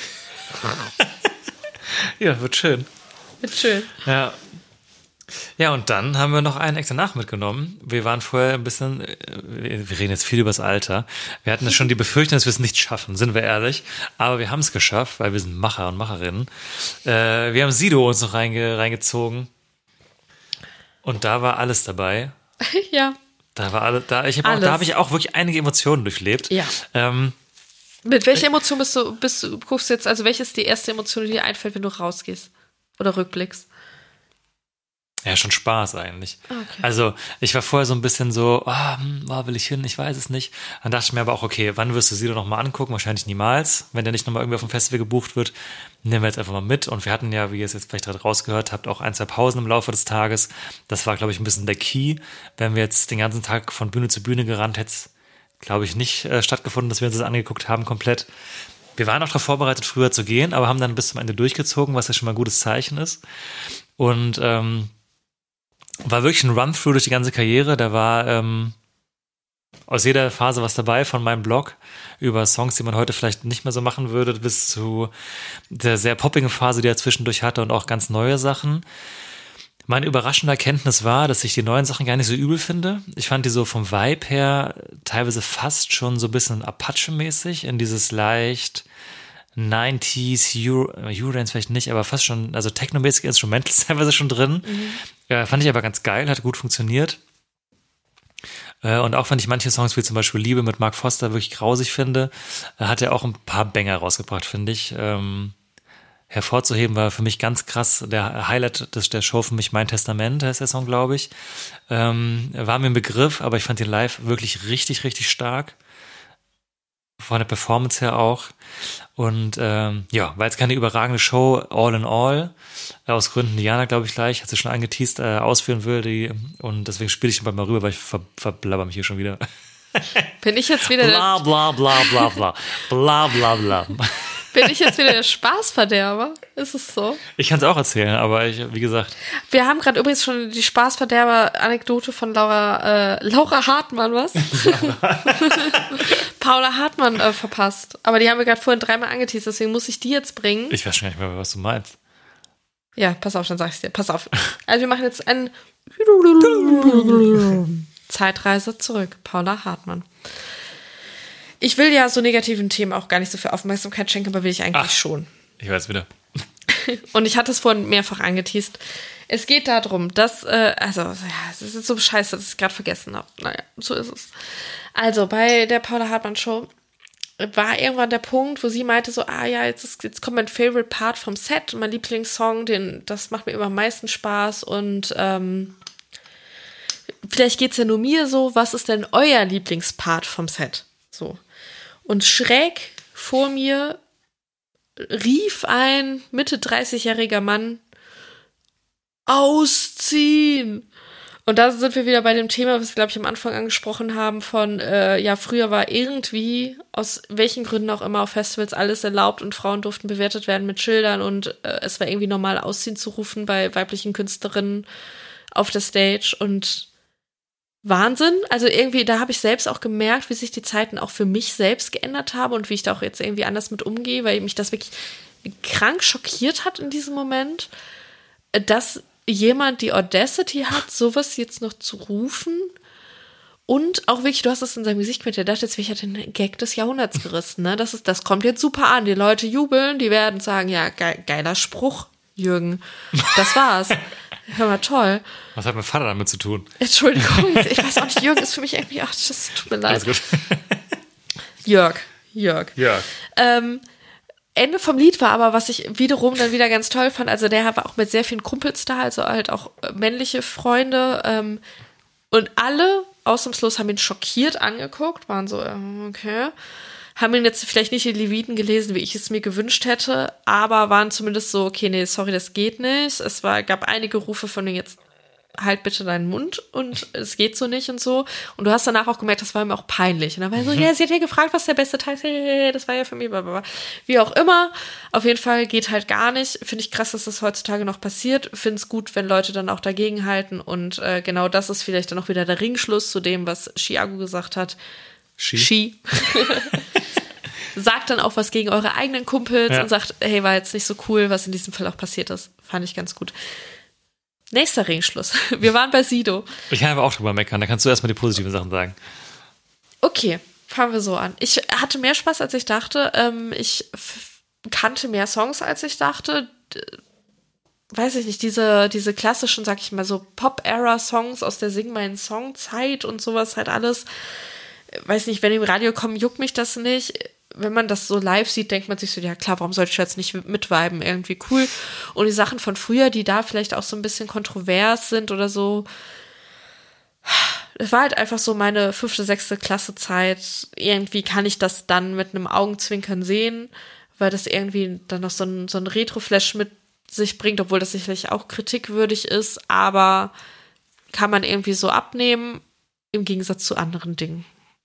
E: Ja, wird schön.
F: Wird schön.
E: Ja. Ja, und dann haben wir noch einen extra Nach mitgenommen. Wir waren vorher ein bisschen, äh, wir reden jetzt viel über das Alter. Wir hatten ja schon die Befürchtung, dass wir es nicht schaffen, sind wir ehrlich. Aber wir haben es geschafft, weil wir sind Macher und Macherinnen. Äh, wir haben Sido uns noch reinge, reingezogen. Und da war alles dabei.
F: Ja.
E: Da war alle, da, ich hab auch,
F: Alles.
E: da habe ich auch wirklich einige Emotionen durchlebt.
F: Ja.
E: Ähm,
F: Mit welcher Emotion bist du, bist du, guckst du jetzt, also welche ist die erste Emotion, die dir einfällt, wenn du rausgehst? Oder rückblickst?
E: Ja, schon Spaß eigentlich.
F: Okay.
E: Also ich war vorher so ein bisschen so, ah, hm, wo will ich hin? Ich weiß es nicht. Dann dachte ich mir aber auch, okay, wann wirst du Sido noch mal angucken? Wahrscheinlich niemals. Wenn der nicht nochmal irgendwie auf dem Festival gebucht wird, nehmen wir jetzt einfach mal mit. Und wir hatten ja, wie ihr es jetzt vielleicht gerade rausgehört habt, auch ein, zwei Pausen im Laufe des Tages. Das war, glaube ich, ein bisschen der Key. Wenn wir jetzt den ganzen Tag von Bühne zu Bühne gerannt, hätte es, glaube ich, nicht äh, stattgefunden, dass wir uns das angeguckt haben komplett. Wir waren auch darauf vorbereitet, früher zu gehen, aber haben dann bis zum Ende durchgezogen, was ja schon mal ein gutes Zeichen ist. Und ähm, war wirklich ein Run-Through durch die ganze Karriere. Da war ähm, aus jeder Phase was dabei, von meinem Blog über Songs, die man heute vielleicht nicht mehr so machen würde, bis zu der sehr poppigen Phase, die er zwischendurch hatte und auch ganz neue Sachen. Meine überraschende Erkenntnis war, dass ich die neuen Sachen gar nicht so übel finde. Ich fand die so vom Vibe her teilweise fast schon so ein bisschen Apache-mäßig in dieses leicht neunziger, Euro, Eurodance vielleicht nicht, aber fast schon, also technomäßige Instrumentals teilweise schon drin. Mhm. Äh, fand ich aber ganz geil, hat gut funktioniert. Äh, und auch fand ich manche Songs, wie zum Beispiel Liebe mit Mark Foster, wirklich grausig finde. Äh, hat er auch ein paar Banger rausgebracht, finde ich. Ähm, hervorzuheben war für mich ganz krass, der Highlight des, der Show für mich Mein Testament, heißt der Song, glaube ich. Ähm, war mir ein Begriff, aber ich fand den live wirklich richtig, richtig stark. Von der Performance her auch. Und ähm, ja, war jetzt keine überragende Show, all in all. Aus Gründen, die Jana, glaube ich, gleich, hat sie schon angeteased, äh, ausführen will. Die, und deswegen spiele ich den mal rüber, weil ich ver, verblabber mich hier schon wieder.
F: Bin ich jetzt wieder
E: bla bla bla bla bla bla bla bla.
F: Bin ich jetzt wieder der Spaßverderber? Ist es so?
E: Ich kann es auch erzählen, aber ich, wie gesagt.
F: Wir haben gerade übrigens schon die Spaßverderber-Anekdote von Laura, äh, Laura Hartmann, was? Paula Hartmann äh, verpasst. Aber die haben wir gerade vorhin dreimal angeteased, deswegen muss ich die jetzt bringen.
E: Ich weiß schon gar nicht mehr, was du meinst.
F: Ja, pass auf, dann sag ich dir. Pass auf. Also wir machen jetzt eine Zeitreise zurück. Paula Hartmann. Ich will ja so negativen Themen auch gar nicht so viel Aufmerksamkeit schenken, aber will ich eigentlich Ach, schon.
E: Ich weiß wieder.
F: Und ich hatte es vorhin mehrfach angeteased. Es geht darum, dass, äh, also, ja, es ist so scheiße, dass ich es gerade vergessen habe. Naja, so ist es. Also, bei der Paula Hartmann Show war irgendwann der Punkt, wo sie meinte so, ah ja, jetzt, ist, jetzt kommt mein Favorite Part vom Set, mein Lieblingssong, den, das macht mir immer am meisten Spaß und ähm, vielleicht geht's ja nur mir so, was ist denn euer Lieblingspart vom Set? So. Und schräg vor mir rief ein Mitte dreißigjähriger Mann, ausziehen. Und da sind wir wieder bei dem Thema, was wir, glaube ich, am Anfang angesprochen haben, von, äh, ja, früher war irgendwie, aus welchen Gründen auch immer, auf Festivals alles erlaubt und Frauen durften bewertet werden mit Schildern und äh, es war irgendwie normal, ausziehen zu rufen bei weiblichen Künstlerinnen auf der Stage und Wahnsinn. Also irgendwie, da habe ich selbst auch gemerkt, wie sich die Zeiten auch für mich selbst geändert haben und wie ich da auch jetzt irgendwie anders mit umgehe, weil mich das wirklich krank schockiert hat in diesem Moment, dass jemand die Audacity hat, sowas jetzt noch zu rufen und auch wirklich, du hast es in seinem Gesicht mit, der dachte jetzt, ich hatte den Gag des Jahrhunderts gerissen, ne? Das ist, das kommt jetzt super an, die Leute jubeln, die werden sagen, ja, ge- geiler Spruch, Jürgen, das war's. Hör mal, toll.
E: Was hat mein Vater damit zu tun?
F: Entschuldigung, ich weiß auch nicht, Jürgen ist für mich irgendwie, ach, das tut mir leid. Alles gut. Jörg, Jörg.
E: Jörg.
F: Ähm, Ende vom Lied war aber, was ich wiederum dann wieder ganz toll fand, also der war auch mit sehr vielen Kumpels da, also halt auch männliche Freunde ähm, und alle ausnahmslos haben ihn schockiert angeguckt, waren so, okay, haben ihn jetzt vielleicht nicht die Leviten gelesen, wie ich es mir gewünscht hätte, aber waren zumindest so, okay, nee, sorry, das geht nicht. Es war, gab einige Rufe von jetzt, halt bitte deinen Mund und es geht so nicht und so. Und du hast danach auch gemerkt, das war ihm auch peinlich. Und dann war er so, ja, sie hat ja gefragt, was der beste Teil ist. Hey, das war ja für mich, blablabla. Wie auch immer. Auf jeden Fall geht halt gar nicht. Finde ich krass, dass das heutzutage noch passiert. Finde es gut, wenn Leute dann auch dagegen halten. Und äh, genau das ist vielleicht dann auch wieder der Ringschluss zu dem, was Chiago gesagt hat.
E: Ski.
F: Ski. Sagt dann auch was gegen eure eigenen Kumpels ja. und sagt, hey, war jetzt nicht so cool, was in diesem Fall auch passiert ist. Fand ich ganz gut. Nächster Ringschluss. Wir waren bei Sido.
E: Ich kann aber auch drüber meckern. Da kannst du erstmal die positiven Sachen sagen.
F: Okay, fangen wir so an. Ich hatte mehr Spaß, als ich dachte. Ähm, ich f- kannte mehr Songs, als ich dachte. D- weiß ich nicht, diese, diese klassischen, sag ich mal, so Pop-Era-Songs aus der Sing meinen Song-Zeit und sowas halt alles. Weiß nicht, wenn die im Radio kommen, juckt mich das nicht. wenn man das so live sieht, denkt man sich so, ja klar, warum sollte ich jetzt nicht mitviben? Irgendwie cool. Und die Sachen von früher, die da vielleicht auch so ein bisschen kontrovers sind oder so, es war halt einfach so meine fünfte, sechste Klasse Zeit. Irgendwie kann ich das dann mit einem Augenzwinkern sehen, weil das irgendwie dann noch so ein, so ein Retro-Flash mit sich bringt, obwohl das sicherlich auch kritikwürdig ist, aber kann man irgendwie so abnehmen, im Gegensatz zu anderen Dingen.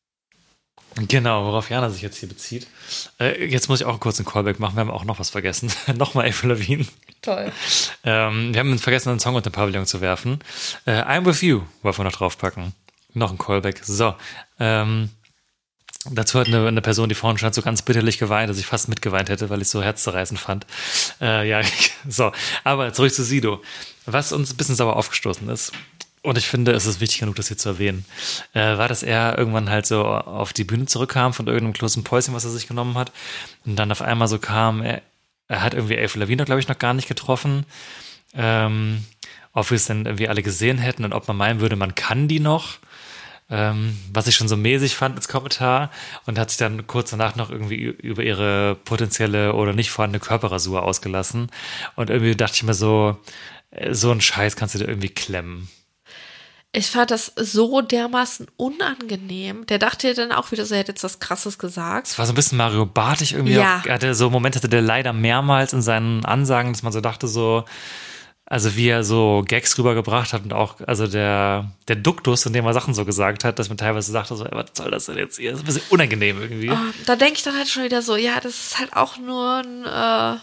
E: Genau, worauf Jana sich jetzt hier bezieht. Äh, jetzt muss ich auch kurz einen Callback machen, wir haben auch noch was vergessen. Nochmal Avril Lavigne.
F: Toll.
E: Ähm, wir haben vergessen, einen Song unter den Pavillon zu werfen. Äh, I'm With You wollen wir noch draufpacken. Noch ein Callback. So, ähm, dazu hat eine, eine Person, die vorhin schon hat so ganz bitterlich geweint, dass ich fast mitgeweint hätte, weil ich es so herzzerreißend fand. Äh, ja, so. Aber zurück zu Sido. Was uns ein bisschen sauer aufgestoßen ist, und ich finde, es ist wichtig genug, das hier zu erwähnen, äh, war, dass er irgendwann halt so auf die Bühne zurückkam von irgendeinem großen Päuschen, was er sich genommen hat. Und dann auf einmal so kam, er, er hat irgendwie Avril Lavigne, glaube ich, noch gar nicht getroffen. Ähm, ob wir es denn irgendwie alle gesehen hätten und ob man meinen würde, man kann die noch. Ähm, was ich schon so mäßig fand als Kommentar, und hat sich dann kurz danach noch irgendwie über ihre potenzielle oder nicht vorhandene Körperrasur ausgelassen. Und irgendwie dachte ich mir so, so einen Scheiß kannst du dir irgendwie klemmen.
F: Ich fand das so dermaßen unangenehm. Der dachte ja dann auch wieder so, er hätte jetzt was Krasses gesagt.
E: Es war so ein bisschen Mario Bartig irgendwie.
F: Ja.
E: Auch, er hatte so Momente, hatte der leider mehrmals in seinen Ansagen, dass man so dachte so, also wie er so Gags rübergebracht hat und auch, also der, der Duktus, in dem er Sachen so gesagt hat, dass man teilweise dachte so, ey, was soll das denn jetzt hier? Das ist ein bisschen unangenehm irgendwie.
F: Oh, da denke ich dann halt schon wieder so, ja, das ist halt auch nur ein, äh,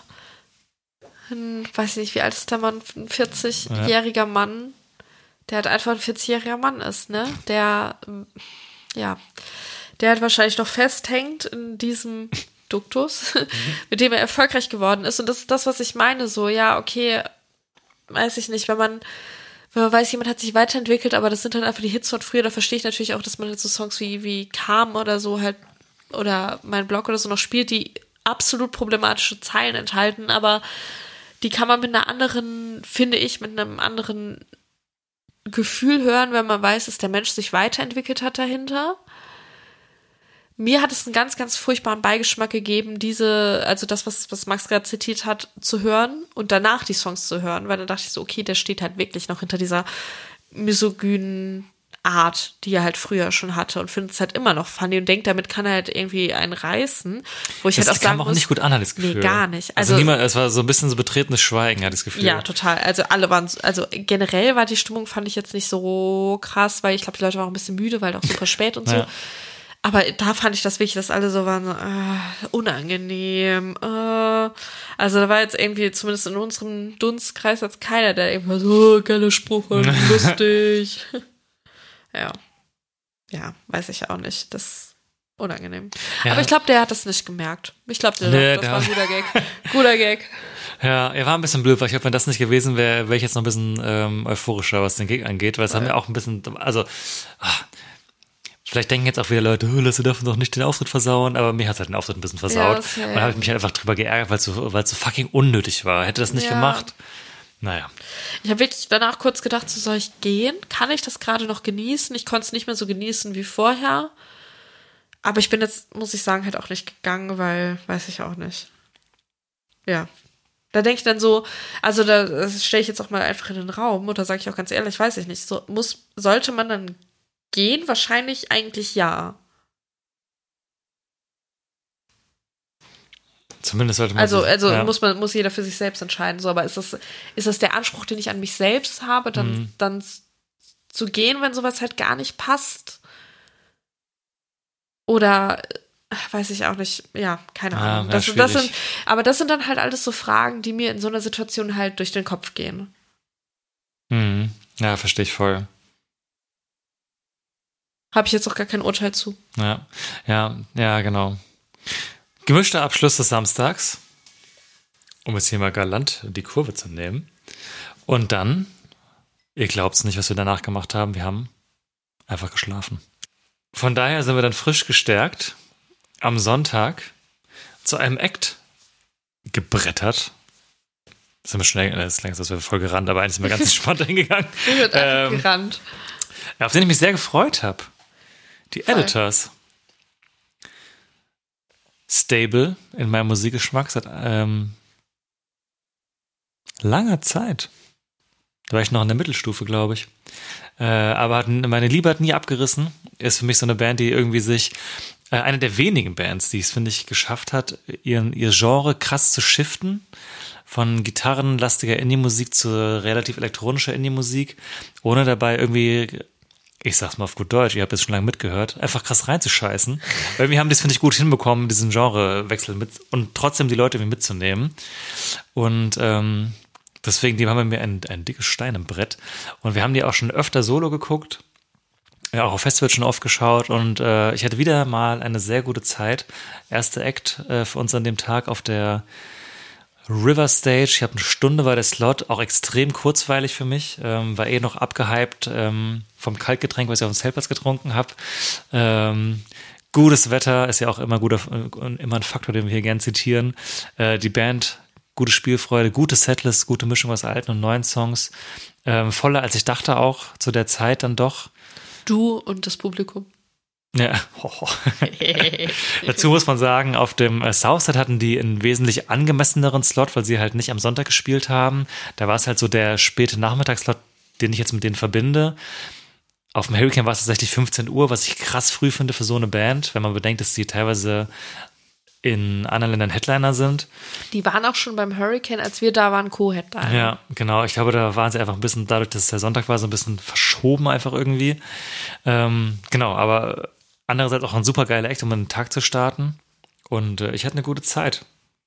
F: ein weiß nicht, wie alt ist der Mann? Ein vierzigjähriger Mann, der halt einfach ein vierzigjähriger Mann ist, ne? Der, ja, der halt wahrscheinlich noch festhängt in diesem Duktus, mit dem er erfolgreich geworden ist. Und das ist das, was ich meine, so, ja, okay, weiß ich nicht, wenn man, wenn man weiß, jemand hat sich weiterentwickelt, aber das sind dann einfach die Hits von früher, da verstehe ich natürlich auch, dass man jetzt so Songs wie, wie Calm oder so halt, oder Mein Blog oder so noch spielt, die absolut problematische Zeilen enthalten, aber die kann man mit einer anderen, finde ich, mit einem anderen Gefühl hören, wenn man weiß, dass der Mensch sich weiterentwickelt hat dahinter. Mir hat es einen ganz, ganz furchtbaren Beigeschmack gegeben, diese, also das, was, was Max gerade zitiert hat, zu hören und danach die Songs zu hören, weil dann dachte ich so, okay, der steht halt wirklich noch hinter dieser misogynen Art, die er halt früher schon hatte und findet es halt immer noch funny und denkt, damit kann er halt irgendwie einen reißen, wo ich
E: das
F: halt auch sagen
E: kam auch
F: muss,
E: nicht gut an, hatte ich das Gefühl.
F: Nee, gar nicht.
E: Also,
F: Also,
E: niemand, es war so ein bisschen so betretenes Schweigen, hatte ich das Gefühl.
F: ja, total. Also alle waren, also generell war die Stimmung, fand ich jetzt nicht so krass, weil ich glaube, die Leute waren auch ein bisschen müde, weil auch super spät und so.
E: Ja.
F: Aber da fand ich das wirklich, dass alle so waren, so, äh, unangenehm. Äh. Also da war jetzt irgendwie, zumindest in unserem Dunstkreis, als keiner, der irgendwann so, oh, geile Sprüche, lustig. Ja. Ja, weiß ich auch nicht. Das ist unangenehm.
E: Ja.
F: Aber ich glaube, der hat das nicht gemerkt. Ich glaube, der,
E: Nee,
F: das
E: der-
F: war ein guter Gag. Guter Gag.
E: Ja, er war ein bisschen blöd, weil ich glaube, wenn das nicht gewesen wäre, wäre ich jetzt noch ein bisschen ähm, euphorischer, was den Gig angeht, weil es haben wir auch ein bisschen, also ach, vielleicht denken jetzt auch wieder Leute, oh, Lasse dürfen doch nicht den Auftritt versauen, aber mir hat es halt den Auftritt ein bisschen versaut.
F: Ja, das- ja,
E: und da habe ich mich halt einfach drüber geärgert, weil es so, weil es so fucking unnötig war. Hätte das nicht
F: Ja.
E: gemacht. Naja.
F: Ich habe wirklich danach kurz gedacht, so soll ich gehen? Kann ich das gerade noch genießen? Ich konnte es nicht mehr so genießen wie vorher. Aber ich bin jetzt, muss ich sagen, halt auch nicht gegangen, weil, weiß ich auch nicht. Ja. Da denke ich dann so, also da stelle ich jetzt auch mal einfach in den Raum oder sage ich auch ganz ehrlich, weiß ich nicht. So, muss, sollte man dann gehen? Wahrscheinlich eigentlich ja.
E: Zumindest sollte man
F: Also,
E: sich-
F: also
E: ja.
F: muss man, muss jeder für sich selbst entscheiden. So, aber ist das, ist das der Anspruch, den ich an mich selbst habe, dann,
E: Mhm.
F: dann zu gehen, wenn sowas halt gar nicht passt? Oder äh, weiß ich auch nicht, ja, keine
E: Ja,
F: Ahnung.
E: wär
F: Das, das
E: schwierig.
F: sind, aber das sind dann halt alles so Fragen, die mir in so einer Situation halt durch den Kopf gehen.
E: Mhm. Ja, verstehe ich voll.
F: Habe ich jetzt auch gar kein Urteil zu.
E: Ja, ja, ja, genau. Gemischter Abschluss des Samstags, um jetzt hier mal galant die Kurve zu nehmen. Und dann, ihr glaubt's nicht, was wir danach gemacht haben, wir haben einfach geschlafen. Von daher sind wir dann frisch gestärkt am Sonntag zu einem Act gebrettert. Sind wir schnell, das ist längst, das wäre voll gerannt, aber eigentlich sind wir ganz entspannt hingegangen.
F: Ich wird einfach
E: Ähm,
F: gerannt.
E: Ja, auf den ich mich sehr gefreut habe. Die
F: Voll.
E: Editors. stable in meinem Musikgeschmack seit ähm, langer Zeit. Da war ich noch in der Mittelstufe, glaube ich. Äh, aber hat, meine Liebe hat nie abgerissen. Ist für mich so eine Band, die irgendwie sich, äh, eine der wenigen Bands, die es, finde ich, geschafft hat, ihren, ihr Genre krass zu shiften. Von gitarrenlastiger Indie-Musik zu relativ elektronischer Indie-Musik, ohne dabei irgendwie, ich sag's mal auf gut Deutsch, ihr habt jetzt schon lange mitgehört, einfach krass reinzuscheißen. Weil wir haben das, finde ich, gut hinbekommen, diesen Genrewechsel mit und trotzdem die Leute irgendwie mitzunehmen. Und ähm, deswegen, die haben bei mir ein, ein dickes Stein im Brett. Und wir haben die auch schon öfter solo geguckt, ja, auch auf Festivals schon oft geschaut. Und äh, ich hatte wieder mal eine sehr gute Zeit. Erster Act äh, für uns an dem Tag auf der River Stage. Ich habe eine Stunde, war der Slot auch extrem kurzweilig für mich. Ähm, war eh noch abgehypt ähm, vom Kaltgetränk, was ich auf dem Zeltplatz getrunken habe. Ähm, gutes Wetter ist ja auch immer guter, immer ein Faktor, den wir hier gern zitieren. Äh, die Band, gute Spielfreude, gute Setlist, gute Mischung aus alten und neuen Songs. Ähm, voller als ich dachte auch zu der Zeit dann doch.
F: Du und das Publikum.
E: Ja, dazu muss man sagen, auf dem äh, Southside hatten die einen wesentlich angemesseneren Slot, weil sie halt nicht am Sonntag gespielt haben. Da war es halt so der späte Nachmittagsslot, den ich jetzt mit denen verbinde. Auf dem Hurricane war es tatsächlich fünfzehn Uhr, was ich krass früh finde für so eine Band, wenn man bedenkt, dass sie teilweise in anderen Ländern Headliner sind.
F: Die waren auch schon beim Hurricane, als wir da waren, Co-Headliner.
E: Ja, genau. Ich glaube, da waren sie einfach ein bisschen, dadurch, dass es der Sonntag war, so ein bisschen verschoben einfach irgendwie. Ähm, genau, aber andererseits auch ein super geiler Act, um einen Tag zu starten. Und äh, ich hatte eine gute Zeit.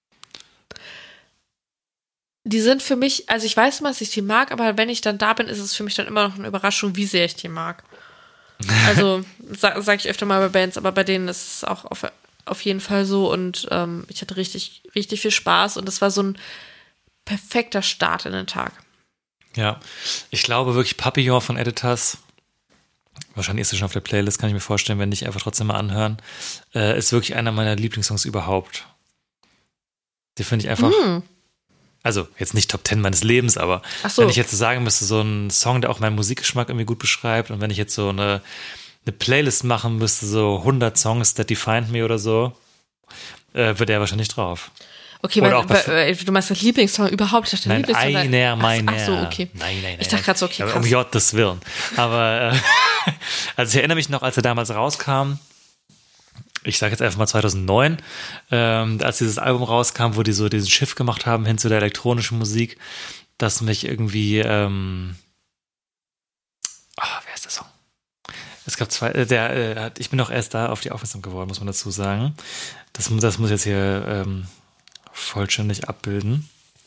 F: Die sind für mich, also ich weiß immer, dass ich die mag, aber wenn ich dann da bin, ist es für mich dann immer noch eine Überraschung, wie sehr ich die mag. Also sage sag ich öfter mal bei Bands, aber bei denen ist es auch auf, auf jeden Fall so. Und ähm, ich hatte richtig, richtig viel Spaß und es war so ein perfekter Start in den Tag.
E: Ja, ich glaube wirklich Papillon von Editors, wahrscheinlich ist es schon auf der Playlist, kann ich mir vorstellen, wenn nicht, einfach trotzdem mal anhören. Äh, ist wirklich einer meiner Lieblingssongs überhaupt. Die finde ich einfach, mm. also jetzt nicht Top Ten meines Lebens, aber
F: Ach so.
E: Wenn ich jetzt so sagen müsste, so ein Song, der auch meinen Musikgeschmack irgendwie gut beschreibt und wenn ich jetzt so eine, eine Playlist machen müsste, so hundert Songs that defined me oder so, äh, wird der wahrscheinlich drauf.
F: Okay,
E: Oder
F: weil,
E: auch
F: weil, du meinst das Lieblingssong überhaupt? Ich dachte,
E: nein,
F: Lieblingssong.
E: einer meiner.
F: Ach so, okay.
E: Nein, nein, nein.
F: Ich dachte gerade so, okay, krass.
E: Um Gottes Willen. Aber, äh, also ich erinnere mich noch, als er damals rauskam, ich sage jetzt einfach mal zweitausendneun, ähm, als dieses Album rauskam, wo die so diesen Shift gemacht haben hin zu der elektronischen Musik, dass mich irgendwie, ähm, oh, wer ist der Song? Es gab zwei, äh, der, äh, ich bin auch erst da auf die aufmerksam geworden, muss man dazu sagen. Das, das muss jetzt hier, ähm, vollständig abbilden.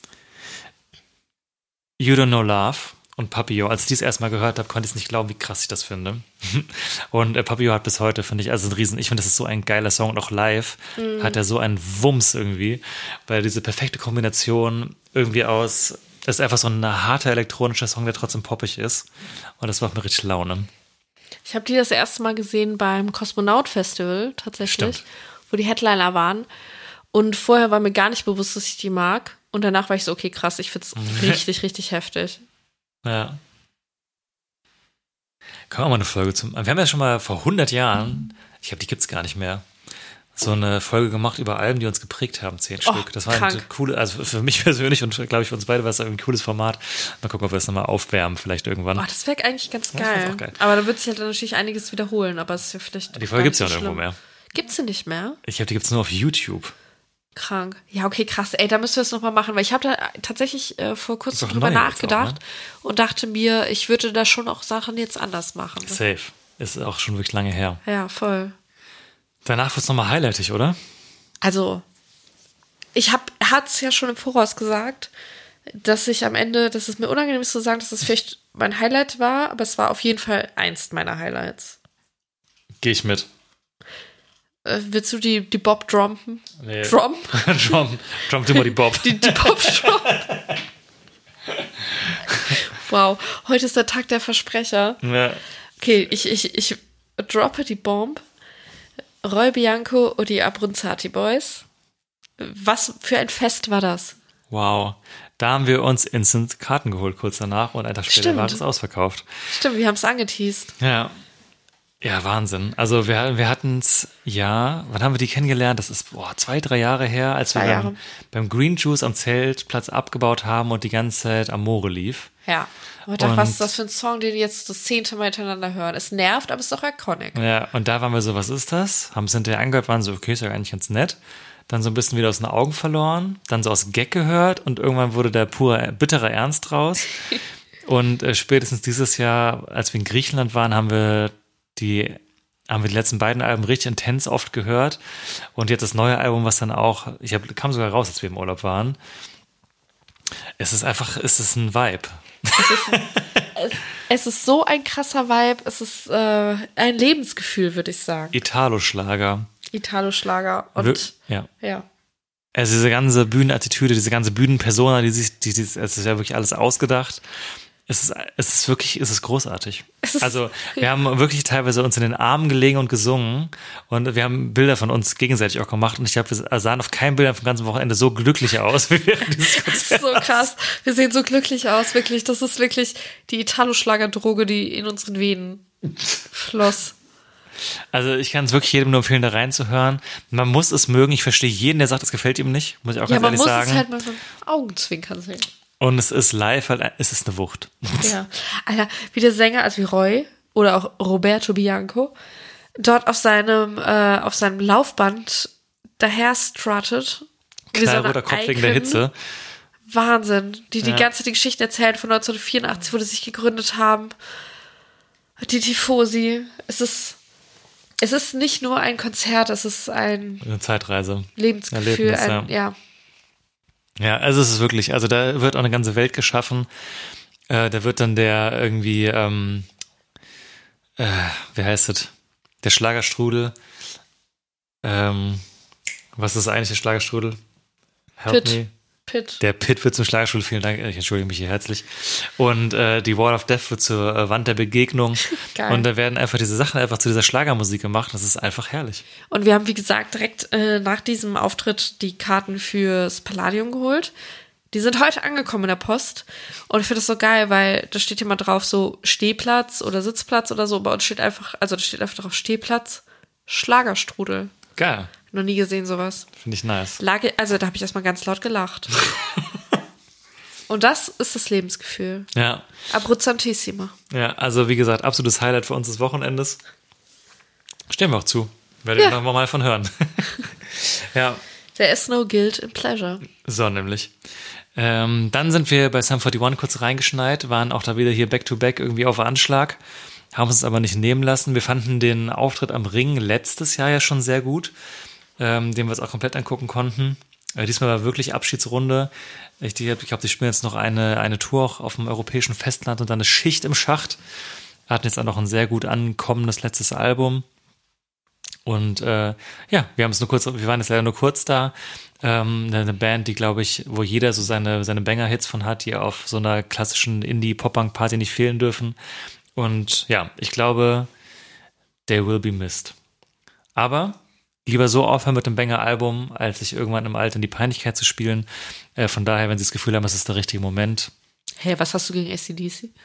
E: You Don't Know Love und Papillon. Als ich dies erstmal gehört habe, konnte ich es nicht glauben, wie krass ich das finde. Und äh, Papillon hat bis heute, finde ich, also ein Riesen, ich finde, das ist so ein geiler Song und auch live mhm. hat er so einen Wumms irgendwie, weil diese perfekte Kombination irgendwie aus, das ist einfach so ein harter elektronischer Song, der trotzdem poppig ist und das macht mir richtig Laune.
F: Ich habe die das erste Mal gesehen beim Kosmonaut Festival tatsächlich,
E: Stimmt.
F: wo die Headliner waren. Und vorher war mir gar nicht bewusst, dass ich die mag. Und danach war ich so, okay, krass, ich find's richtig, richtig heftig.
E: Ja. Können wir mal eine Folge zum... Wir haben ja schon mal vor hundert Jahren, ich glaube, die gibt's gar nicht mehr, so eine Folge gemacht über Alben, die uns geprägt haben, zehn
F: oh,
E: Stück. Das war
F: krank.
E: ein coole, also für mich persönlich und glaube ich für uns beide war es ein cooles Format. Mal gucken, ob wir das nochmal aufwärmen, vielleicht irgendwann.
F: Oh, das wäre eigentlich ganz
E: Ja,
F: geil.
E: auch geil.
F: Aber da wird sich halt natürlich einiges wiederholen, aber es ist ja vielleicht...
E: Die Folge gibt's ja auch irgendwo mehr.
F: Gibt's sie nicht mehr?
E: Ich glaube, die gibt's nur auf YouTube.
F: Krank. Ja, okay, krass. Ey, da müssen wir es nochmal machen, weil ich habe da tatsächlich äh, vor kurzem drüber nachgedacht auch, ne? Und dachte mir, ich würde da schon auch Sachen jetzt anders machen. Ne?
E: Safe. Ist auch schon wirklich lange her.
F: Ja, voll.
E: Danach wird es nochmal highlightig, oder?
F: Also, ich habe, hat es ja schon im Voraus gesagt, dass ich am Ende, dass es mir unangenehm ist zu sagen, dass es vielleicht mein Highlight war, aber es war auf jeden Fall eins meiner Highlights.
E: Gehe ich mit.
F: Äh, willst du die, die Bob drumpen?
E: Nee.
F: Drum?
E: Drum, drum immer die Bob.
F: Die, die Bob Drum. Wow, heute ist der Tag der Versprecher.
E: Ja.
F: Okay, ich, ich, ich droppe die Bomb. Roy Bianco und die Abruzzati Boys. Was für ein Fest war das?
E: Wow. Da haben wir uns instant Karten geholt kurz danach und ein Tag später
F: Stimmt.
E: war es ausverkauft.
F: Stimmt, wir haben es angeteased.
E: Ja. Ja, Wahnsinn. Also wir, wir hatten es, ja, wann haben wir die kennengelernt? Das ist boah, zwei, drei Jahre her, als
F: Zwei
E: wir
F: Jahre.
E: beim, beim Green Juice am Zeltplatz abgebaut haben und die ganze Zeit Amore lief.
F: Ja. Und dachte,
E: Und-
F: was ist das für ein Song, den die jetzt das zehnte Mal hintereinander hören? Es nervt, aber es ist doch iconic.
E: Ja, und da waren wir so, was ist das? Haben es hinterher angehört, waren so, okay, ist ja eigentlich ganz nett. Dann so ein bisschen wieder aus den Augen verloren, dann so aus Gag gehört und irgendwann wurde der pure, bittere Ernst raus. Und äh, spätestens dieses Jahr, als wir in Griechenland waren, haben wir die, haben wir die letzten beiden Alben richtig intens oft gehört. Und jetzt das neue Album, was dann auch, ich hab, kam sogar raus, als wir im Urlaub waren. Es ist einfach, es ist ein Vibe.
F: Es ist so ein krasser Vibe. Es ist äh, ein Lebensgefühl, würde ich sagen.
E: Italo-Schlager.
F: Italo-Schlager. Und
E: Wir- ja.
F: ja.
E: Also diese ganze Bühnenattitüde, diese ganze Bühnenpersona, die sich, die, die, es ist ja wirklich alles ausgedacht. Es ist, es ist wirklich, es ist großartig.
F: Es ist-
E: Also wir haben wirklich teilweise uns in den Armen gelegen und gesungen und wir haben Bilder von uns gegenseitig auch gemacht und ich glaube, wir sahen auf keinem Bild vom ganzen Wochenende so glücklich aus wie während dieses
F: Das ist
E: Konzerts.
F: so krass. Wir sehen so glücklich aus, wirklich. Das ist wirklich die Italo-Schlager-Droge, die in unseren Venen floss.
E: Also ich kann es wirklich jedem nur empfehlen, da reinzuhören. Man muss es mögen. Ich verstehe jeden, der sagt, es gefällt ihm nicht. Muss ich auch
F: Ja,
E: ganz
F: man
E: ehrlich
F: muss
E: sagen.
F: es halt mit dem Augenzwinkern sehen.
E: Und es ist live, halt, es ist eine Wucht.
F: Ja. Alter, wie der Sänger, also wie Roy oder auch Roberto Bianco, dort auf seinem, äh, auf seinem Laufband daher struttet. Wie so eine
E: Knallroter Kopf wegen der
F: Icon.
E: Hitze.
F: Wahnsinn. Die die
E: Ja.
F: ganze die Geschichte erzählen von neunzehnhundertvierundachtzig, wo die sich gegründet haben. Die Tifosi. Es ist, es ist nicht nur ein Konzert, es ist ein
E: Eine Zeitreise.
F: Lebensgefühl.
E: Erlebnis,
F: Ein, ja.
E: Ja, also es ist wirklich, also da wird auch eine ganze Welt geschaffen. Äh, da wird dann der irgendwie, ähm, äh, wie heißt es? Der Schlagerstrudel. Ähm, was ist eigentlich der Schlagerstrudel? Help
F: Pit.
E: me.
F: Pit.
E: Der Pit wird zum Schlagerstrudel, vielen Dank, ich entschuldige mich hier herzlich. Und äh, die Wall of Death wird zur äh, Wand der Begegnung.
F: Geil.
E: Und da werden einfach diese Sachen einfach zu dieser Schlagermusik gemacht. Das ist einfach herrlich.
F: Und wir haben, wie gesagt, direkt äh, nach diesem Auftritt die Karten fürs Palladium geholt. Die sind heute angekommen in der Post. Und ich finde das so geil, weil da steht immer drauf so Stehplatz oder Sitzplatz oder so. Bei uns steht einfach, also da steht einfach drauf Stehplatz, Schlagerstrudel.
E: Geil.
F: Noch nie gesehen sowas.
E: Finde ich nice.
F: Lage, also da habe ich erstmal ganz laut gelacht. Und das ist das Lebensgefühl.
E: Ja.
F: Abruzzantissima.
E: Ja, also wie gesagt, absolutes Highlight für uns des Wochenendes. Stehen wir auch zu. Werdet ihr
F: Ja.
E: noch mal von hören. Ja,
F: There is no guilt in pleasure.
E: so nämlich. Ähm, dann sind wir bei Sum einundvierzig kurz reingeschneit, waren auch da wieder hier back-to-back irgendwie auf Anschlag, haben uns aber nicht nehmen lassen. Wir fanden den Auftritt am Ring letztes Jahr ja schon sehr gut, ähm, den wir uns auch komplett angucken konnten. Äh, diesmal war wirklich Abschiedsrunde. Ich, ich glaube, die spielen jetzt noch eine, eine Tour auch auf dem europäischen Festland und dann eine Schicht im Schacht. Hatten jetzt auch noch ein sehr gut ankommendes letztes Album. Und äh, ja, wir haben es nur kurz, wir waren jetzt leider nur kurz da. Ähm, eine Band, die, glaube ich, wo jeder so seine, seine Banger-Hits von hat, die auf so einer klassischen Indie-Pop-Punk-Party nicht fehlen dürfen. Und ja, ich glaube, they will be missed. Aber lieber so aufhören mit dem Banger-Album, als sich irgendwann im Alter in die Peinlichkeit zu spielen. Äh, von daher, wenn Sie das Gefühl haben, es ist der richtige Moment.
F: Hey, was hast du gegen A C D C?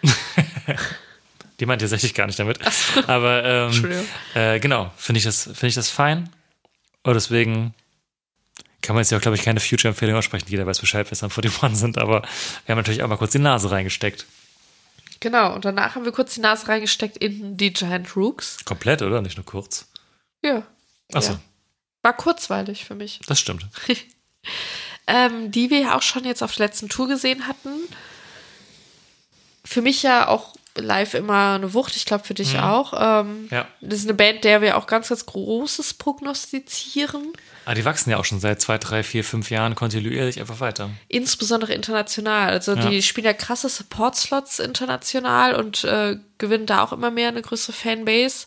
E: Die meint tatsächlich gar nicht damit. Aber ähm,
F: Entschuldigung.
E: äh, genau, finde ich das, finde ich das fein. Und deswegen kann man jetzt ja auch, glaube ich, keine Future-Empfehlung aussprechen. Jeder weiß Bescheid, wer Sum einundvierzig sind, aber wir haben natürlich auch mal kurz die Nase reingesteckt.
F: Genau, und danach haben wir kurz die Nase reingesteckt in die Giant Rooks.
E: Komplett, oder? Nicht nur kurz.
F: Ja.
E: Achso,
F: Ja. War kurzweilig für mich.
E: das stimmt.
F: Ähm, die wir ja auch schon jetzt auf der letzten Tour gesehen hatten. Für mich ja auch live immer eine Wucht. Ich glaube, für dich
E: Mhm.
F: auch. Ähm,
E: Ja.
F: Das ist eine Band, der wir auch ganz, ganz Großes prognostizieren.
E: Aber die wachsen ja auch schon seit zwei, drei, vier, fünf Jahren kontinuierlich einfach weiter.
F: Insbesondere international. Also
E: Ja.
F: die spielen ja krasse Support-Slots international und äh, gewinnen da auch immer mehr eine größere Fanbase.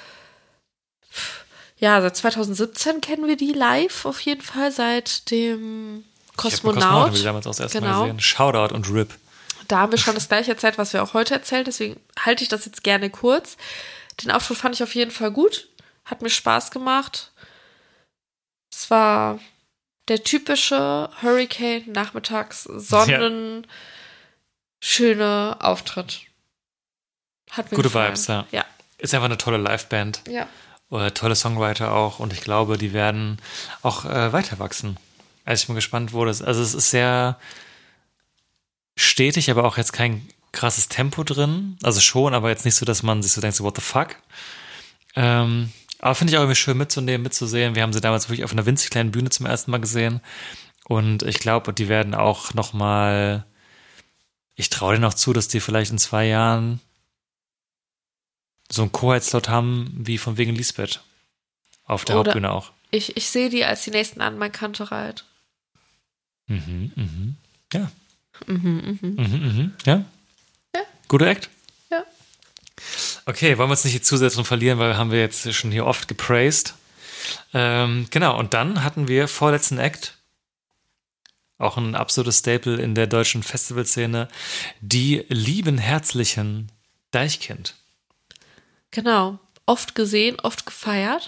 F: Ja, seit zwanzig siebzehn kennen wir die live auf jeden Fall, seit dem
E: Ich hab mit
F: Kosmonaut.
E: Kosmonaut die damals auch das erste Mal
F: Genau.
E: gesehen. Shoutout und R I P.
F: Da haben wir schon das gleiche erzählt, was wir auch heute erzählen, deswegen halte ich das jetzt gerne kurz. Den Auftritt fand ich auf jeden Fall gut, hat mir Spaß gemacht. Es war der typische Hurricane-Nachmittags-Sonnen, schöne Auftritt. Hat mir
E: Gute
F: gefallen.
E: Vibes, ja.
F: Ja.
E: ist einfach eine tolle Liveband.
F: Ja.
E: Oder tolle Songwriter auch. Und ich glaube, die werden auch äh, weiter wachsen. Also ich bin gespannt, wo das. Also es ist sehr stetig, aber auch jetzt kein krasses Tempo drin. Also schon, aber jetzt nicht so, dass man sich so denkt, so, what the fuck? Ähm, aber finde ich auch irgendwie schön mitzunehmen, mitzusehen. Wir haben sie damals wirklich auf einer winzig kleinen Bühne zum ersten Mal gesehen. Und ich glaube, die werden auch noch mal, ich traue denen auch zu, dass die vielleicht in zwei Jahren so einen Co-Head-Slot haben, wie von wegen Lisbeth. Auf der
F: Oder
E: Hauptbühne auch.
F: Ich, ich sehe die als die nächsten an mein Kantereit.
E: Mhm, mhm. Ja.
F: Mhm, mhm.
E: Mhm, mhm. Ja?
F: Ja.
E: Guter Act?
F: Ja.
E: Okay, wollen wir uns nicht die Zusetzung verlieren, weil haben wir jetzt schon hier oft gepraised. Ähm, genau, und dann hatten wir vorletzten Act, auch ein absolutes Staple in der deutschen Festivalszene, die lieben herzlichen Deichkind.
F: Genau. Oft gesehen, oft gefeiert.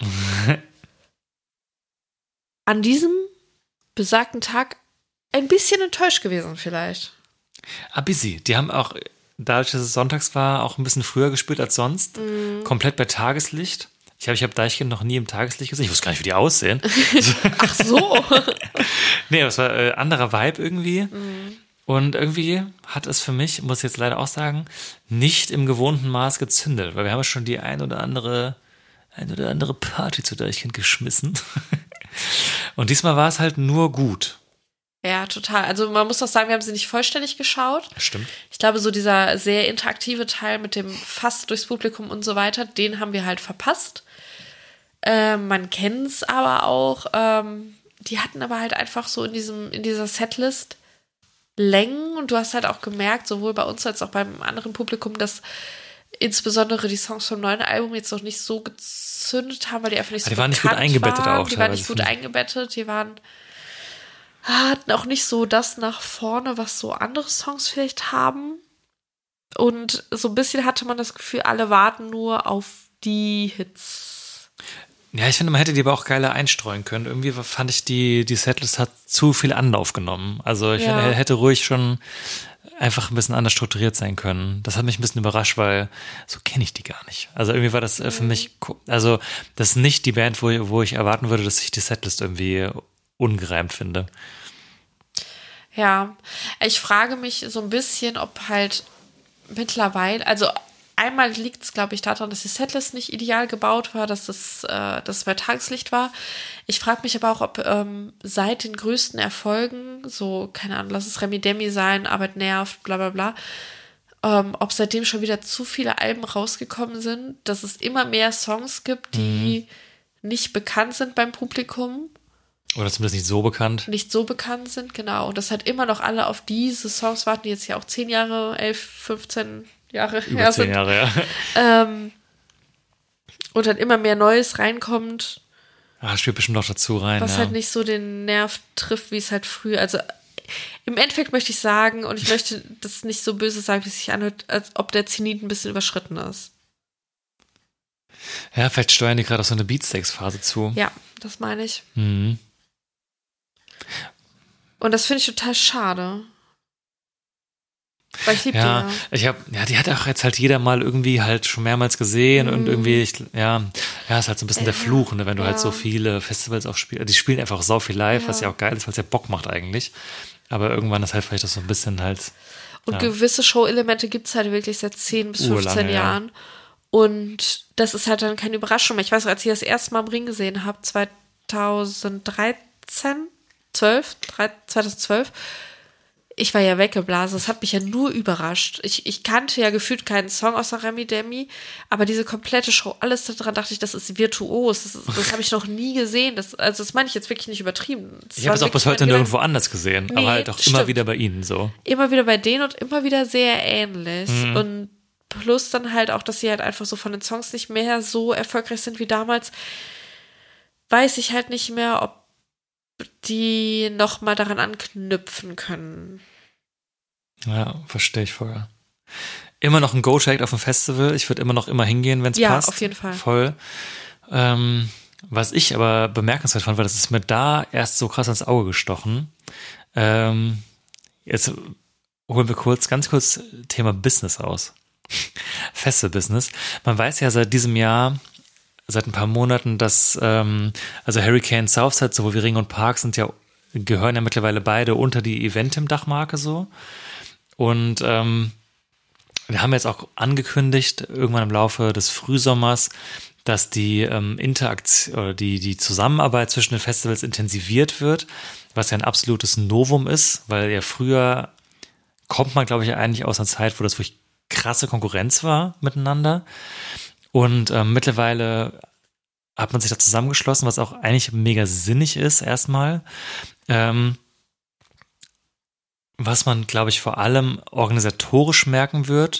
F: An diesem besagten Tag ein bisschen enttäuscht gewesen vielleicht.
E: Ah, busy. Die haben auch, dadurch, dass es sonntags war, auch ein bisschen früher gespielt als sonst. Mm. Komplett bei Tageslicht. Ich habe ich hab Deichkind noch nie im Tageslicht gesehen. Ich wusste gar nicht, wie die aussehen.
F: Ach so.
E: Nee, das war äh, anderer Vibe irgendwie.
F: Mm.
E: Und irgendwie hat es für mich, muss ich jetzt leider auch sagen, nicht im gewohnten Maß gezündet. Weil wir haben ja schon die ein oder andere, ein oder andere Party zu Deichkind geschmissen. Und diesmal war es halt nur gut.
F: Ja, total. Also man muss doch sagen, wir haben sie nicht vollständig geschaut.
E: Stimmt.
F: Ich glaube, so dieser sehr interaktive Teil mit dem Fass durchs Publikum und so weiter, den haben wir halt verpasst. Ähm, man kennt es aber auch. Ähm, die hatten aber halt einfach so in diesem in dieser Setlist Längen und du hast halt auch gemerkt, sowohl bei uns als auch beim anderen Publikum, dass insbesondere die Songs vom neuen Album jetzt noch nicht so gezündet haben, weil die einfach nicht so
E: die waren nicht gut eingebettet
F: waren.
E: auch.
F: Die waren nicht gut eingebettet, die waren hatten auch nicht so das nach vorne, was so andere Songs vielleicht haben. Und so ein bisschen hatte man das Gefühl, alle warten nur auf die Hits.
E: Ja, ich finde, man hätte die aber auch geiler einstreuen können. Irgendwie fand ich, die, die Setlist hat zu viel Anlauf genommen. Also ich
F: Ja.
E: finde, hätte ruhig schon einfach ein bisschen anders strukturiert sein können. Das hat mich ein bisschen überrascht, weil so kenne ich die gar nicht. Also irgendwie war das äh, für mich, ko- also das ist nicht die Band, wo, wo ich erwarten würde, dass ich die Setlist irgendwie ungereimt finde.
F: Ja, ich frage mich so ein bisschen, ob halt mittlerweile, also einmal liegt es, glaube ich, daran, dass die Setlist nicht ideal gebaut war, dass das, äh, dass es bei Tageslicht war. Ich frage mich aber auch, ob ähm, seit den größten Erfolgen, so, keine Ahnung, lass es Remi Demi sein, Arbeit nervt, bla bla bla, ähm, ob seitdem schon wieder zu viele Alben rausgekommen sind, dass es immer mehr Songs gibt, die mhm. nicht bekannt sind beim Publikum.
E: Oder zumindest nicht so bekannt.
F: Nicht so bekannt sind, genau. Und dass halt immer noch alle auf diese Songs warten, die jetzt ja auch zehn Jahre, elf, fünfzehn Jahre
E: Über
F: her
E: zehn
F: sind.
E: Jahre, ja.
F: Ähm, und dann immer mehr Neues reinkommt,
E: Ah, spielt bestimmt noch dazu rein.
F: was
E: ja.
F: halt nicht so den Nerv trifft, wie es halt früher. Also im Endeffekt möchte ich sagen, und ich möchte das nicht so böse sagen, wie es sich anhört, als ob der Zenit ein bisschen überschritten ist.
E: Ja, vielleicht steuern die gerade auf so eine Beatsteaks-Phase zu.
F: Ja, das meine ich.
E: Mhm.
F: Und das finde ich total schade. Weil ich liebe
E: Ja,
F: die ja.
E: ich habe, ja, die hat auch jetzt halt jeder mal irgendwie halt schon mehrmals gesehen
F: Mhm.
E: und irgendwie, ich, ja, ja, ist halt so ein bisschen der
F: Ja,
E: Fluch, ne, wenn du
F: ja.
E: halt so viele Festivals auch spielst. Die spielen einfach sau viel live,
F: Ja.
E: was ja auch geil ist, weil es ja Bock macht eigentlich. Aber irgendwann ist halt vielleicht das so ein bisschen halt.
F: Und
E: ja.
F: gewisse Show-Elemente gibt es halt wirklich seit zehn bis fünfzehn
E: Urlange, ja.
F: Jahren. Und das ist halt dann keine Überraschung mehr. Ich weiß noch, als ich das erste Mal im Ring gesehen habe, zweitausenddreizehn, zwölf, zweitausendzwölf, ich war ja weggeblasen. Das hat mich ja nur überrascht. Ich, ich kannte ja gefühlt keinen Song außer Remi Demi, aber diese komplette Show, alles daran dachte ich, das ist virtuos. Das, ist- das habe ich noch nie gesehen. Das, also das meine ich jetzt wirklich nicht übertrieben. Das
E: Ich
F: war
E: habe es auch bis
F: wirklich
E: heute
F: mein
E: nirgendwo anders gesehen,
F: Nee,
E: aber halt auch immer
F: stimmt.
E: wieder bei ihnen so.
F: immer wieder bei denen und immer wieder sehr ähnlich.
E: Mhm.
F: Und plus dann halt auch, dass sie halt einfach so von den Songs nicht mehr so erfolgreich sind wie damals, weiß ich halt nicht mehr, ob die nochmal daran anknüpfen können.
E: Ja, verstehe ich voll. Immer noch ein Go-Track auf dem Festival. Ich würde immer noch immer hingehen, wenn es
F: Ja,
E: passt.
F: auf jeden Fall.
E: Voll. Ähm, was ich aber bemerkenswert fand, war, das ist mir da erst so krass ans Auge gestochen. Ähm, jetzt holen wir kurz, ganz kurz Thema Business aus. Festival-Business. Man weiß ja seit diesem Jahr, seit ein paar Monaten, dass ähm, also Hurricane Southside, sowohl wie Ring und Park sind ja, gehören ja mittlerweile beide unter die Eventim-Dachmarke so. Und ähm, wir haben jetzt auch angekündigt, irgendwann im Laufe des Frühsommers, dass die ähm, Interaktion oder die, die Zusammenarbeit zwischen den Festivals intensiviert wird, was ja ein absolutes Novum ist, weil ja früher kommt man, glaube ich, eigentlich aus einer Zeit, wo das wirklich krasse Konkurrenz war miteinander. Und ähm, mittlerweile hat man sich da zusammengeschlossen, was auch eigentlich mega sinnig ist erstmal. Ähm, was man, glaube ich, vor allem organisatorisch merken wird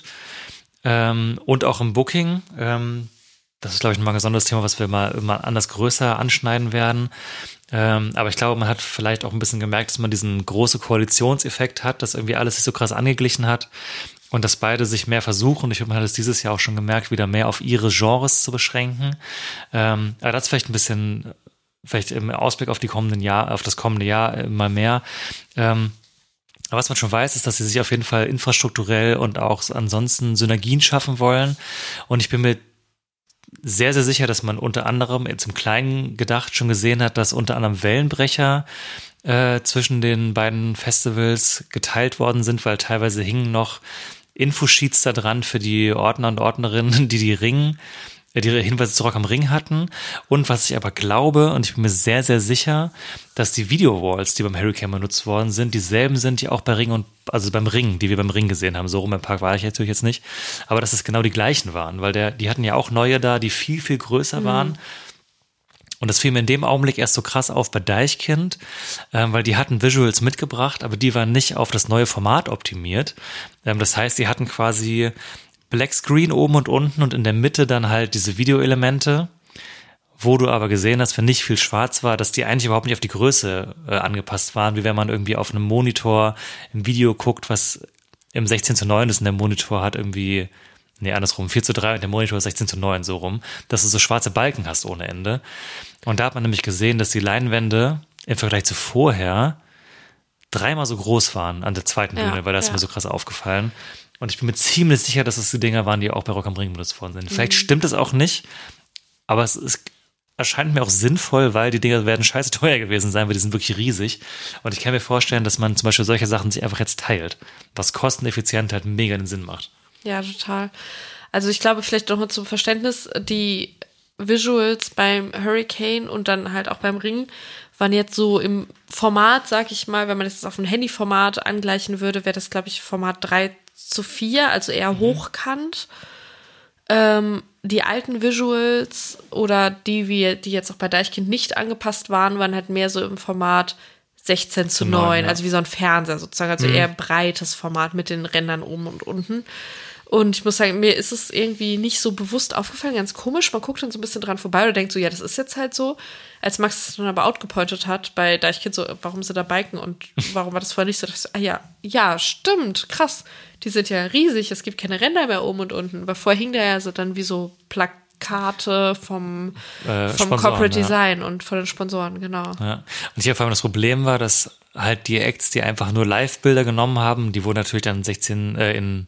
E: ähm, und auch im Booking. Ähm, das ist, glaube ich, nochmal ein besonderes Thema, was wir mal, mal anders größer anschneiden werden. Ähm, aber ich glaube, man hat vielleicht auch ein bisschen gemerkt, dass man diesen großen Koalitionseffekt hat, dass irgendwie alles sich so krass angeglichen hat und dass beide sich mehr versuchen. Ich finde, man hat es dieses Jahr auch schon gemerkt, wieder mehr auf ihre Genres zu beschränken. Ähm, aber das vielleicht ein bisschen, vielleicht im Ausblick auf die kommenden Jahr, auf das kommende Jahr immer mehr. Ähm, aber was man schon weiß, ist, dass sie sich auf jeden Fall infrastrukturell und auch ansonsten Synergien schaffen wollen. Und ich bin mir sehr, sehr sicher, dass man unter anderem jetzt im Kleinen gedacht schon gesehen hat, dass unter anderem Wellenbrecher äh, zwischen den beiden Festivals geteilt worden sind, weil teilweise hingen noch Infosheets da dran für die Ordner und Ordnerinnen, die die Ring, äh, die Hinweise zu Rock am Ring hatten. Und was ich aber glaube, und ich bin mir sehr, sehr sicher, dass die Video-Walls, die beim Hurricane benutzt worden sind, dieselben sind, die auch bei Ring und also beim Ring, die wir beim Ring gesehen haben. So rum im Park war ich natürlich jetzt nicht. Aber dass es genau die gleichen waren, weil der, die hatten ja auch neue da, die viel, viel größer mhm. waren. Und das fiel mir in dem Augenblick erst so krass auf bei Deichkind, ähm, weil die hatten Visuals mitgebracht, aber die waren nicht auf das neue Format optimiert. Ähm, das heißt, die hatten quasi Black Screen oben und unten und in der Mitte dann halt diese Videoelemente, wo du aber gesehen hast, wenn nicht viel schwarz war, dass die eigentlich überhaupt nicht auf die Größe äh, angepasst waren, wie wenn man irgendwie auf einem Monitor im Video guckt, was im sechzehn zu neun ist und der Monitor hat irgendwie, nee, andersrum, vier zu drei und der Monitor ist sechzehn zu neun, so rum, dass du so schwarze Balken hast ohne Ende. Und da hat man nämlich gesehen, dass die Leinwände im Vergleich zu vorher dreimal so groß waren an der zweiten Bühne, ja, weil das ja. ist mir so krass aufgefallen. Und ich bin mir ziemlich sicher, dass es die Dinger waren, die auch bei Rock am Ring benutzt worden sind. Vielleicht mhm. stimmt es auch nicht, aber es ist erscheint mir auch sinnvoll, weil die Dinger werden scheiße teuer gewesen sein, weil die sind wirklich riesig. Und ich kann mir vorstellen, dass man zum Beispiel solche Sachen sich einfach jetzt teilt, was kosteneffizient halt mega den Sinn macht.
F: Ja, total. Also ich glaube, vielleicht noch mal zum Verständnis, die Visuals beim Hurricane und dann halt auch beim Ring waren jetzt so im Format, sag ich mal, wenn man das auf ein Handyformat angleichen würde, wäre das, glaube ich, Format drei zu vier, also eher mhm. hochkant. Ähm, die alten Visuals oder die, wie, die jetzt auch bei Deichkind nicht angepasst waren, waren halt mehr so im Format sechzehn zu neun, ja. also wie so ein Fernseher sozusagen, also mhm. eher breites Format mit den Rändern oben und unten. Und ich muss sagen, mir ist es irgendwie nicht so bewusst aufgefallen, ganz komisch. Man guckt dann so ein bisschen dran vorbei oder denkt so, ja, das ist jetzt halt so. Als Max es dann aber outgepointet hat bei Deichkind, so, warum sind da Balken und warum war das vorher nicht so? Ich so ah ja, ja, stimmt, krass. Die sind ja riesig, es gibt keine Ränder mehr oben und unten. Aber vorher hing da ja so dann wie so Plakate vom, äh, vom Corporate ja. Design und von den Sponsoren, genau. Ja.
E: Und hier vor allem das Problem war, dass halt die Acts, die einfach nur Live-Bilder genommen haben, die wurden natürlich dann sechzehn äh, in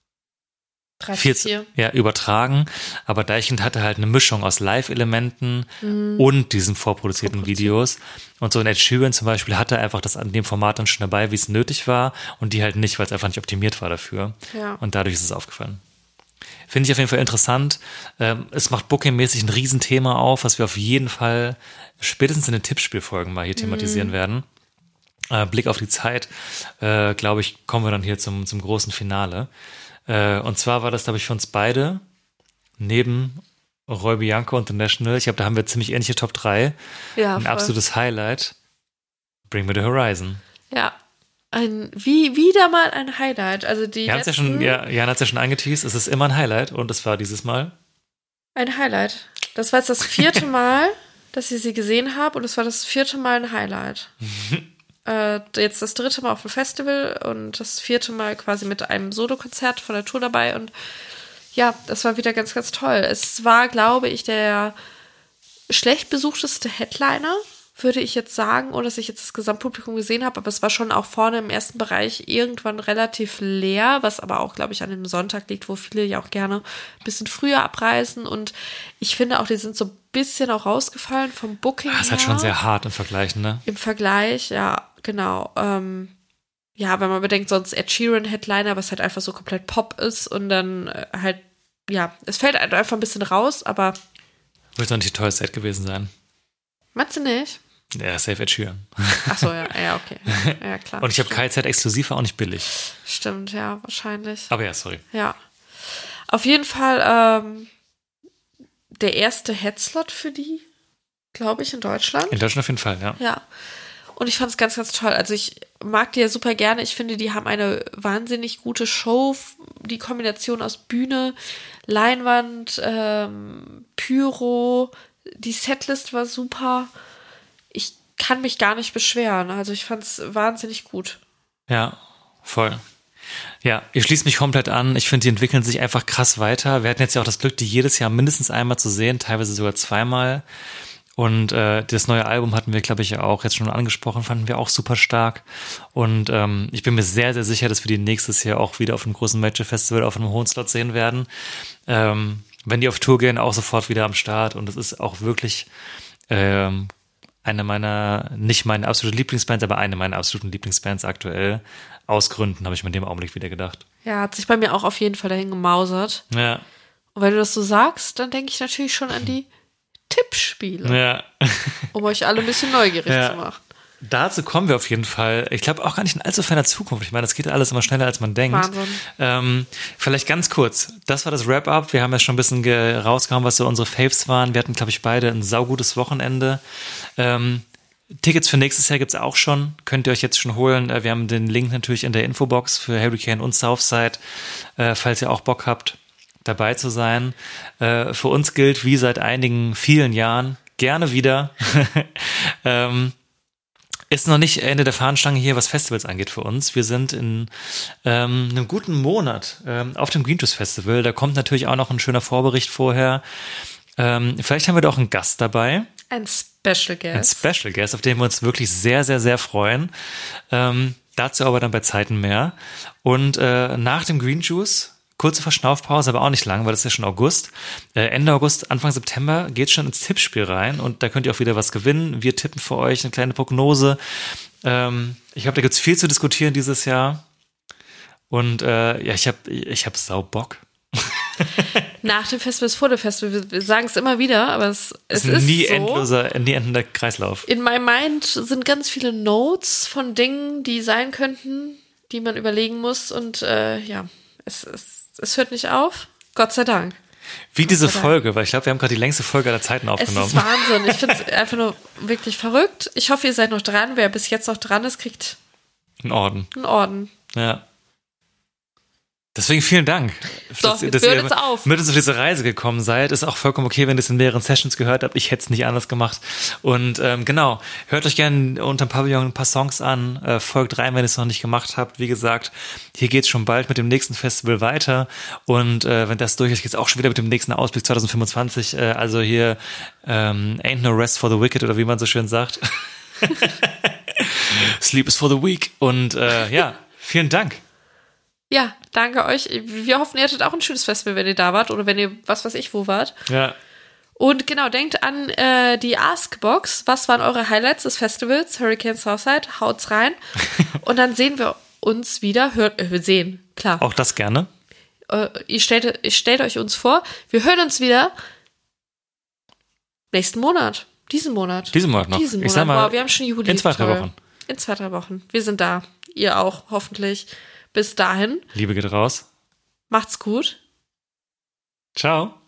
E: vierzehn, ja, übertragen, aber Deichkind hatte halt eine Mischung aus Live-Elementen mhm. und diesen vorproduzierten Videos. Und so in Ed Sheeran zum Beispiel hatte einfach das an dem Format dann schon dabei, wie es nötig war, und die halt nicht, weil es einfach nicht optimiert war dafür. Ja. Und dadurch ist es aufgefallen. Finde ich auf jeden Fall interessant. Ähm, es macht Booking-mäßig ein Riesenthema auf, was wir auf jeden Fall spätestens in den Tippspielfolgen mal hier thematisieren mhm. werden. Äh, Blick auf die Zeit, äh, glaube ich, kommen wir dann hier zum, zum großen Finale. Und zwar war das, glaube ich, für uns beide neben Roy Bianco und The National, ich glaube, da haben wir ziemlich ähnliche Top drei. Ja, ein voll. Absolutes Highlight. Bring Me the Horizon.
F: Ja, ein, wie wieder mal ein Highlight. Also die
E: Jan hat es ja schon, ja, Jan hat's ja schon angeteased, es ist immer ein Highlight und es war dieses Mal
F: ein Highlight. Das war jetzt das vierte Mal, dass ich sie gesehen habe, und es war das vierte Mal ein Highlight. Äh, jetzt das dritte Mal auf dem Festival und das vierte Mal quasi mit einem Solokonzert von der Tour dabei, und ja, das war wieder ganz, ganz toll. Es war, glaube ich, der schlecht besuchteste Headliner würde ich jetzt sagen, ohne dass ich jetzt das Gesamtpublikum gesehen habe, aber es war schon auch vorne im ersten Bereich irgendwann relativ leer, was aber auch, glaube ich, an dem Sonntag liegt, wo viele ja auch gerne ein bisschen früher abreisen und ich finde auch, die sind so ein bisschen auch rausgefallen vom Booking her.
E: Das ist halt schon sehr hart im Vergleich, ne?
F: Im Vergleich, ja, genau. Ähm, ja, wenn man bedenkt, sonst Ed Sheeran Headliner, was halt einfach so komplett Pop ist und dann äh, halt, ja, es fällt halt einfach ein bisschen raus, aber
E: Wird doch nicht die teuerste Set gewesen sein.
F: meinst du nicht?
E: Ja, safe Ed Sheeran.
F: Ach so, ja, ja, okay. Ja, klar.
E: Und ich habe K Z exklusiv, war auch nicht billig.
F: Stimmt, ja, wahrscheinlich.
E: Aber ja, sorry.
F: Ja. Auf jeden Fall ähm, der erste Headslot für die, glaube ich, in Deutschland.
E: In Deutschland auf jeden Fall, ja.
F: Ja. Und ich fand es ganz, ganz toll. Also ich mag die ja super gerne. Ich finde, die haben eine wahnsinnig gute Show. Die Kombination aus Bühne, Leinwand, ähm, Pyro, die Setlist war super. Ich kann mich gar nicht beschweren. Also ich fand es wahnsinnig gut.
E: Ja, voll. Ja, ich schließe mich komplett an. Ich finde, die entwickeln sich einfach krass weiter. Wir hatten jetzt ja auch das Glück, die jedes Jahr mindestens einmal zu sehen, teilweise sogar zweimal. Und äh, das neue Album hatten wir, glaube ich, ja auch jetzt schon angesprochen, fanden wir auch super stark. Und ähm, ich bin mir sehr, sehr sicher, dass wir die nächstes Jahr auch wieder auf einem großen Major-Festival auf einem hohen Slot sehen werden. Ähm, wenn die auf Tour gehen, auch sofort wieder am Start. Und das ist auch wirklich ähm, eine meiner, nicht meine absolute Lieblingsbands, aber eine meiner absoluten Lieblingsbands aktuell. Aus Gründen, habe ich mir in dem Augenblick wieder gedacht.
F: Ja, hat sich bei mir auch auf jeden Fall dahin gemausert.
E: Ja.
F: Und wenn du das so sagst, dann denke ich natürlich schon an die Tippspiele,
E: Ja.
F: um euch alle ein bisschen neugierig
E: Ja.
F: zu machen.
E: Dazu kommen wir auf jeden Fall. Ich glaube auch gar nicht in allzu ferner Zukunft. Ich meine, das geht alles immer schneller, als man denkt.
F: Wahnsinn.
E: Ähm, vielleicht ganz kurz. Das war das Wrap-Up. Wir haben ja schon ein bisschen ge- rausgehauen, was so unsere Faves waren. Wir hatten, glaube ich, beide ein saugutes Wochenende. Ähm, Tickets für nächstes Jahr gibt's auch schon. Könnt ihr euch jetzt schon holen. Äh, wir haben den Link natürlich in der Infobox für Hurricane und Southside, äh, falls ihr auch Bock habt, dabei zu sein. Äh, für uns gilt, wie seit einigen vielen Jahren, gerne wieder. ähm, Ist noch nicht Ende der Fahnenstange hier, was Festivals angeht für uns. Wir sind in ähm, einem guten Monat ähm, auf dem Green Juice Festival. Da kommt natürlich auch noch ein schöner Vorbericht vorher. Ähm, vielleicht haben wir doch einen Gast dabei.
F: Ein Special Guest.
E: Ein Special Guest, auf den wir uns wirklich sehr, sehr, sehr freuen. Ähm, dazu aber dann bei Zeiten mehr. Und äh, nach dem Green Juice, kurze Verschnaufpause, aber auch nicht lang, weil das ist ja schon August. Äh, Ende August, Anfang September geht schon ins Tippspiel rein und da könnt ihr auch wieder was gewinnen. Wir tippen für euch eine kleine Prognose. Ähm, ich glaube, da gibt's viel zu diskutieren dieses Jahr. Und äh, ja, ich habe ich hab sau Bock.
F: Nach dem Festival ist vor dem Festival. Wir sagen es immer wieder, aber es, es ist
E: nie
F: so.
E: endloser, nie endender Kreislauf.
F: In meinem Mind sind ganz viele Notes von Dingen, die sein könnten, die man überlegen muss. Und äh, ja, es, es, es hört nicht auf. Gott sei Dank.
E: Wie diese Folge, weil ich glaube, wir haben gerade die längste Folge aller Zeiten aufgenommen.
F: Es ist Wahnsinn. Ich finde es einfach nur wirklich verrückt. Ich hoffe, ihr seid noch dran. Wer bis jetzt noch dran ist, kriegt
E: einen Orden.
F: einen Orden.
E: Ja. Deswegen vielen Dank,
F: So,
E: dass,
F: jetzt
E: dass
F: hört
E: ihr
F: jetzt auf.
E: mit uns auf diese Reise gekommen seid. Ist auch vollkommen okay, wenn ihr es in mehreren Sessions gehört habt. Ich hätte es nicht anders gemacht. Und ähm, genau, hört euch gerne unter dem Pavillon ein paar Songs an. Äh, folgt rein, wenn ihr es noch nicht gemacht habt. Wie gesagt, hier geht's schon bald mit dem nächsten Festival weiter. Und äh, wenn das durch ist, geht's auch schon wieder mit dem nächsten Ausblick zwanzig fünfundzwanzig. Äh, also hier ähm, Ain't no rest for the wicked oder wie man so schön sagt. Sleep is for the weak. Und äh, ja, vielen Dank.
F: Ja, danke euch. Wir hoffen, ihr hattet auch ein schönes Festival, wenn ihr da wart oder wenn ihr was weiß ich wo wart.
E: Ja.
F: Und genau, denkt an äh, die Ask-Box. Was waren eure Highlights des Festivals? Hurricane Southside, haut's rein. Und dann sehen wir uns wieder. Hört, äh, wir sehen, klar.
E: Auch das gerne.
F: Äh, ihr, stellt, ihr stellt euch uns vor. Wir hören uns wieder nächsten Monat. Diesen Monat.
E: Diesen Monat noch.
F: Diesen Monat.
E: Ich sag mal,
F: wow, wir haben schon Juli.
E: in zwei, drei
F: Toll.
E: Wochen.
F: In zwei, drei Wochen. Wir sind da. Ihr auch, hoffentlich. Bis dahin.
E: Liebe geht raus.
F: Macht's gut.
E: Ciao.